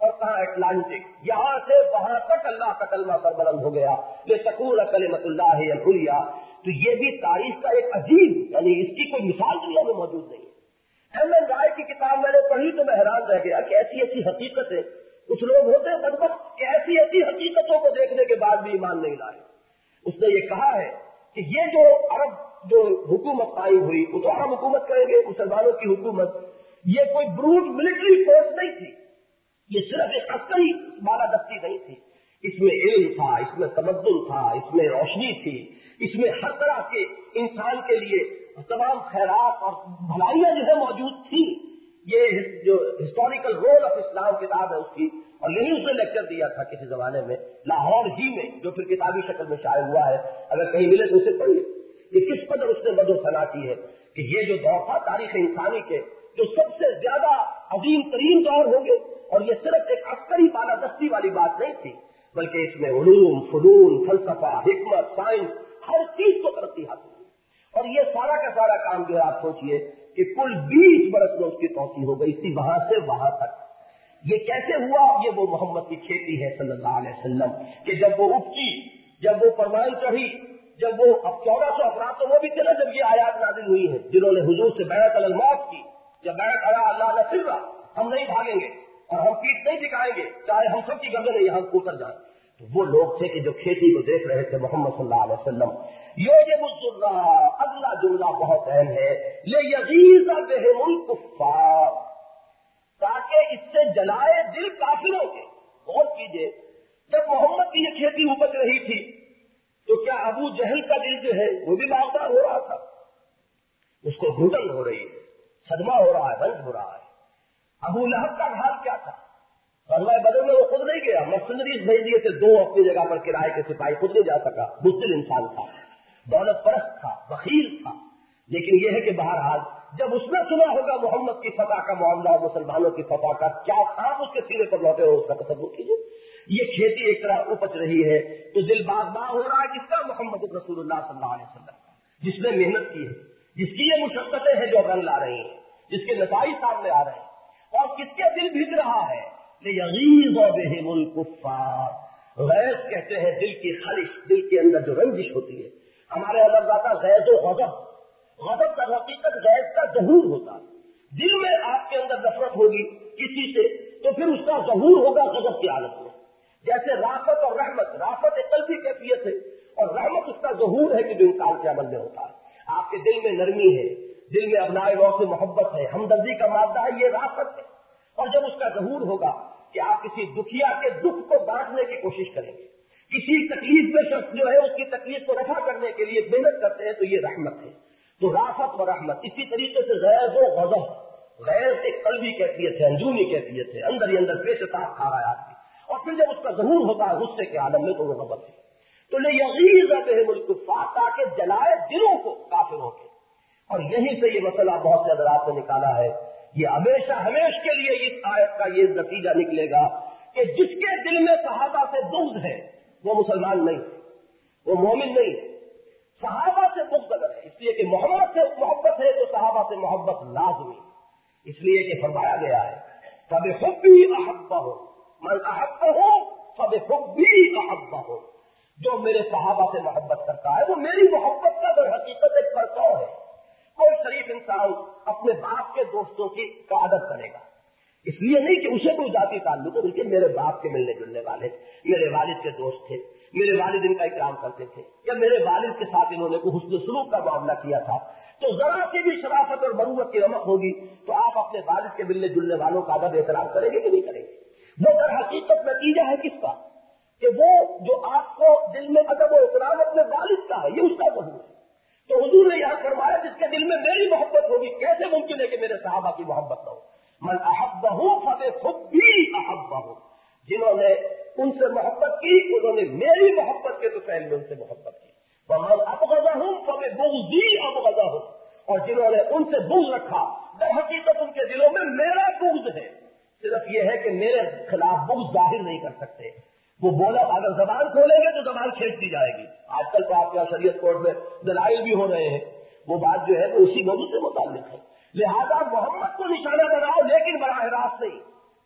اور کہاں اٹلانٹک، یہاں سے وہاں تک اللہ کا کلمہ سربلند ہو گیا، لتکون کلمۃ اللہ ہی العلیٰ۔ تو یہ بھی تاریخ کا ایک عجیب، یعنی اس کی کوئی مثال دنیا میں موجود نہیں ہے۔ ایم این رائے کی کتاب میں نے پڑھی تو میں حیران رہ گیا کہ ایسی ایسی حقیقتیں، کچھ لوگ ہوتے ہیں بدبخت کہ ایسی ایسی حقیقتوں کو دیکھنے کے بعد بھی ایمان نہیں لائے۔ اس نے یہ کہا ہے کہ یہ جو عرب جو حکومت قائم ہوئی، وہ تو عرب حکومت کہیں گے، مسلمانوں کی حکومت، یہ کوئی بروڈ ملٹری فورس نہیں تھی، یہ صرف ایک عسکری بالادستی نہیں تھی، اس میں علم تھا، اس میں تمدن تھا، اس میں روشنی تھی، اس میں ہر طرح کے انسان کے لیے تمام خیرات اور بھلائیاں جو ہے موجود تھیں۔ یہ جو ہسٹوریکل رول آف اسلام کتاب ہے اس کی، اور یہی اس نے لیکچر دیا تھا کسی زمانے میں لاہور ہی میں، جو پھر کتابی شکل میں شائع ہوا ہے، اگر کہیں ملے تو اسے پڑھیے۔ یہ کس قدر اس نے مد و ثنا کی ہے کہ یہ جو دور تھا تاریخ انسانی کے جو سب سے زیادہ عظیم ترین دور ہوں گے، اور یہ صرف ایک عسکری بالادستی والی بات نہیں تھی، بلکہ اس میں علوم، فنون، فلسفہ، حکمت، سائنس، ہر چیز کو ترقی حاصل ہوئی۔ اور یہ سارا کا سارا کام جو ہے آپ سوچئے کہ کل 20 برس میں اس کی توسیع ہو گئی، اسی وہاں سے وہاں تک۔ یہ کیسے ہوا؟ یہ وہ محمد کی کھیتی ہے صلی اللہ علیہ وسلم، کہ جب وہ اپکی، جب وہ پروان چڑھی، جب وہ اب 1400 افراد تو وہ بھی تھے نا جب یہ آیات نازل ہوئی ہیں، جنہوں نے حضور سے بیعت علی الموت کی، جب بیعت علی اللہ نصرہ، ہم نہیں بھاگیں گے اور ہم پیٹ نہیں دکھائیں گے چاہے ہم سب کی گردنیں یہاں اتر جائیں، تو وہ لوگ تھے کہ جو کھیتی کو دیکھ رہے تھے محمد صلی اللہ علیہ وسلم۔ یوجب الذرہ، اگلا جملہ بہت اہم ہے، لیغیظ بہم الکفار، تاکہ اس سے جلائے دل کافروں کے۔ غور کیجئے، جب محمد کی یہ کھیتی اپج رہی تھی تو کیا ابو جہل کا دل جو ہے وہ بھی باغدار ہو رہا تھا؟ اس کو گھٹن ہو رہی ہے، صدمہ ہو رہا ہے، رنج ہو رہا ہے۔ ابو لہب کا حال کیا تھا؟ غزوہ بدر میں وہ خود نہیں گیا، مرسنریز بھیج دیے تھے، 2 اپنی جگہ پر کرائے کے سپاہی، خود نہیں جا سکا، بزدل انسان تھا، دولت پرست تھا، بخیل تھا۔ لیکن یہ ہے کہ بہرحال جب اس نے سنا ہوگا محمد کی فتح کا معاملہ اور مسلمانوں کی فتح کا، کیا خواب اس کے سینے پر لوٹے ہو، اس کا تصور کیجیے۔ یہ کھیتی ایک طرح اپج رہی ہے تو دل باغ ہو رہا ہے کس کا؟ محمد رسول اللہ صلی اللہ علیہ وسلم کا، جس نے محنت کی ہے، جس کی یہ مشقتیں ہیں جو رنگ لا رہی ہیں، جس کے نتائج سامنے آ رہے ہیں، اور کس کے دل بھیج رہا ہے؟ لیغیظ بہم الکفار، غیظ کہتے ہیں دل کی خلش، دل کے اندر جو رنجش ہوتی ہے۔ ہمارے اندر ذاتا غیظ و غضب، غضب کا حقیقت غیظ کا ظہور ہوتا ہے۔ دل میں آپ کے اندر نفرت ہوگی کسی سے تو پھر اس کا ظہور ہوگا غضب کی حالت میں، جیسے رافت اور رحمت، رافت ایک قلبی کیفیت ہے اور رحمت اس کا ظہور ہے کہ جو انسان کے عمل میں ہوتا ہے۔ آپ کے دل میں نرمی ہے، دل میں ابنائے نو سے محبت ہے، ہمدردی کا مادہ ہے، یہ رافت ہے۔ اور جب اس کا ظہور ہوگا کہ آپ کسی دکھیا کے دکھ کو بانٹنے کی کوشش کریں گے، کسی تکلیف میں شخص جو ہے اس کی تکلیف کو رفع کرنے کے لیے محنت کرتے ہیں، تو یہ رحمت ہے۔ تو رافت و رحمت، اسی طریقے سے غیظ و غضب، غیظ ایک قلبی کیفیت ہے، اندرونی کیفیت ہے، اندر ہی اندر پیش تاب کھا رہا ہے آدمی، اور پھر جب اس کا ظہور ہوتا ہے غصے کے عالم میں تو وہ غضب ہے۔ تو لیغیظ بہم الکفار، تاکہ جلائے دلوں کو کافروں کے۔ اور یہیں سے یہ مسئلہ بہت سے حضرات نے نکالا ہے، یہ ہمیشہ ہمیش کے لیے اس آیت کا یہ نتیجہ نکلے گا کہ جس کے دل میں صحابہ سے بغض ہے وہ مسلمان نہیں، وہ مومن نہیں ہے۔ صحابہ سے بغض اگر ہے، اس لیے کہ محمد سے محبت ہے تو صحابہ سے محبت لازمی، اس لیے کہ فرمایا گیا ہے فَبِحُبِّهِ أَحَبَّهُمْ مَنْ أَحَبَّهُمْ فَبِحُبِّهِ أَحَبَّهُمْ، جو میرے صحابہ سے محبت کرتا ہے وہ میری محبت کا در حقیقت ایک پرتو ہے۔ کوئی شریف انسان اپنے باپ کے دوستوں کی ادب کرے گا، اس لیے نہیں کہ اسے کوئی ذاتی تعلق ہے، بلکہ میرے باپ کے ملنے جلنے والے، میرے والد کے دوست تھے، میرے والد ان کا اکرام کرتے تھے، یا میرے والد کے ساتھ انہوں نے کوئی حسن سلوک کا معاملہ کیا تھا، تو ذرا سی بھی شرافت اور مروت کی رمق ہوگی تو آپ اپنے والد کے ملنے جلنے والوں کا ادب احترام کریں گے کہ نہیں کریں گے؟ وہ در حقیقت نتیجہ ہے کس کا؟ کہ وہ جو آپ کو دل میں ادب و احترام اپنے والد کا ہے، یہ اس کا ظہور ہے۔ تو حضور نے یہاں فرمایا جس کے دل میں میری محبت ہوگی، کیسے ممکن ہے کہ میرے صحابہ کی محبت نہ ہو؟ من احبہم فبحبی احبہم، جنہوں نے ان سے محبت کی انہوں نے میری محبت کے تو فعل میں ان سے محبت کی۔ ومن ابغضہم فببغضی ابغضہم، اور جنہوں نے ان سے بغض رکھا در حقیقت ان کے دلوں میں میرا بغض ہے، صرف یہ ہے کہ میرے خلاف بغض ظاہر نہیں کر سکتے۔ وہ بولا اگر زبان کھولیں گے تو زبان کھینچ دی جائے گی۔ آج کل تو آپ کے شریعت کورٹ میں دلائل بھی ہو رہے ہیں، وہ بات جو ہے وہ اسی موضوع سے متعلق ہے۔ لہذا محمد کو نشانہ بناؤ لیکن براہ راست نہیں،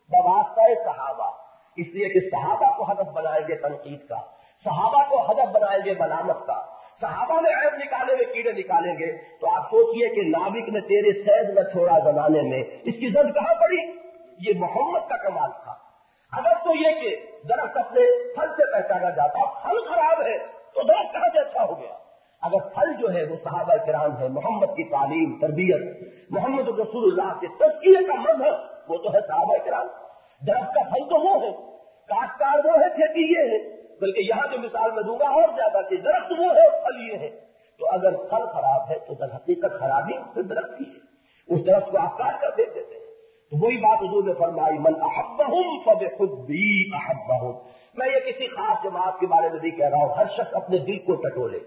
बवास्ता सहाबा, इसलिए कि सहाबा को हदफ बनाएंगे तनकीद का, सहाबा को हदफ बनाएंगे मलामत का, सहाबा में ऐब निकाले हुए कीड़े निकालेंगे। तो आप सोचिए कि नाविक ने तेरे सैद न छोड़ा जमाने में, इसकी जद कहां पड़ी? ये मोहम्मद का कमाल था। अगर तो ये कि दरख्त अपने फल से पहचाना जाता, फल खराब है तो दरख्त कहां से अच्छा हो गया? अगर फल जो है वो सहाबा किराम है, मोहम्मद की तालीम तरबियत, मोहम्मद रसूलुल्लाह के तज़किये का मज़हब, वो तो है सहाबा किराम। दरख्त का फल तो वो है, काश्तकार वो है, खेती ये है। बल्कि यहाँ जो मिसाल मैं दूंगा और ज्यादा कि दरख्त वो है, फल ये है। तो अगर फल खराब है तो दर हकीकत खराबी फिर दरख्त की है, उस दरख्त को आप काट कर देते हैं। तो वही बात हुजूर ने फरमाई, मन अहब्बहुम फबिहुब्बी अहब्बहुम। मैं ये किसी खास जमात के बारे में नहीं कह रहा हूँ, हर शख्स अपने दिल को टटोले।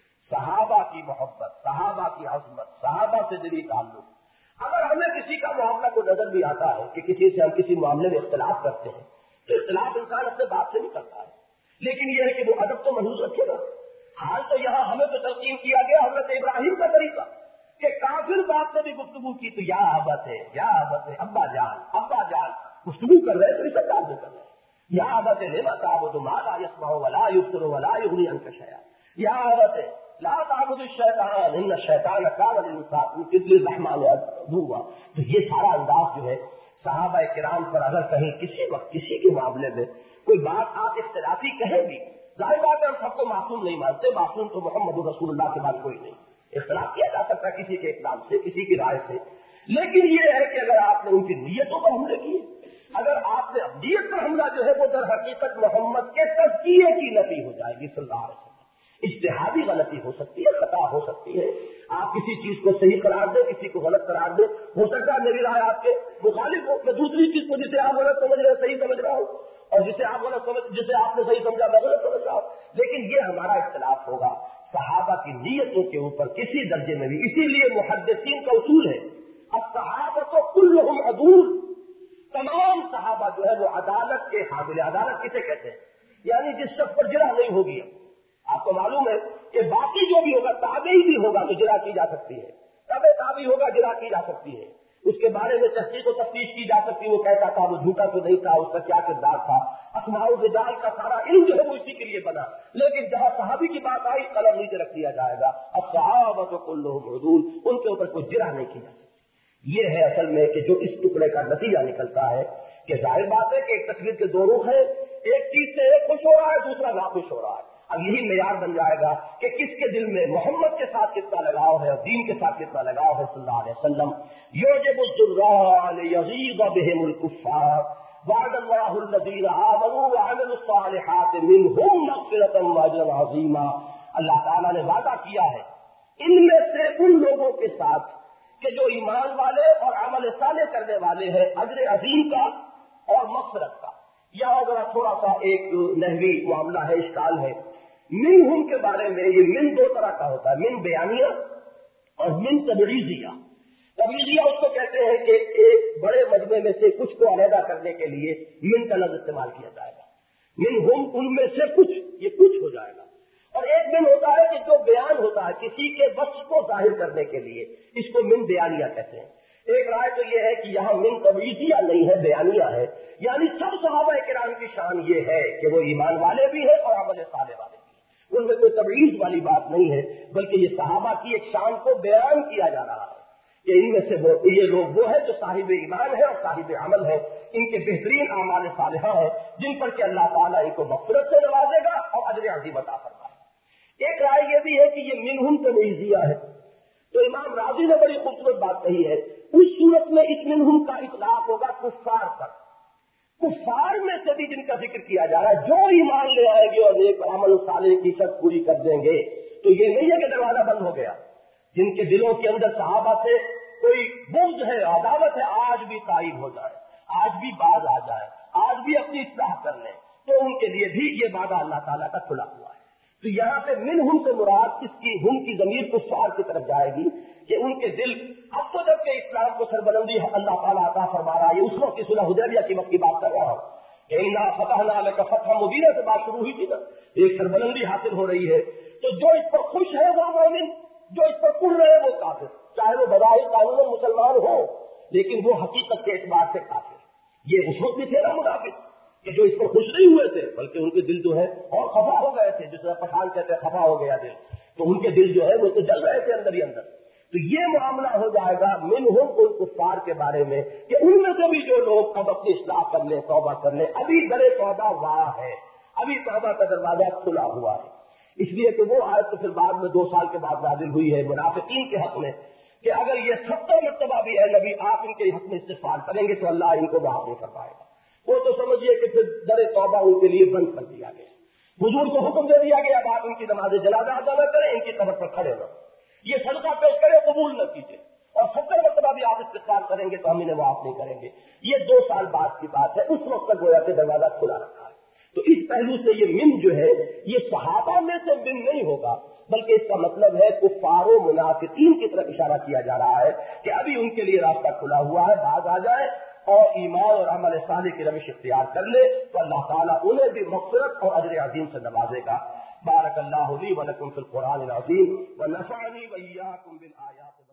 सहाबा की मोहब्बत, सहाबा की अज़मत, सहाबा से दिली ताल्लुक। अगर हमें किसी का मामला को नजर भी आता है कि किसी से हम किसी मामले में इख्तिलाफ करते हैं, तो इख्तिलाफ इंसान अपने बाप से भी करता है, लेकिन यह है कि वो अदब तो महफूज रखेगा। हाल तो यहाँ हमें तो तलकीन किया गया हज़रत इब्राहिम का तरीका कि काफिर बाप से भी गुफ्तगू की तो या अबत है, या अबत है, अब्बा जान गुफ्तगू कर रहे हैं तो इसे ताल्लुक कर रहे हैं। या अबत है लिमा ताबुदु मा ला यस्माउ वला युबसिरु वला युगनी अन्का शैआ। या अबत है ला ताबुदु शैतान इन्न शैतान कान लिर्रहमान अदुव्वा। तो ये सारा अंदाज जो है सहाबा किराम पर अगर कहीं किसी वक्त किसी के मामले में कोई बात आप इख्तिलाफी कहें भी, जाहिर बात है हम सबको मासूम नहीं मानते, मासूम तो मोहम्मद रसूलुल्लाह के बाद कोई नहीं। इख्तिलाफ किया जा सकता किसी के इकदाम से, किसी की राय से, लेकिन ये है कि अगर आपने उनकी नीयतों पर हमले किए, अगर आपने नीयत पर हमला जो है वो दर हकीकत मोहम्मद के तज़किये की नफी हो जाएगी सल्लल्लाहु अलैहि वसल्लम। इज्तिहादी गलती हो सकती है, खता हो सकती है, आप किसी चीज को सही करार दे, किसी को गलत करार दे, हो सकता है मेरी राय आपके मुखालिफ हो, मैं दूसरी चीज को जिसे आप गलत समझ रहे सही समझ रहा हूं, और जिसे आपने सही समझा मैं गलत समझ रहा हूं। लेकिन ये हमारा इख्तिलाफ होगा सहाबा की नीयतों के ऊपर किसी दर्जे में भी। इसीलिए मुहद्दिसीन का उसूल है, अब सहाबा तो कुल्लुहुम अदूल, तमाम सहाबा जो है वो अदालत के हामिल। अदालत किसे कहते हैं? यानी जिस शख्स पर जिरह नहीं होगी। आपको मालूम है कि बाकी जो भी होगा, ताबई भी होगा तो जिरह की जा सकती है, तबे ताबी होगा जिरह की जा सकती है, उसके बारे में तहकीक और तफ्तीश की जा सकती है, वो कैसा था, वो झूठा तो नहीं था, उसका क्या किरदार था। अस्माउ रिजाल का सारा इल्म जो है वो इसी के लिए बना। लेकिन जहां सहाबी की बात आई, कलम नीचे रख दिया जाएगा। अब सहाबा तो कुल्लुहुम उदूल, उनके ऊपर कोई जिरह नहीं की जा सकती। ये है असल में कि जो इस टुकड़े का नतीजा निकलता है कि जाहिर बात है कि एक तस्वीर के दो रुख है, एक चीज से एक खुश हो रहा है, दूसरा नाखुश हो रहा है। अब यही मेयार बन जाएगा कि किसके दिल में मोहम्मद के साथ कितना लगाव है और दीन के साथ कितना लगाव है सल्लल्लाहु अलैहि वसल्लम। युजिबु ज़ुर्राअ लियग़ीज़ बिहिमुल कुफ़्फ़ार वअदल्लाहु अल्लज़ीना आमनू व अमिलुस सालिहाति मिनहुम मग़फ़िरतन व अजरन अज़ीमा। अल्लाह ताला ने वादा किया है इनमें से उन लोगों के साथ कि जो ईमान वाले और अमल साले करने वाले हैं, अजर अजीम का और मग़फ़िरत का। यहाँ जरा थोड़ा सा एक नहवी मामला है, इश्काल है। मिनहुम के बारे में ये मिन दो तरह का होता है, मिन बयानिया और मिन तबरीजिया। तबरीजिया उसको कहते हैं कि एक बड़े मजमे में से कुछ को अलहदा करने के लिए मिन का लफ्ज़ इस्तेमाल किया जाएगा। मिनहुम उनमें से कुछ, ये कुछ हो जाएगा। और एक मिन होता है कि जो बयान होता है किसी के वस्फ को जाहिर करने के लिए, इसको मिन बयानिया कहते हैं। एक राय तो यह है कि यहाँ मिन तबरीजिया नहीं है, बयानिया है। यानी सब सहाबा किराम की शान ये है कि वो ईमान वाले भी है और अमल साले वाले भी है, उनमें कोई तबरीज वाली बात नहीं है, बल्कि ये सहाबा की एक शान को बयान किया जा रहा है कि इनमें से वो ये लोग वो है जो साहिब ईमान है और साहिब अमल है, इनके बेहतरीन आमाल सालिहा है जिन पर कि अल्लाह ताला इनको मग़फ़िरत से नवाजेगा और अजर अज़ीम अता फरमाएगा। एक राय ये भी है कि ये मिनहुम तबरीजिया है। तो इमाम राज़ी ने बड़ी खूबसूरत बात कही है, उस सूरत में इस मिनहुम का इतलाक होगा कुफ़ार पर। कुफ़ार में से भी जिनका जिक्र किया जा रहा है, जो ईमान ले आएंगे और एक अमल साले की शर्त पूरी कर देंगे, तो ये नहीं है कि दरवाजा बंद हो गया। जिनके दिलों के अंदर सहाबा से कोई बुग़्ज़ है, अदावत है, आज भी तायब हो जाए, आज भी बाज आ जाए, आज भी अपनी इस्लाह कर ले, तो उनके लिए भी ये वादा अल्लाह ताला का खुला हुआ है। तो यहाँ पे मिनहुम से मुराद इसकी हुम की ज़मीर कुफ़ार की तरफ जाएगी कि उनके दिल, अब तो जबकि इस्लाम को सरबलंदी अल्लाह ताला अता फरमा रहा है, उस वक्त की सुलह हुदैबिया की वक्त की बात कर रहा हूँ। इन्ना फतहना लका फतहन मुबीना से बात शुरू हुई थी ना, एक सरबलंदी हासिल हो रही है। तो जो इस पर खुश है वो मोमिन, जो इस पर कुल रहे वो काफिर, चाहे वो बज़ाहिर कानून मुसलमान हो, लेकिन वो हकीकत के एतबार से काफिर। یہ اس وقت بھی تھے نا منافق کہ جو اس پر خوش نہیں ہوئے تھے، بلکہ ان کے دل جو ہے اور خفا ہو گئے تھے، جس طرح پٹھان کہتے ہیں خفا ہو گیا دل، تو ان کے دل جو ہے وہ تو جل رہے تھے اندر ہی اندر. تو یہ معاملہ ہو جائے گا منہم ان کفار کے بارے میں کہ ان میں سے بھی جو لوگ اب اپنی اصلاح کر لیں، توبہ کر لیں. ابھی در توبہ واہ ہے، ابھی توبہ کا دروازہ کھلا ہوا ہے. اس لیے کہ وہ آیت تو پھر بعد میں 2 سال کے بعد نازل ہوئی ہے منافقین کے حق میں کہ اگر یہ 70 مرتبہ بھی ہے نبی آپ ان کے حق میں استغفار کریں گے تو اللہ ان کو معاف نہیں کر پائے گا. وہ تو سمجھیے کہ پھر در توبہ ان کے لیے بند کر دیا گیا. حضور کو حکم دے دیا گیا اب آپ ان کی نماز جنازہ ادا نہ کریں، ان کی قبر پر کھڑے نہ، یہ صدقہ پیش کرے قبول نہ کیجیے، اور 70 مرتبہ بھی آپ استغفار کریں گے تو ہم انہیں معاف نہیں کریں گے. یہ 2 سال بعد کی بات ہے، اس وقت تک گویا کہ دروازہ کھلا رکھا ہے. تو اس پہلو سے یہ من جو ہے یہ صحابہ میں سے من نہیں ہوگا، بلکہ اس کا مطلب ہے کفار و منافقین کی طرف اشارہ کیا جا رہا ہے کہ ابھی ان کے لیے راستہ کھلا ہوا ہے، باز آ جائے اور ایمان اور عمل صالح کی روش اختیار کر لے تو اللہ تعالیٰ انہیں بھی مغفرت اور اجر عظیم سے نوازے گا. بارک اللہ لی و لکم فی القرآن العظیم ونفعنی وإیاکم بالآیات